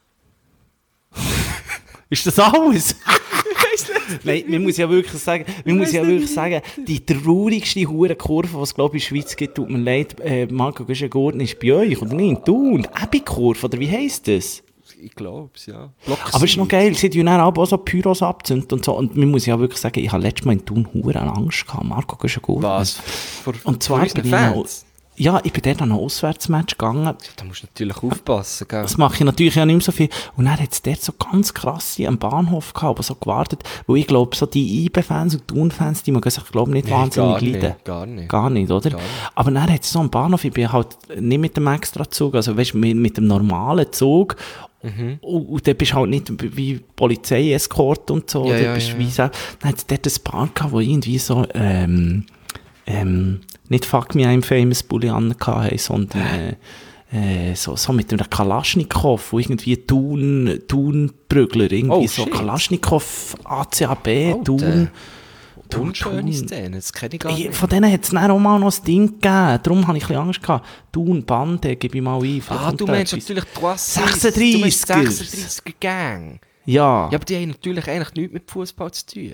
Ist das alles? Nein, man muss ja wirklich sagen, man muss ja wirklich sagen, die traurigste Hurenkurve, die es glaube ich in der Schweiz gibt, tut mir leid, äh, Marco Güschen-Gurten ist bei euch, oder nicht? Du, die Ebi-Kurve, oder wie heisst das? Ich glaube es, ja. Aber es ist noch geil, sie tun dann auch so Pyros abzünden und so, und man muss ja wirklich sagen, ich habe letztes Mal in Thun Huren Angst gehabt, Marco Güschen-Gurten. Was? Vor, Und zwar vor unseren bin ich noch, Fans? ja, ich bin dort an ein Auswärtsmatch gegangen. Da musst du natürlich aufpassen, gell? Das mache ich natürlich ja nicht mehr so viel. Und dann hat es dort so ganz krasse am Bahnhof gehabt, aber so gewartet, wo ich glaube, so die I B-Fans und Thun-Fans, die mögen sich, glaube ich, nicht Nein, wahnsinnig gar nicht, leiden. gar nicht. Gar nicht, oder? Gar nicht. Aber dann hat es so am Bahnhof, ich bin halt nicht mit dem Extrazug, also weißt, mit, mit dem normalen Zug. Mhm. Und, und dann bist du halt nicht wie Polizeieskort und so. Ja, dann ja, bist ja. wie so, dann hat es dort ein Paar gehabt, wo irgendwie so, ähm, ähm, nicht Fuck Me I'm Famous Bulli angehabt, sondern äh, äh, so, so mit einem Kalaschnikow, wo irgendwie Thun, Thun-Prügler, irgendwie Oh, so shit. Kalaschnikow, A C A B, Oh, Thun. der- Unschöne Thun. Szene, das kenne ich gar Ey, nicht. von denen hat es dann auch mal noch ein Ding gegeben, darum habe ich ein bisschen Angst gehabt. Thun, Bande, gebe ich mal ein. vielleicht Ah, kommt du da meinst etwas. natürlich Trois sechsunddreißiger. Du meinst sechsunddreißiger Gang. Ja, Ja, aber die haben natürlich eigentlich nichts mit Fußball zu tun.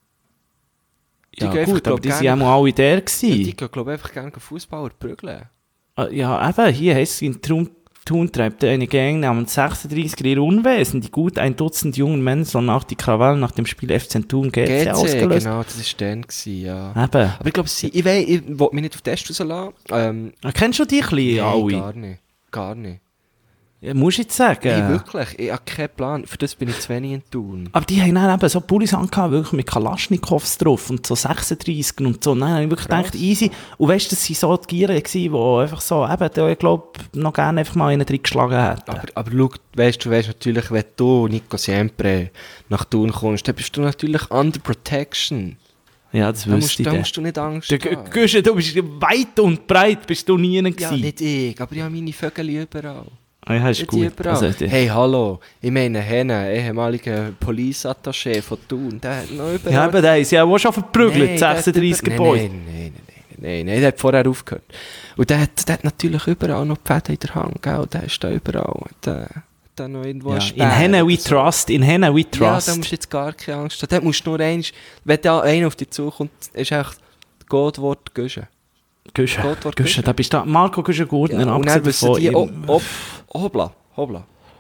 die ja gehen einfach, gut, aber glaub, die waren gerne- ja mal alle der Ja, gewesen. die gehen, glaube ich, einfach gerne Fußballer prügeln. Ah, Ja, eben, hier heisst es, in Thun, Thun treibt eine Gang namens sechsunddreißiger ihr Unwesen. Die gut ein Dutzend jungen Männer sollen auch die Krawall nach dem Spiel F C Thun G C G C, ausgelöst. genau, das war dann, gewesen, ja. Eben. Aber ich glaube, sie, ich weiß, ich will mich nicht auf den Test rauslassen. Ähm, Ah, Kennst du die ein bisschen, nein, alle? gar nicht. Gar nicht. Ja, musst du jetzt sagen. Nein, wirklich. Ich habe keinen Plan. Für das bin ich zu wenig in Thun. Aber die haben dann eben so Pullis angehabt, wirklich mit Kalaschnikows drauf und so sechsunddreißig und so. Nein, habe ich wirklich Krass. gedacht, easy. Und weißt du, das waren so die Gieren, die einfach so, eben, da, ich glaube, noch gerne einfach mal einen reingeschlagen hätten. Aber, aber schau, weißt, du weißt natürlich, wenn du, Nico Siempre, nach Thun kommst, dann bist du natürlich under protection. Ja, das Da wüsste musst, ich da dann. musst du nicht Angst Der haben. G- Güsche, du bist weit und breit, bist du nie gewesen. Ja, nicht ich, aber ich habe meine Vögel überall. Ah, ja, ist Nicht gut. überall. Also, die- Hey, hallo, ich meine, Henne, ehemaliger Police-Attaché von Thun, der hat noch überall... ja, aber der ist ja auch schon verprügelt, Nein, der hat sechsunddreißiger über- Boys. Nein, nein, nein, nein, nein, nein, der hat vorher aufgehört. Und der hat, der hat natürlich überall noch die Fäden in der Hand, gell? Der ist da überall. Der, der noch irgendwo Ja, ein in Speer Henne we oder so. trust, in Henne we Ja, da trust. musst du jetzt gar keine Angst haben. Da musst du nur eins, wenn da einer auf dich zukommt, ist echt das Gottwort Güsche. Güsche, Gottwort Güsche, Güsche. da bist du, Marco Güsche-Gurtner, Ja, und abgesehen dann wissen davon, die, ich- oh, oh, hobla, hobla.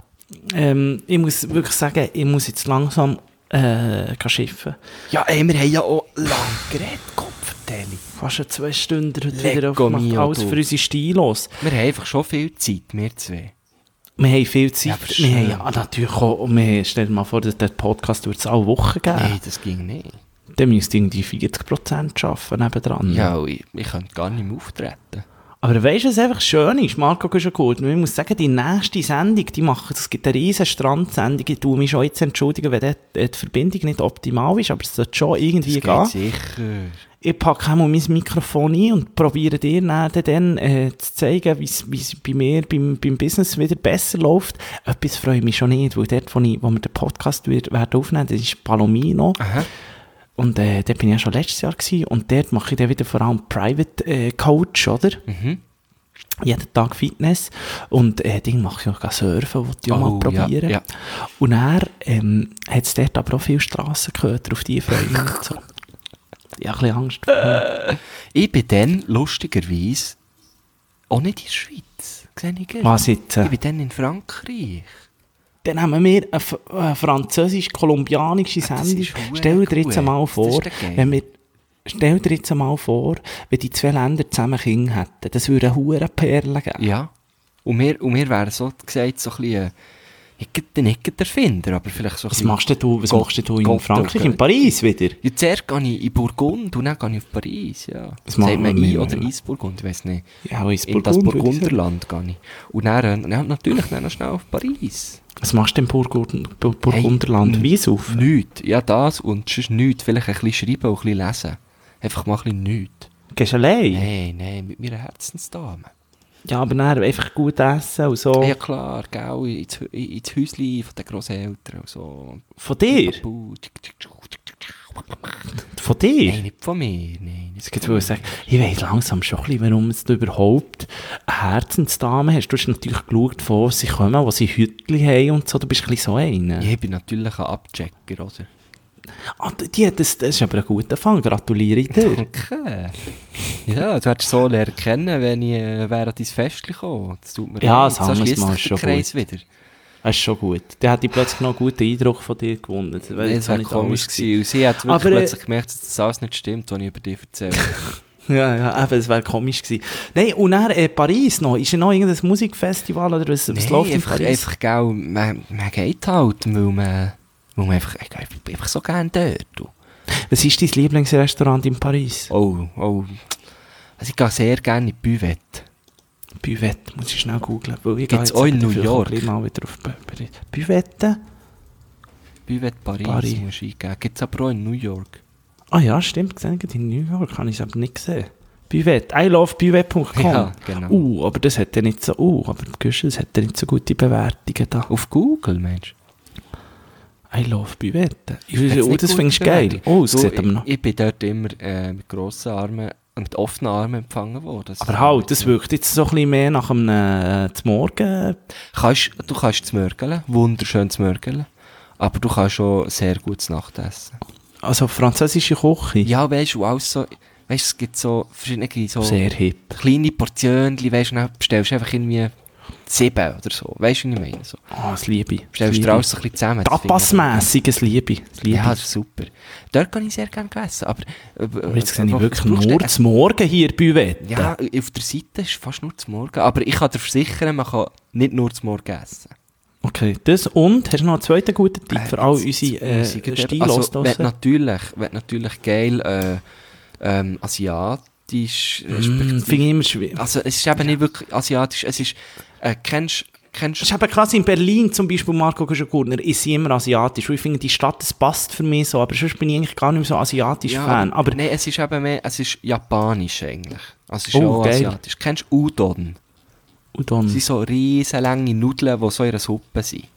ähm, ich muss wirklich sagen, ich muss jetzt langsam äh, gehen schiffen. Ja, ey, wir haben ja auch lang geredet, Kopfverteilung. Fast eine zwei Stunden heute Lecco wieder aufgemacht, mio, alles du. für unsere Stilos. Wir haben einfach schon viel Zeit, wir zwei. Wir haben viel Zeit, Ja, aber wir haben schön. ja natürlich auch, und wir, stell dir mal vor, der Podcast wird es alle Wochen geben. Nein, das ging nicht. Dann müsst ihr irgendwie vierzig Prozent arbeiten nebendran. Ja, und ich, ich könnte gar nicht mehr auftreten. Aber weißt du, was einfach schön ist, Marco Güsche-Gurtner? Ich muss sagen, die nächste Sendung, die machen, es gibt eine riesen Strandsendung, ich tue mich schon jetzt entschuldigen, wenn dort die Verbindung nicht optimal ist, aber es sollte schon irgendwie Das gehen. geht sicher. Ich packe einmal mein Mikrofon ein und probiere dir dann, dann äh, zu zeigen, wie es bei mir beim, beim Business wieder besser läuft. Etwas freue ich mich schon nicht, weil dort, wo, ich, wo wir den Podcast wird, werden aufnehmen, das ist Palomino. Aha. Und äh, dort bin ich ja schon letztes Jahr gewesen, und dort mache ich dann wieder vor allem Private äh, Coach, oder? Mhm. Jeden Tag Fitness. Und äh, Ding mache ich auch surfen, wollte ich auch Oh, mal ja, probieren. ja. Und er ähm, hat es dort aber auch viele Strassenköter, auf die freue ich mich nicht so. Ich habe ein bisschen Angst. Ich bin dann lustigerweise auch nicht in der Schweiz. Sehe ich gleich. Was jetzt? Ich Äh, bin dann in Frankreich. dann haben wir eine, f- eine französisch-kolumbianische Das Sendung. ist verdammt Stell dir jetzt gut. mal Das vor, ist doch geil. wenn wir, stell dir jetzt mal vor, wenn die zwei Länder zusammen Kinder hätten. Das würde eine hure Perle geben. Ja. Und wir, und wir wären so gesagt, so ein bisschen, ich bin nicht der Erfinder, aber vielleicht so ein Was bisschen- machst denn du, was Gott- machst denn du in Gott- Frankreich, Gott- in Paris wieder? Ja, zuerst gehe ich in Burgund und dann gehe ich auf Paris, ja. Das Sagt machen man wir I nicht. oder Eisburgund, ich weiß nicht. Ja, aber ins In das Burgund, würde ich sagen. Burgunderland gehe ich. Und dann, äh, ja, natürlich dann noch schnell auf Paris. Was machst du im Burgund, Bur- Burgunderland? Hey, Weiss auf? Nichts. Ja, das und sonst nichts. Vielleicht ein bisschen schreiben und ein bisschen lesen. Einfach mal ein bisschen nichts. Gehst du allein? Nein, nein, mit meiner Herzensdame. Ja, aber dann einfach gut essen und so. Ja klar, gell, ins, Hü- ins Häuschen von den Grosseltern und so. Von dir? Von dir? Nein, nicht von mir, nein. Nicht Ich wollte von mir. sagen, ich weiss langsam schon ein bisschen, warum du überhaupt eine Herzensdame hast. Du hast natürlich geschaut, wo sie kommen, wo sie Hütchen haben und so. Du bist ein bisschen so einer. Ja, ich bin natürlich ein Abchecker, oder? Ah, die hat das, das ist aber ein guter Fang. Gratuliere ich dir. Okay. Ja, du hättest so lernen kennen, wenn ich äh, wäre an dein Festchen gekommen. Das tut mir Ja, leid. das So anderes schliesst Mal sich ist der schon Kreis wieder. Das ist schon gut. Der hat plötzlich noch einen guten Eindruck von dir gewonnen. Das wäre Nee, jetzt das auch wäre nicht komisch alles gewesen. Und sie hat wirklich Aber, äh, plötzlich gemerkt, dass das alles nicht stimmt, was ich über dich erzähle. Ja, ja, eben, das wäre komisch gewesen. Nein, und dann äh, Paris noch. Ist ja noch irgendein Musikfestival oder was, was Nee, läuft in einfach, Paris? einfach gell, man, man geht halt, weil man, weil man einfach, ich gehe einfach so gerne dort. Du. Was ist dein Lieblingsrestaurant in Paris? Oh, oh. Also ich gehe sehr gerne in die Buvette. Buvette, muss ich schnell googlen. Gibt's auch in New York? Mal wieder auf Buvette? Buvette Paris, Paris. musst du eingeben. Gibt es aber auch in New York. Ah ja, stimmt, gesehen, in New York habe ich es aber nicht gesehen. Buvette, I love buvette punkt com. Ja, genau. Uh, aber das hat ja nicht so, uh, aber das hat ja nicht so gute Bewertungen da. Auf Google, Mensch. I love Buvette. Hat's Oh, nicht das gute findest du geil. Bewertungen? Oh, es Du, sieht aber noch. Ich, ich bin dort immer äh, mit grossen Armen, mit offenen Armen empfangen worden. Das Aber halt, das wirkt jetzt so ein bisschen mehr nach einem äh, zum Morgen. Kannst, du kannst zmörgeln, wunderschön zmörgeln, aber du kannst auch sehr gutes Nachtessen. Also französische Küche. Ja, weißt du, auch so, weißt, es gibt so verschiedene so Sehr hip. kleine Portionen, weißt du, dann bestellst du einfach irgendwie sieben oder so. Weißt du, was ich meine? So. Ah, das liebe ich. Bestellst du alles so ein bisschen zusammen. das finde ich- Tapasmässiges liebe ich. Das liebe Ja, ich. das ist super. Dort kann ich sehr gerne essen, aber... äh, Aber jetzt sehe ich wo- wirklich brauchst du nur denn- zum Morgen hier Buvette. Ja, auf der Seite ist fast nur zum Morgen. Aber ich kann dir versichern, man kann nicht nur zum Morgen essen. Okay, das und, hast du noch einen zweiten guten Tipp für all Jetzt unsere äh, muss ich gerade- Stilos also, wenn draussen? natürlich, wenn natürlich geil äh, ähm, asiatisch... Mm, respektive- finde ich immer schwierig. Also es ist eben nicht wirklich asiatisch, es ist... Äh, kennst kennst Das ist eben krass, in Berlin zum Beispiel, Marco Kuschengurtner, ist sie immer asiatisch. Weil ich finde, die Stadt, das passt für mich so. Aber sonst bin ich eigentlich gar nicht mehr so asiatisch ja, Fan. Aber, nein, es ist eben mehr... Es ist japanisch eigentlich. Also es ist Oh, auch geil. asiatisch. Kennst du Udon? Udon. Das sind so riesenlange Nudeln, die so in einer Suppe sind.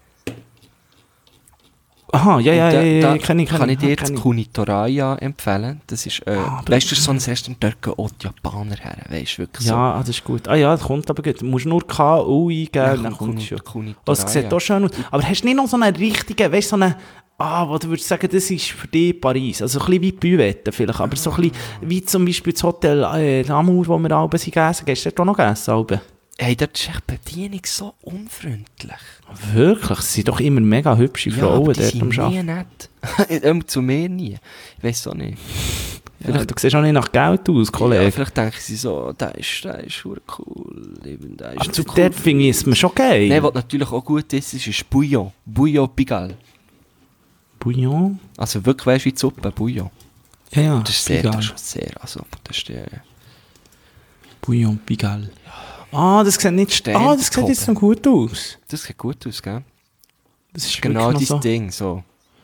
Aha, ja, ja, Und ja, da- ja, da ja, kenn ich, kenn kann ich. ich dir ja, jetzt kenn ich. Kunitoraya empfehlen. Das ist, äh, Ah, aber- weißt du, das ist so ein Restaurant, dort gehen auch die Japaner her, weißt du, wirklich so. Ja, ah, das ist gut. Ah ja, das kommt aber gut. Du musst nur K U eingeben, dann Kun- kommt es schon. Kunitoraya. Das sieht auch schön aus. Aber hast du nicht noch so einen richtigen, weißt du, so einen, ah, wo du würdest sagen, das ist für dich Paris. Also ein bisschen wie Buvette vielleicht, aber so ein bisschen wie zum Beispiel das Hotel äh, Namur, wo wir alle sind gegessen. Gehst du dort auch noch gegessen? Alben? Hey, dort ist echt die Bedienung so unfreundlich. Wirklich? Es sind doch immer mega hübsche Frauen aber die dort sind am nie Arbeiten. nett. Ähm, Zu mir nie. Ich weiss auch nicht. Ja, du siehst auch nicht nach Geld aus, Ja, Kollege. vielleicht denken sie so, der ist, der ist verdammt cool. Eben, der ist Also so dort finde ich es mir schon geil. Nein, was natürlich auch gut ist, ist, ist Bouillon. Bouillon Pigalle. Bouillon? Also wirklich, weißt du, wie die Suppe, Bouillon. Ja, ja. Das ist sehr, Pigalle. das ist schon sehr, also, das ist der... Bouillon Pigalle. Ah, das sieht nicht... Stein Ah, das sieht jetzt noch gut aus. Das sieht gut aus, gell? Das ist Genau wirklich dein noch so. Ding, so.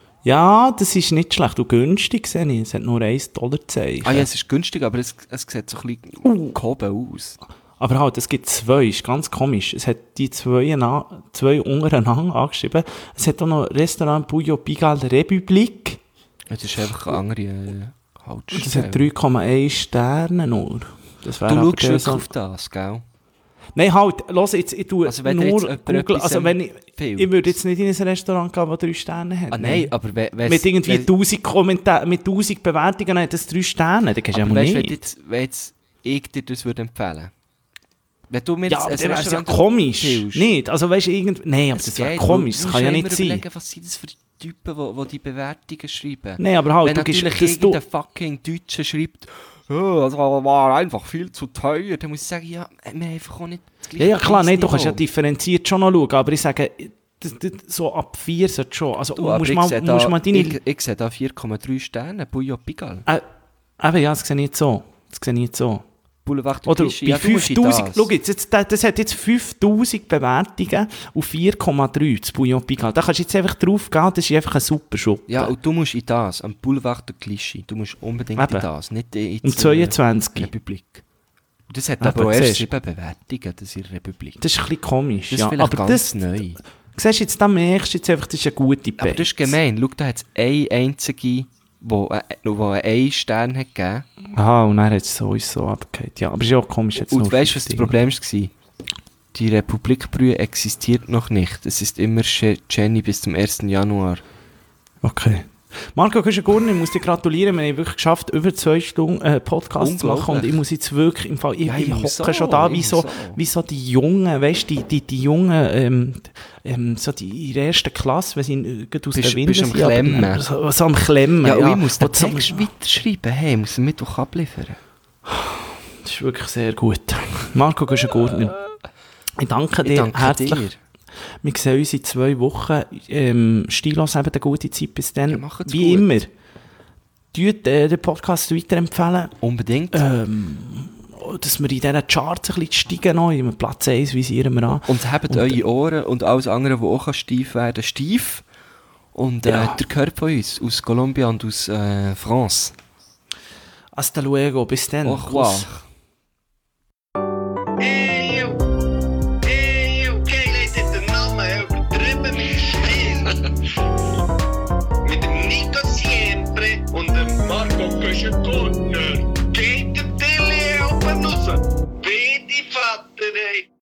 Ja, das ist nicht schlecht. Und günstig sehe ich. Es hat nur ein Dollar Zeichen. Ah ja, es ist günstig, aber es, es sieht so ein bisschen Uh. gehoben aus. Aber halt, es gibt zwei. Ist ganz komisch. Es hat die zwei, na, zwei untereinander angeschrieben. Es hat auch noch Restaurant Bouillon Pigalle République. Es ist einfach eine andere äh, Und das Haltestelle. hat drei Komma eins Sterne nur. Das wäre Du aber schaust der wirklich so- auf das, gell? Nein, halt, los jetzt, ich tue Also wenn dir nur jetzt jemand Google, etwas also wenn ich, empfiehlt. ich würde jetzt nicht in ein Restaurant gehen, das drei Sterne hat. Ah nein, aber we- wenn's- Mit irgendwie wenn- tausend Kommentaren, mit tausend Bewertungen hat das drei Sterne, dann kannst du ja aber mal weißt, wenn, nicht. jetzt, wenn jetzt ich dir das würde empfehlen. Wenn du mir Ja, jetzt aber ein dann wäre es ja Restaurant komisch. empfiehlst, Nicht, also weißt du, irgend... Nein, aber es das wäre geht, komisch, du das musst kann ja immer nicht sein. überlegen, was sind das für Typen, die, die die Bewertungen schreiben. Nein, aber halt, Wenn du gibst... natürlich dass du, irgendein fucking Deutscher schreibt, oh, das war einfach viel zu teuer, dann muss ich sagen, ja, wir haben einfach auch nicht das ja, gleiche ja, klar, nein, du kannst ja Preisniveau. differenziert schon noch schauen, aber ich sage, das, das, so ab vier sollte schon, also Du, aber musst ich mal, sehe musst da- mal deine... ich, ich sehe da vier Komma drei Sterne, Bouillon Pigalle. Äh, eben, ja, das sehe ich nicht so. Das sehe ich nicht so. Boulevard du Oder Clichy, bei ja, du musst in fünftausend, das. schau jetzt, jetzt, das das hat jetzt fünftausend Bewertungen und vier Komma drei das Bouillon Pigalle. Da kannst du jetzt einfach drauf gehen, das ist einfach eine super Schuppe. Ja, und du musst in das, am Boulevard du Clichy, du musst unbedingt Eben. in das, nicht in Um die zweiundzwanzig. Republik. Und das hat Eben, aber auch erst siehst du. sieben Bewertungen, das ist in der Republik. Das ist ein bisschen komisch, Das ist ja. vielleicht Aber ganz das, neu. siehst du jetzt, da merkst du jetzt einfach, das ist eine gute Aber Base. das ist gemein. Schau, da hat es eine einzige, wo, äh, wo einen Stern hat gegeben. Aha, und dann hat es sowieso abgehakt. Ja, aber es ist ja auch komisch jetzt Und nur weißt du, was das fünf Problem war? Die Republikbrühe existiert noch nicht. Es ist immer Che- Jenny bis zum ersten Januar. Okay. Marco Kuschengurner, ich muss dir gratulieren, wir haben wirklich geschafft, über zwei Stunden äh, Podcast zu machen und Unglaublich. ich muss jetzt wirklich, im Fall, ich, Ja, ich ich muss hocke auch, schon da, ich wie muss so, auch. wie so die Jungen, weißt du, die, die, die Jungen, ähm, ähm, so die in der ersten Klasse, wenn sie äh, gerade aus Bist- der Winde bist am sind, aber, Klemmen. äh, so, so am Klemmen. Ja, und ich muss den Und so- Text weiterschreiben. Hey, ich muss den Mittwoch abliefern. Das ist wirklich sehr gut. Marco Kuschengurner, ich danke Ich dir danke herzlich. dir. Wir sehen uns in zwei Wochen. Ähm, Stilos, eben eine gute Zeit bis dann. Ja, macht's Wie gut. immer, tut äh, den Podcast weiterempfehlen. Unbedingt. Ähm, dass wir in diesen Charts ein bisschen steigen noch. Im Platz eins visieren wir an. Und habt eure Ohren und alles andere, die auch steif werden, steif. Und äh, Ja. der gehört von uns, aus Kolumbien und aus äh, France. Hasta luego, bis dann. Au revoir. Kuss. Ey, yo. Ey, okay, Leute, der Name übertrieben mit Spiel. Mit dem Nico Siempre und dem Marco Köschenkorner. Geht der Tele oben raus. Beide Vater, ey.